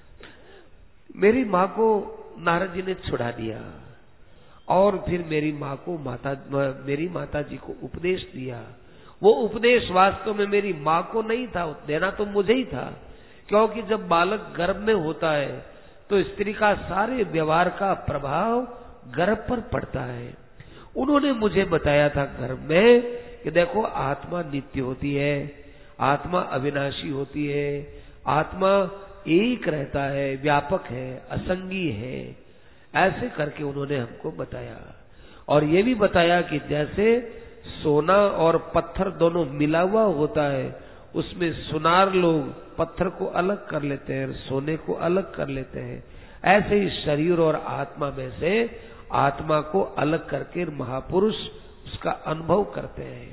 मेरी माँ को नारद जी ने छुड़ा दिया और फिर मेरी माँ को माता मेरी माता जी को उपदेश दिया। वो उपदेश वास्तव में मेरी माँ को नहीं था, देना तो मुझे ही था, क्योंकि जब बालक गर्भ में होता है तो स्त्री का सारे व्यवहार का प्रभाव गर्भ पर पड़ता है। उन्होंने मुझे बताया था गर्भ में कि देखो आत्मा नित्य होती है, आत्मा अविनाशी होती है, आत्मा एक रहता है, व्यापक है, असंगी है। ऐसे करके उन्होंने हमको बताया और ये भी बताया कि जैसे सोना और पत्थर दोनों मिला हुआ होता है, उसमें सुनार लोग पत्थर को अलग कर लेते हैं, सोने को अलग कर लेते हैं, ऐसे ही शरीर और आत्मा में से आत्मा को अलग करके महापुरुष उसका अनुभव करते हैं।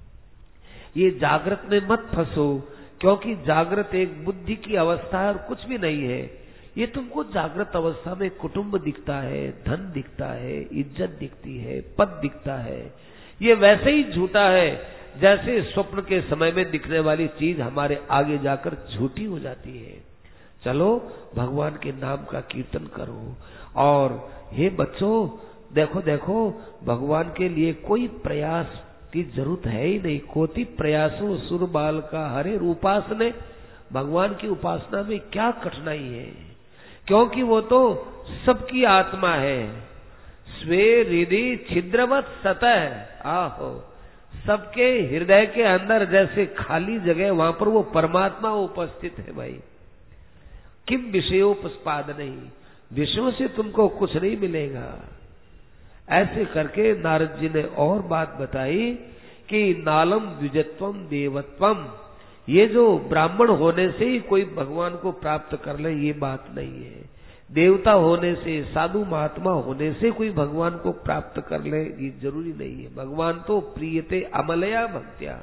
ये जागृत में मत फंसो, क्योंकि जागृत एक बुद्धि की अवस्था है और कुछ भी नहीं है। ये तुमको जागृत अवस्था में कुटुंब दिखता है, धन दिखता है, इज्जत दिखती है, पद दिखता है। ये वैसे ही झूठा है जैसे स्वप्न के समय में दिखने वाली चीज हमारे आगे जाकर झूठी हो जाती है। चलो भगवान के नाम का कीर्तन करो। और हे बच्चों, देखो देखो भगवान के लिए कोई प्रयास की जरूरत है ही नहीं। कोटि प्रयासों सुर बाल का हरे उपासने। भगवान की उपासना में क्या कठिनाई है, क्योंकि वो तो सबकी आत्मा है। स्वे हृदय छिद्रवत सतह, आहो, सबके हृदय के अंदर जैसे खाली जगह, वहां पर वो परमात्मा उपस्थित है। भाई किम विषयोपस्पाद नहीं, विषयों से तुमको कुछ नहीं मिलेगा। ऐसे करके नारद जी ने और बात बताई कि नालम द्विजत्वम देवत्वम, ये जो ब्राह्मण होने से ही कोई भगवान को प्राप्त कर ले, ये बात नहीं है। देवता होने से, साधु महात्मा होने से कोई भगवान को प्राप्त कर ले, ये जरूरी नहीं है। भगवान तो प्रियते अमलया भक्त्या।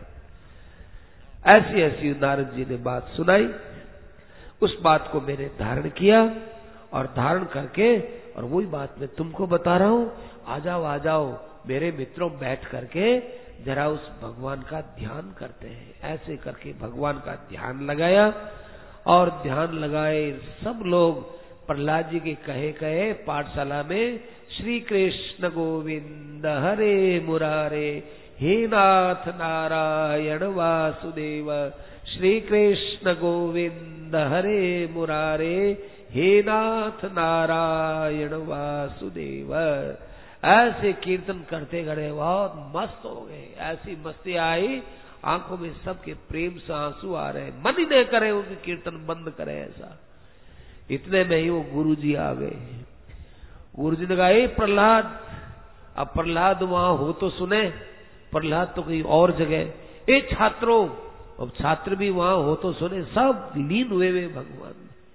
ऐसी ऐसी नारद जी ने बात सुनाई। उस बात को मैंने धारण किया और धारण करके, और वही बात मैं तुमको बता रहा हूं। आ जाओ आ जाओ मेरे मित्रों, बैठ करके जरा उस भगवान का ध्यान करते हैं। ऐसे करके भगवान का ध्यान लगाया और ध्यान लगाए सब लोग प्रहलाद जी के कहे कहे पाठशाला में श्री कृष्ण गोविंद हरे मुरारे, हे नाथ नारायण वासुदेव, श्री कृष्ण गोविंद हरे मुरारे, हे नाथ नारायण वासुदेव। ऐसे कीर्तन करते गए, बहुत मस्त हो गए। ऐसी मस्ती आई, आंखों में सबके प्रेम से आंसू आ रहे, मन ही नहीं करे उनकी कीर्तन बंद करे ऐसा। इतने में ही वो गुरु जी आ गए। गुरु जी ने कहा, ए प्रहलाद, अब प्रहलाद वहां हो तो सुने, प्रहलाद तो कहीं और जगह। ए छात्रों, अब छात्र भी वहां हो तो सुने। सब लीन हुए वे भगवान।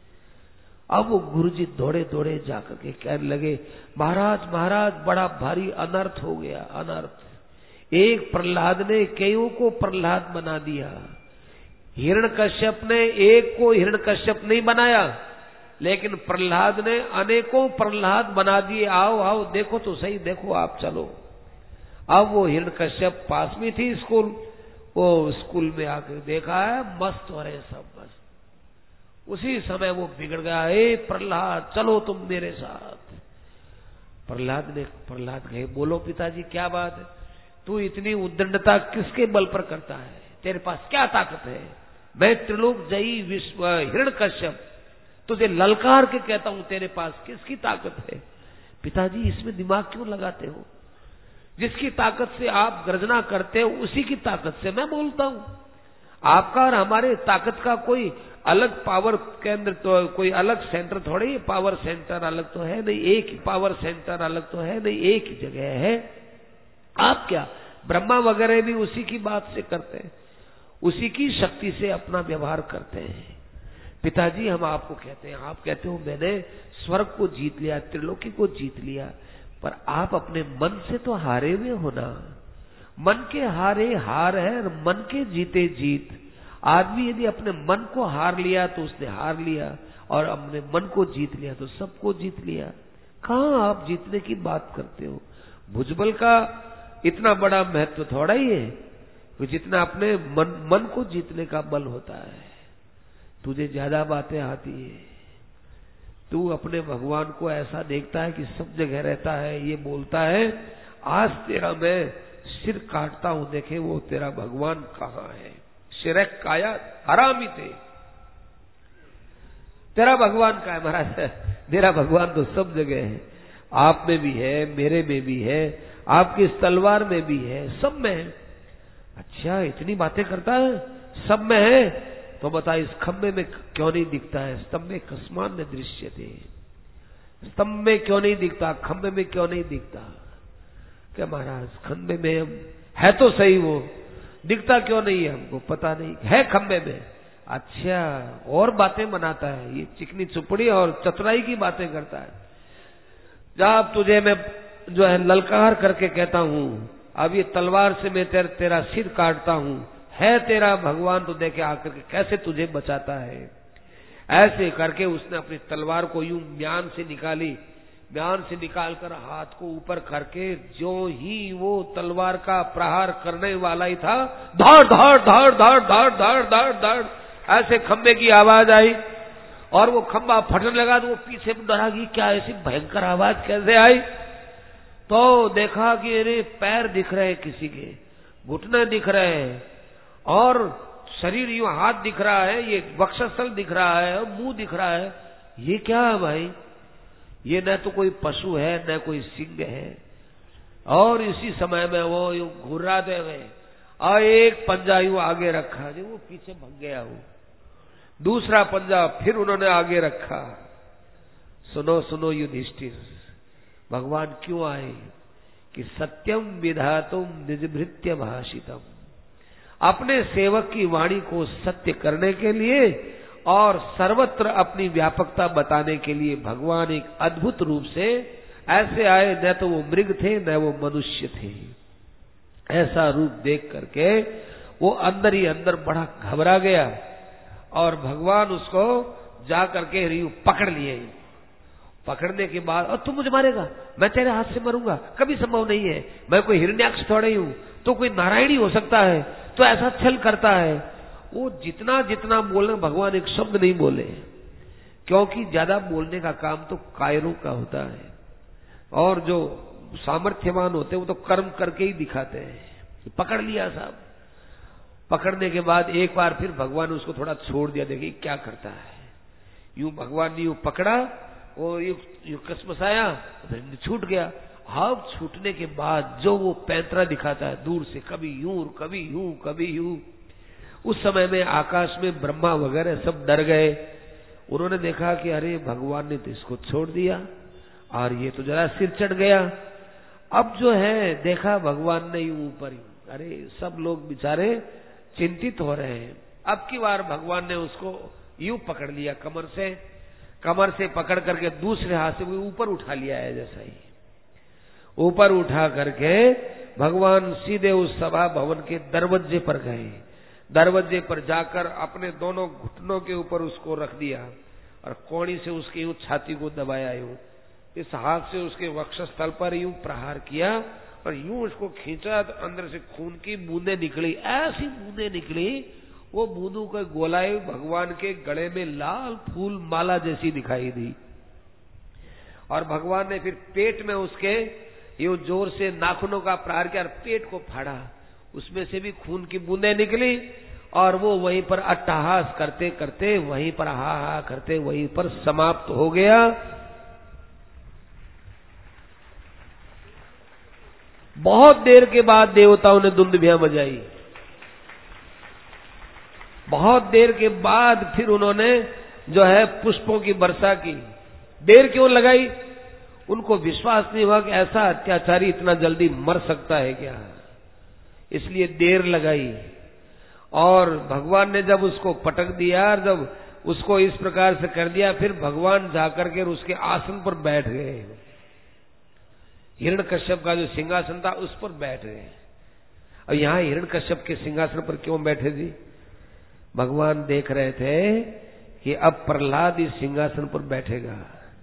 अब वो गुरुजी दौड़े दौड़े जाकर के कहने लगे, महाराज महाराज बड़ा भारी अनर्थ हो गया, अनर्थ। एक प्रहलाद ने कईयों को प्रहलाद बना दिया। हिरण्यकश्यप ने एक को हिरण्यकश्यप नहीं बनाया, लेकिन प्रहलाद ने अनेकों प्रहलाद बना दिए। आओ आओ देखो तो सही, देखो आप चलो। अब वो हिरण्यकश्यप पास में थी स्कूल, वो स्कूल में आकर देखा है, मस्त हो रहे सब, मस्त। उसी समय वो बिगड़ गया, ए प्रहलाद चलो तुम मेरे साथ। प्रहलाद ने प्रहलाद कहे, बोलो पिताजी क्या बात है, तू इतनी उद्दंडता किसके बल पर करता है, तेरे पास क्या ताकत है? मैं त्रिलोक जयी विश्व हिरण्यकश्यप तुझे ललकार के कहता हूं, तेरे पास किसकी ताकत है? पिताजी इसमें दिमाग क्यों लगाते हो? जिसकी ताकत से आप गर्जना करते हो उसी की ताकत से मैं बोलता हूं। आपका और हमारे ताकत का कोई अलग पावर केंद्र तो, कोई अलग सेंटर थोड़े ही, पावर सेंटर अलग तो है नहीं, एक ही पावर सेंटर अलग तो है नहीं, एक ही जगह है। आप क्या ब्रह्मा वगैरह भी उसी की बात से करते हैं, उसी की शक्ति से अपना व्यवहार करते हैं। पिताजी हम आपको कहते हैं, आप कहते हो मैंने स्वर्ग को जीत लिया, त्रिलोकी को जीत लिया, पर आप अपने मन से तो हारे हुए हो ना। मन के हारे हार है और मन के जीते जीत। आदमी यदि अपने मन को हार लिया तो उसने हार लिया, और अपने मन को जीत लिया तो सबको जीत लिया। कहां आप जीतने की बात करते हो? भुजबल का इतना बड़ा महत्व थोड़ा ही है, जितना अपने मन मन को जीतने का बल होता है। तुझे ज्यादा बातें आती है। तू अपने भगवान को ऐसा देखता है कि सब जगह रहता है, ये बोलता है आज तेरा मैं सिर काटता हूं, देखे वो तेरा भगवान कहाँ है। सिर काया हरामी थे, तेरा भगवान कहाँ है महाराज? मेरा भगवान तो सब जगह है, आप में भी है, मेरे में भी है, आपकी इस तलवार में भी है, सब में है। अच्छा इतनी बातें करता है, सब में है, तो बता इस खंबे में क्यों नहीं दिखता है? स्तंभ में कस्मान में दृश्य थे, स्तंभ में क्यों नहीं दिखता, खंबे में क्यों नहीं दिखता? क्या महाराज खंबे में है तो सही, वो दिखता क्यों नहीं है? हमको पता नहीं है खंबे में। अच्छा और बातें बनाता है, ये चिकनी चुपड़ी और चतुराई की बातें करता है। जब तुझे मैं जो है ललकार करके कहता हूं, अब ये तलवार से मैं तेर, तेरा सिर काटता हूं, है तेरा भगवान तो देखे आकर के कैसे तुझे बचाता है। ऐसे करके उसने अपनी तलवार को यूं म्यान से निकाली, म्यान से निकालकर हाथ को ऊपर करके जो ही वो तलवार का प्रहार करने वाला ही था, धाड़ धाड़ धाड़ धाड़ धाड़ धाड़ धाड़ धाड़ ऐसे खंबे की आवाज आई और वो खंबा फटने लगा। तो वो पीछे डरा कि क्या ऐसी भयंकर आवाज कैसे आई? तो देखा कि अरे पैर दिख रहे हैं किसी के, घुटने दिख रहे हैं और शरीर यूं हाथ दिख रहा है, ये वक्षस्थल दिख रहा है और मुंह दिख रहा है। ये क्या है भाई? ये न तो कोई पशु है न कोई सिंह है। और इसी समय में वो यूं घुर्राते हुए और एक पंजा यूं आगे रखा, जो वो पीछे भग गया, वो दूसरा पंजा फिर उन्होंने आगे रखा। सुनो सुनो युधिष्ठिर, भगवान क्यों आए? कि सत्यम विधातुम निजभृत्य भाषितम, अपने सेवक की वाणी को सत्य करने के लिए और सर्वत्र अपनी व्यापकता बताने के लिए भगवान एक अद्भुत रूप से ऐसे आए। न तो वो मृग थे न वो मनुष्य थे। ऐसा रूप देख करके वो अंदर ही अंदर बड़ा घबरा गया और भगवान उसको जा करके रियू पकड़ लिए। पकड़ने के बाद, और तू मुझे मारेगा, मैं तेरे हाथ से मरूंगा, कभी संभव नहीं है, मैं कोई हिरण्याक्ष थोड़ा ही हूं, तो कोई नारायण ही हो सकता है, तो ऐसा छल करता है। वो जितना जितना बोलना, भगवान एक शब्द नहीं बोले, क्योंकि ज्यादा बोलने का काम तो कायरों का होता है और जो सामर्थ्यवान होते हैं वो तो कर्म करके ही दिखाते हैं। पकड़ लिया साहब। पकड़ने के बाद एक बार फिर भगवान ने उसको थोड़ा छोड़ दिया, देखिए क्या करता है। यूं भगवान ने यूं पकड़ा, वो यूं यूं कसमसाया, छूट गया। अब छूटने के बाद जो वो पैंतरा दिखाता है दूर से, कभी यूं कभी यूं कभी यूं, उस समय में आकाश में ब्रह्मा वगैरह सब डर गए। उन्होंने देखा कि अरे भगवान ने तो इसको छोड़ दिया और ये तो जरा सिर चढ़ गया। अब जो है देखा भगवान ने यूं ऊपर यूं, अरे सब लोग बेचारे चिंतित हो रहे हैं। अब की बार भगवान ने उसको यूं पकड़ लिया, कमर से कमर से पकड़ करके दूसरे हाथ से वो ऊपर उठा लिया है। जैसा ही ऊपर उठा करके भगवान सीधे उस सभा भवन के दरवाजे पर गए। दरवाजे पर जाकर अपने दोनों घुटनों के ऊपर उसको रख दिया और कोड़ी से उसकी यूं छाती को दबाया, यूं इस हाथ से उसके वक्षस्थल पर यूं प्रहार किया और यूं उसको खींचा तो अंदर से खून की बूंदें निकली। ऐसी बूंदें निकली, वो बूंदों के गोलाई भगवान के गले में लाल फूल माला जैसी दिखाई दी। और भगवान ने फिर पेट में उसके यूं जोर से नाखूनों का प्रहार किया और पेट को फाड़ा, उसमें से भी खून की बूंदें निकली और वो वहीं पर अट्टहास करते करते वहीं पर हा हा करते वहीं पर समाप्त हो गया। बहुत देर के बाद देवताओं ने दुंदुभियां बजाई। बहुत देर के बाद फिर उन्होंने जो है पुष्पों की वर्षा की। देर क्यों लगाई? उनको विश्वास नहीं हुआ कि ऐसा अत्याचारी इतना जल्दी मर सकता है क्या, इसलिए देर लगाई। और भगवान ने जब उसको पटक दिया, जब उसको इस प्रकार से कर दिया, फिर भगवान जाकर के उसके आसन पर बैठ गए। हिरण्यकश्यप का जो सिंहासन था उस पर बैठ गए। और यहां हिरण्यकश्यप के सिंहासन पर क्यों बैठे जी? भगवान देख रहे थे कि अब प्रहलाद इस सिंहासन पर बैठेगा।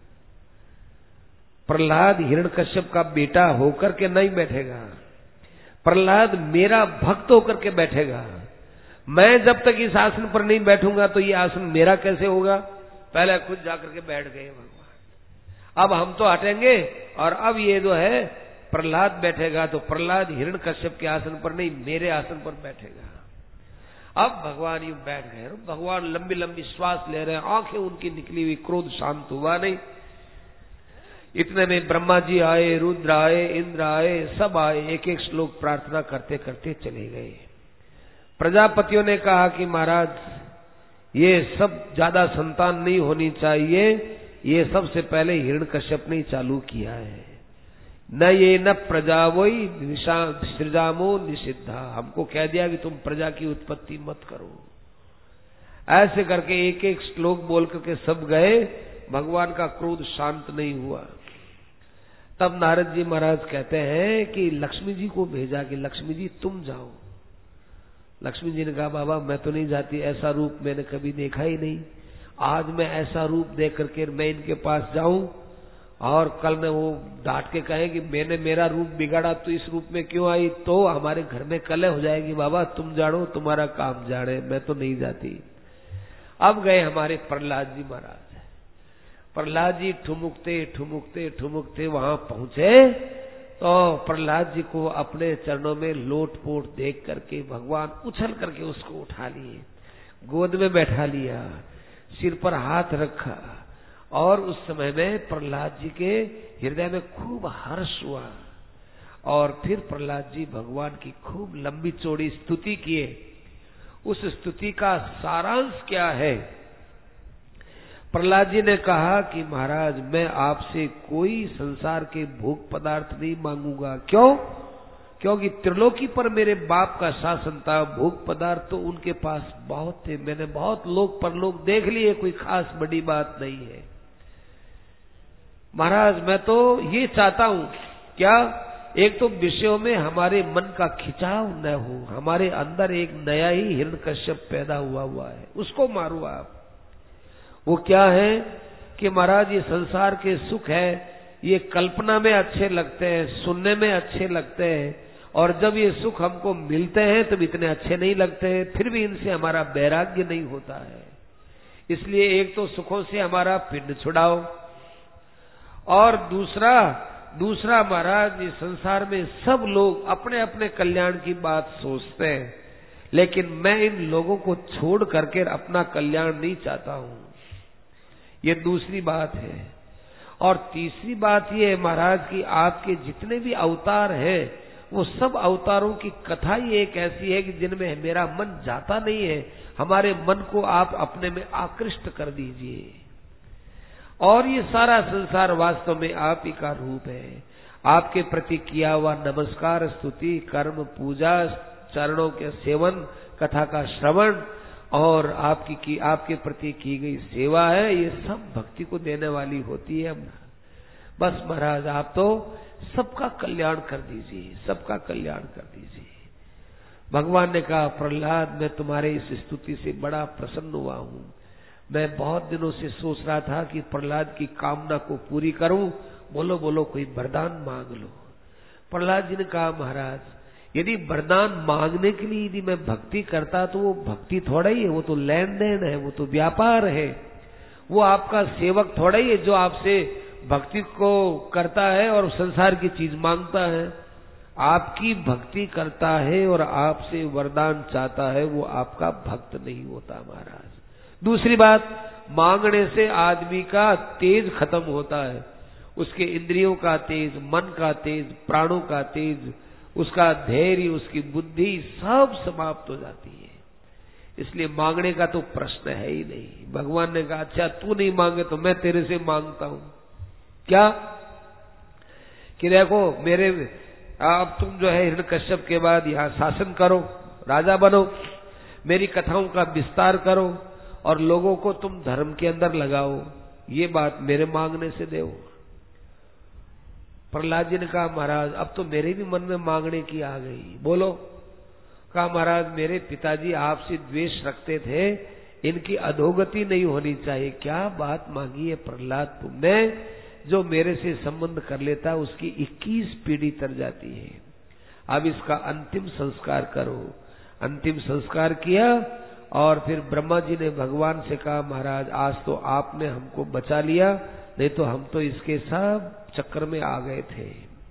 प्रहलाद हिरण्यकश्यप का बेटा होकर के नहीं बैठेगा, प्रहलाद मेरा भक्त होकर के बैठेगा। मैं जब तक इस आसन पर नहीं बैठूंगा तो ये आसन मेरा कैसे होगा? पहले खुद जाकर के बैठ गए भगवान। अब हम तो हटेंगे और अब ये जो है प्रहलाद बैठेगा तो प्रहलाद हिरण्यकश्यप के आसन पर नहीं, मेरे आसन पर बैठेगा। अब भगवान यूं बैठ गए, भगवान लंबी लंबी श्वास ले रहे हैं, आंखें उनकी निकली हुई, क्रोध शांत हुआ नहीं। इतने में ब्रह्मा जी आए, रुद्र आए, इंद्र आए, सब आए, एक एक श्लोक प्रार्थना करते करते चले गए। प्रजापतियों ने कहा कि महाराज ये सब ज्यादा संतान नहीं होनी चाहिए, ये सबसे पहले हिरण्यकश्यप ने चालू किया है। न ये न प्रजा वही सृजामो निषिद्धा, हमको कह दिया कि तुम प्रजा की उत्पत्ति मत करो। ऐसे करके एक एक श्लोक बोल करके सब गए, भगवान का क्रोध शांत नहीं हुआ। तब नारद जी महाराज कहते हैं कि लक्ष्मी जी को भेजा कि लक्ष्मी जी तुम जाओ। लक्ष्मी जी ने कहा बाबा मैं तो नहीं जाती, ऐसा रूप मैंने कभी देखा ही नहीं। आज मैं ऐसा रूप देख करके मैं इनके पास जाऊं और कल मैं वो डांट के कहें कि मैंने मेरा रूप बिगाड़ा तो इस रूप में क्यों आई, तो हमारे घर में कलह हो जाएगी। बाबा तुम जानो, तुम्हारा काम जाने, मैं तो नहीं जाती। अब गए हमारे प्रहलाद जी महाराज। प्रहलाद जी ठुमुकते ठुमुकते ठुमुकते वहां पहुंचे तो प्रहलाद जी को अपने चरणों में लोटपोट देख करके भगवान उछल करके उसको उठा लिए, गोद में बैठा लिया, सिर पर हाथ रखा और उस समय में प्रहलाद जी के हृदय में खूब हर्ष हुआ। और फिर प्रहलाद जी भगवान की खूब लंबी चौड़ी स्तुति किए। उस स्तुति का सारांश क्या है? प्रहलाद जी ने कहा कि महाराज मैं आपसे कोई संसार के भोग पदार्थ नहीं मांगूंगा। क्यों? क्योंकि त्रिलोकी पर मेरे बाप का शासन था, भोग पदार्थ तो उनके पास बहुत थे, मैंने बहुत लोक परलोक देख लिए, कोई खास बड़ी बात नहीं है। महाराज मैं तो ये चाहता हूं, क्या? एक तो विषयों में हमारे मन का खिंचाव न हो, हमारे अंदर एक नया ही हिरण्यकश्यप पैदा हुआ हुआ है, उसको मारो आप। वो क्या है कि महाराज ये संसार के सुख है, ये कल्पना में अच्छे लगते हैं, सुनने में अच्छे लगते हैं, और जब ये सुख हमको मिलते हैं तब इतने अच्छे नहीं लगते हैं, फिर भी इनसे हमारा वैराग्य नहीं होता है। इसलिए एक तो सुखों से हमारा पिंड छुड़ाओ, और दूसरा दूसरा महाराज इस संसार में सब लोग अपने अपने कल्याण की बात सोचते हैं, लेकिन मैं इन लोगों को छोड़ करके अपना कल्याण नहीं चाहता हूं। ये दूसरी बात है। और तीसरी बात ये है महाराज कि आपके जितने भी अवतार हैं वो सब अवतारों की कथा ही एक ऐसी है कि जिनमें मेरा मन जाता नहीं है, हमारे मन को आप अपने में आकृष्ट कर दीजिए। और ये सारा संसार वास्तव में आप ही का रूप है। आपके प्रति किया हुआ नमस्कार, स्तुति, कर्म, पूजा, चरणों के सेवन, कथा का श्रवण और आपकी की आपके प्रति की गई सेवा है, ये सब भक्ति को देने वाली होती है। बस महाराज आप तो सबका कल्याण कर दीजिए, सबका कल्याण कर दीजिए। भगवान ने कहा प्रहलाद मैं तुम्हारे इस स्तुति से बड़ा प्रसन्न हुआ हूं। मैं बहुत दिनों से सोच रहा था कि प्रहलाद की कामना को पूरी करूं, बोलो बोलो कोई वरदान मांग लो। प्रहलाद जी ने कहा महाराज यदि वरदान मांगने के लिए यदि मैं भक्ति करता तो वो भक्ति थोड़ा ही है, वो तो लेन देन है, वो तो व्यापार है। वो आपका सेवक थोड़ा ही है जो आपसे भक्ति को करता है और संसार की चीज मांगता है। आपकी भक्ति करता है और आपसे वरदान चाहता है, वो आपका भक्त नहीं होता महाराज। दूसरी बात, मांगने से आदमी का तेज खत्म होता है, उसके इंद्रियों का तेज, मन का तेज, प्राणों का तेज, उसका धैर्य, उसकी बुद्धि सब समाप्त हो जाती है। इसलिए मांगने का तो प्रश्न है ही नहीं। भगवान ने कहा अच्छा तू नहीं मांगे तो मैं तेरे से मांगता हूं। क्या कि देखो मेरे अब तुम जो है हिरण्यकश्यप के बाद यहां शासन करो, राजा बनो, मेरी कथाओं का विस्तार करो और लोगों को तुम धर्म के अंदर लगाओ, ये बात मेरे मांगने से दो। प्रहलाद जी ने कहा महाराज अब तो मेरे भी मन में मांगने की आ गई, बोलो। कहा महाराज मेरे पिताजी आपसे द्वेष रखते थे, इनकी अधोगति नहीं होनी चाहिए। क्या बात मांगी है प्रहलाद तुमने? जो मेरे से संबंध कर लेता उसकी इक्कीस पीढ़ी तर जाती है। अब इसका अंतिम संस्कार करो। अंतिम संस्कार किया और फिर ब्रह्मा जी ने भगवान से कहा, महाराज आज तो आपने हमको बचा लिया, नहीं तो हम तो इसके सब चक्कर में आ गए थे।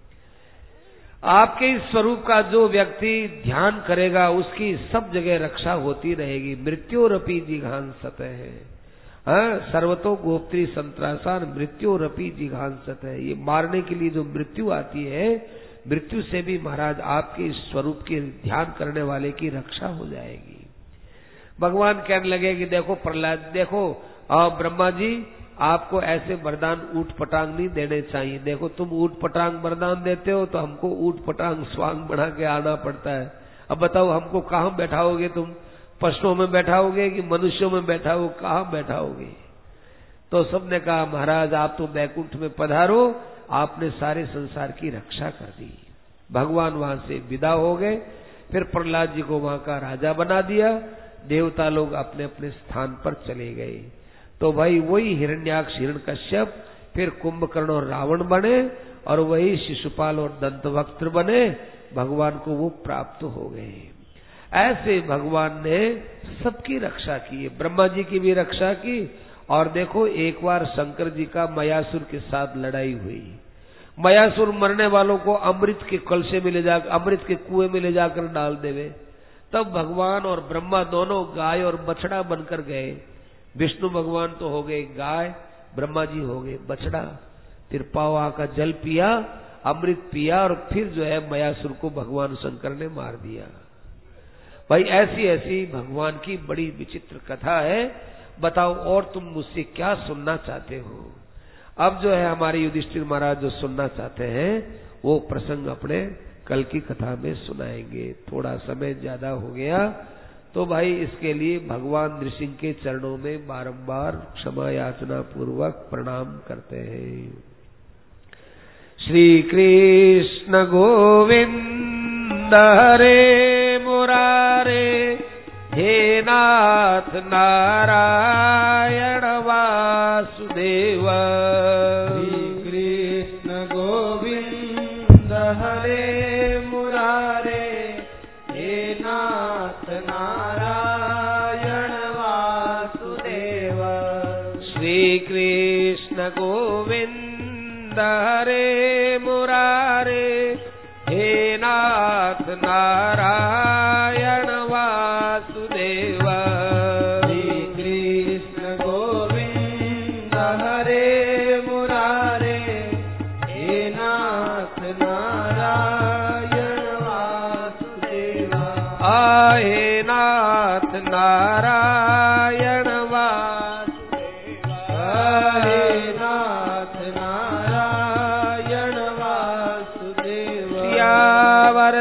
आपके इस स्वरूप का जो व्यक्ति ध्यान करेगा उसकी सब जगह रक्षा होती रहेगी। मृत्योरपि जिघांसते है, सर्वतो गोप्त्री संत्रासान मृत्योरपि जिघांसते है। ये मारने के लिए जो मृत्यु आती है, मृत्यु से भी महाराज आपके इस स्वरूप के ध्यान करने वाले की रक्षा हो जाएगी। भगवान कहने लगे कि देखो प्रहलाद, देखो ब्रह्मा जी आपको ऐसे वरदान ऊट पटांग नहीं देने चाहिए। देखो तुम ऊट पटांग वरदान देते हो तो हमको ऊट पटांग स्वांग बना के आना पड़ता है। अब बताओ हमको कहाँ बैठाओगे तुम? पशुओं में बैठाओगे कि मनुष्यों में बैठाओ, कहाँ बैठाओगे? तो सबने कहा महाराज आप तो बैकुंठ में पधारो, आपने सारे संसार की रक्षा कर दी। भगवान वहां से विदा हो गए। फिर प्रहलाद जी को वहां का राजा बना दिया। देवता लोग अपने अपने स्थान पर चले गए। तो भाई वही हिरण्याक्ष हिरण्यकश्यप फिर कुंभकर्ण और रावण बने और वही शिशुपाल और दंतवक्त्र बने, भगवान को वो प्राप्त हो गए। ऐसे भगवान ने सबकी रक्षा की, ब्रह्मा जी की भी रक्षा की। और देखो एक बार शंकर जी का मयासुर के साथ लड़ाई हुई। मयासुर मरने वालों को अमृत के कलशे में ले जाकर, अमृत के कुएं में ले जाकर डाल देवे। तब भगवान और ब्रह्मा दोनों गाय और बछड़ा बनकर गए। विष्णु भगवान तो हो गए गाय, ब्रह्मा जी हो गए बछड़ा। फिर पावा का जल पिया, अमृत पिया और फिर जो है मयासुर को भगवान शंकर ने मार दिया। भाई ऐसी ऐसी भगवान की बड़ी विचित्र कथा है। बताओ और तुम मुझसे क्या सुनना चाहते हो? अब जो है हमारे युधिष्ठिर महाराज जो सुनना चाहते हैं वो प्रसंग अपने कल की कथा में सुनाएंगे। थोड़ा समय ज्यादा हो गया तो भाई इसके लिए भगवान नृसिंह के चरणों में बारंबार क्षमा याचना पूर्वक प्रणाम करते हैं। श्री कृष्ण गोविंद हरे मुरारे, हे नाथ नारायण वासुदेव। श्री कृष्ण गोविंद हरे मुरारे, हे नाथ नारायण वासुदेव। श्री कृष्ण गोविंद हरे मुरारे, हे नाथ नारायण वासुदेव। श्री कृष्ण गोविंद हरे मुरारे, हे नाथ नारायण वासुदेव। हे नाथ नारायण वासुदेव, हे नाथ नारायण वासुदेव। सियावर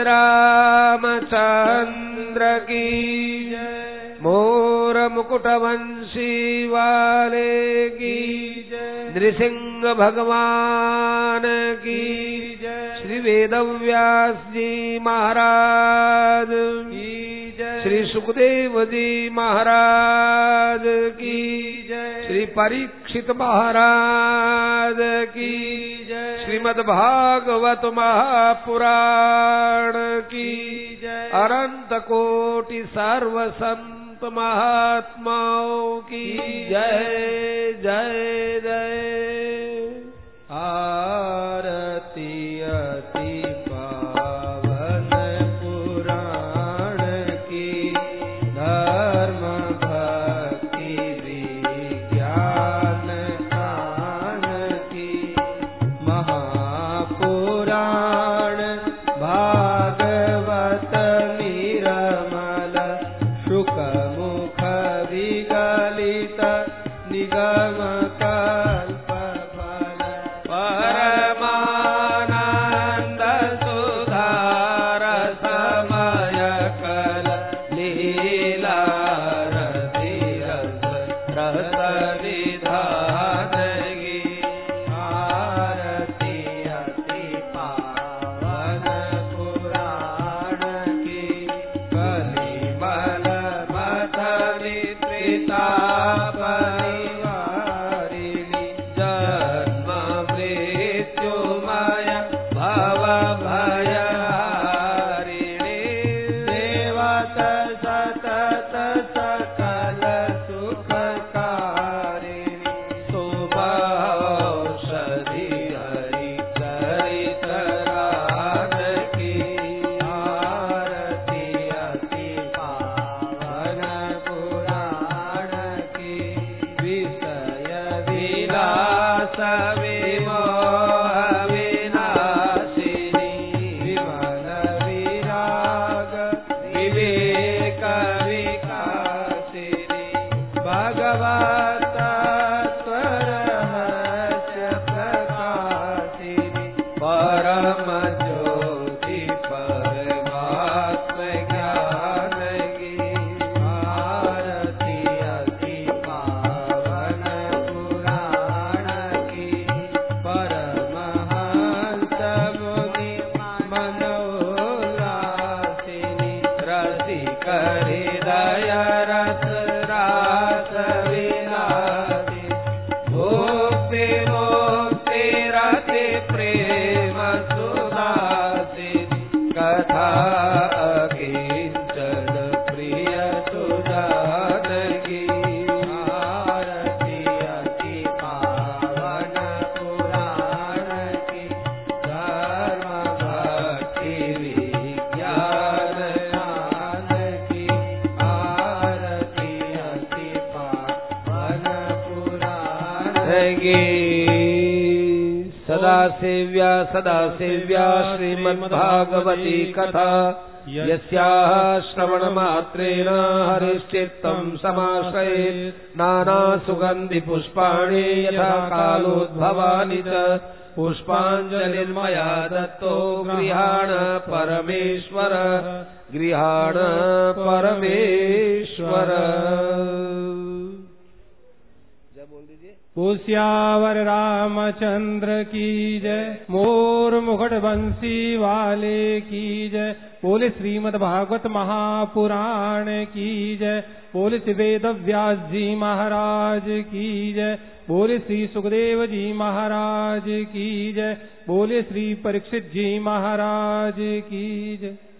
रामचंद्र की जय, मोर मुकुट वंशी वाले की जय, नृसिंह भगवान की जय, श्री वेदव्यास जी महाराज की जय, श्री सुखदेव जी महाराज की जय, श्री परीक्षित महाराज की जय, श्रीमद् भागवत महापुराण की जय, अनंत कोटि सर्व संत महात्माओं की जय जय जय। आरती अति पावन पुराण की, धर्म भक्ति विज्ञान ज्ञान की, महापुराण भागवत निरमल शुक मुख विगलित निगम कल्प फल। परमानंद सुधार समय कल लीला रति रस रस विधान की। आरती अति पावन पुराण की, कलिमल मथ वित्रिता परिवारिणी, जन्म सदा सेव्या सदा सेव्या श्रीमद्भागवती कथा यस्याः श्रवणमात्रेण हरिश्चित्तं समाश्रयेत् नानासुगन्धिपुष्पाणि यथा कालोद्भवानि च पुष्पाञ्जलिर्मया दत्तो गृहाण परमेश्वर गृहाण परमेश्वर। पुष्यावर रामचंद्र की जय, मोर मुकुट बंसी वाले की जय, बोले श्रीमद् भागवत महापुराण की जय, बोले श्री वेद व्यास जी महाराज की जय, बोले श्री सुखदेव जी महाराज की जय, बोले श्री परीक्षित जी महाराज की जय।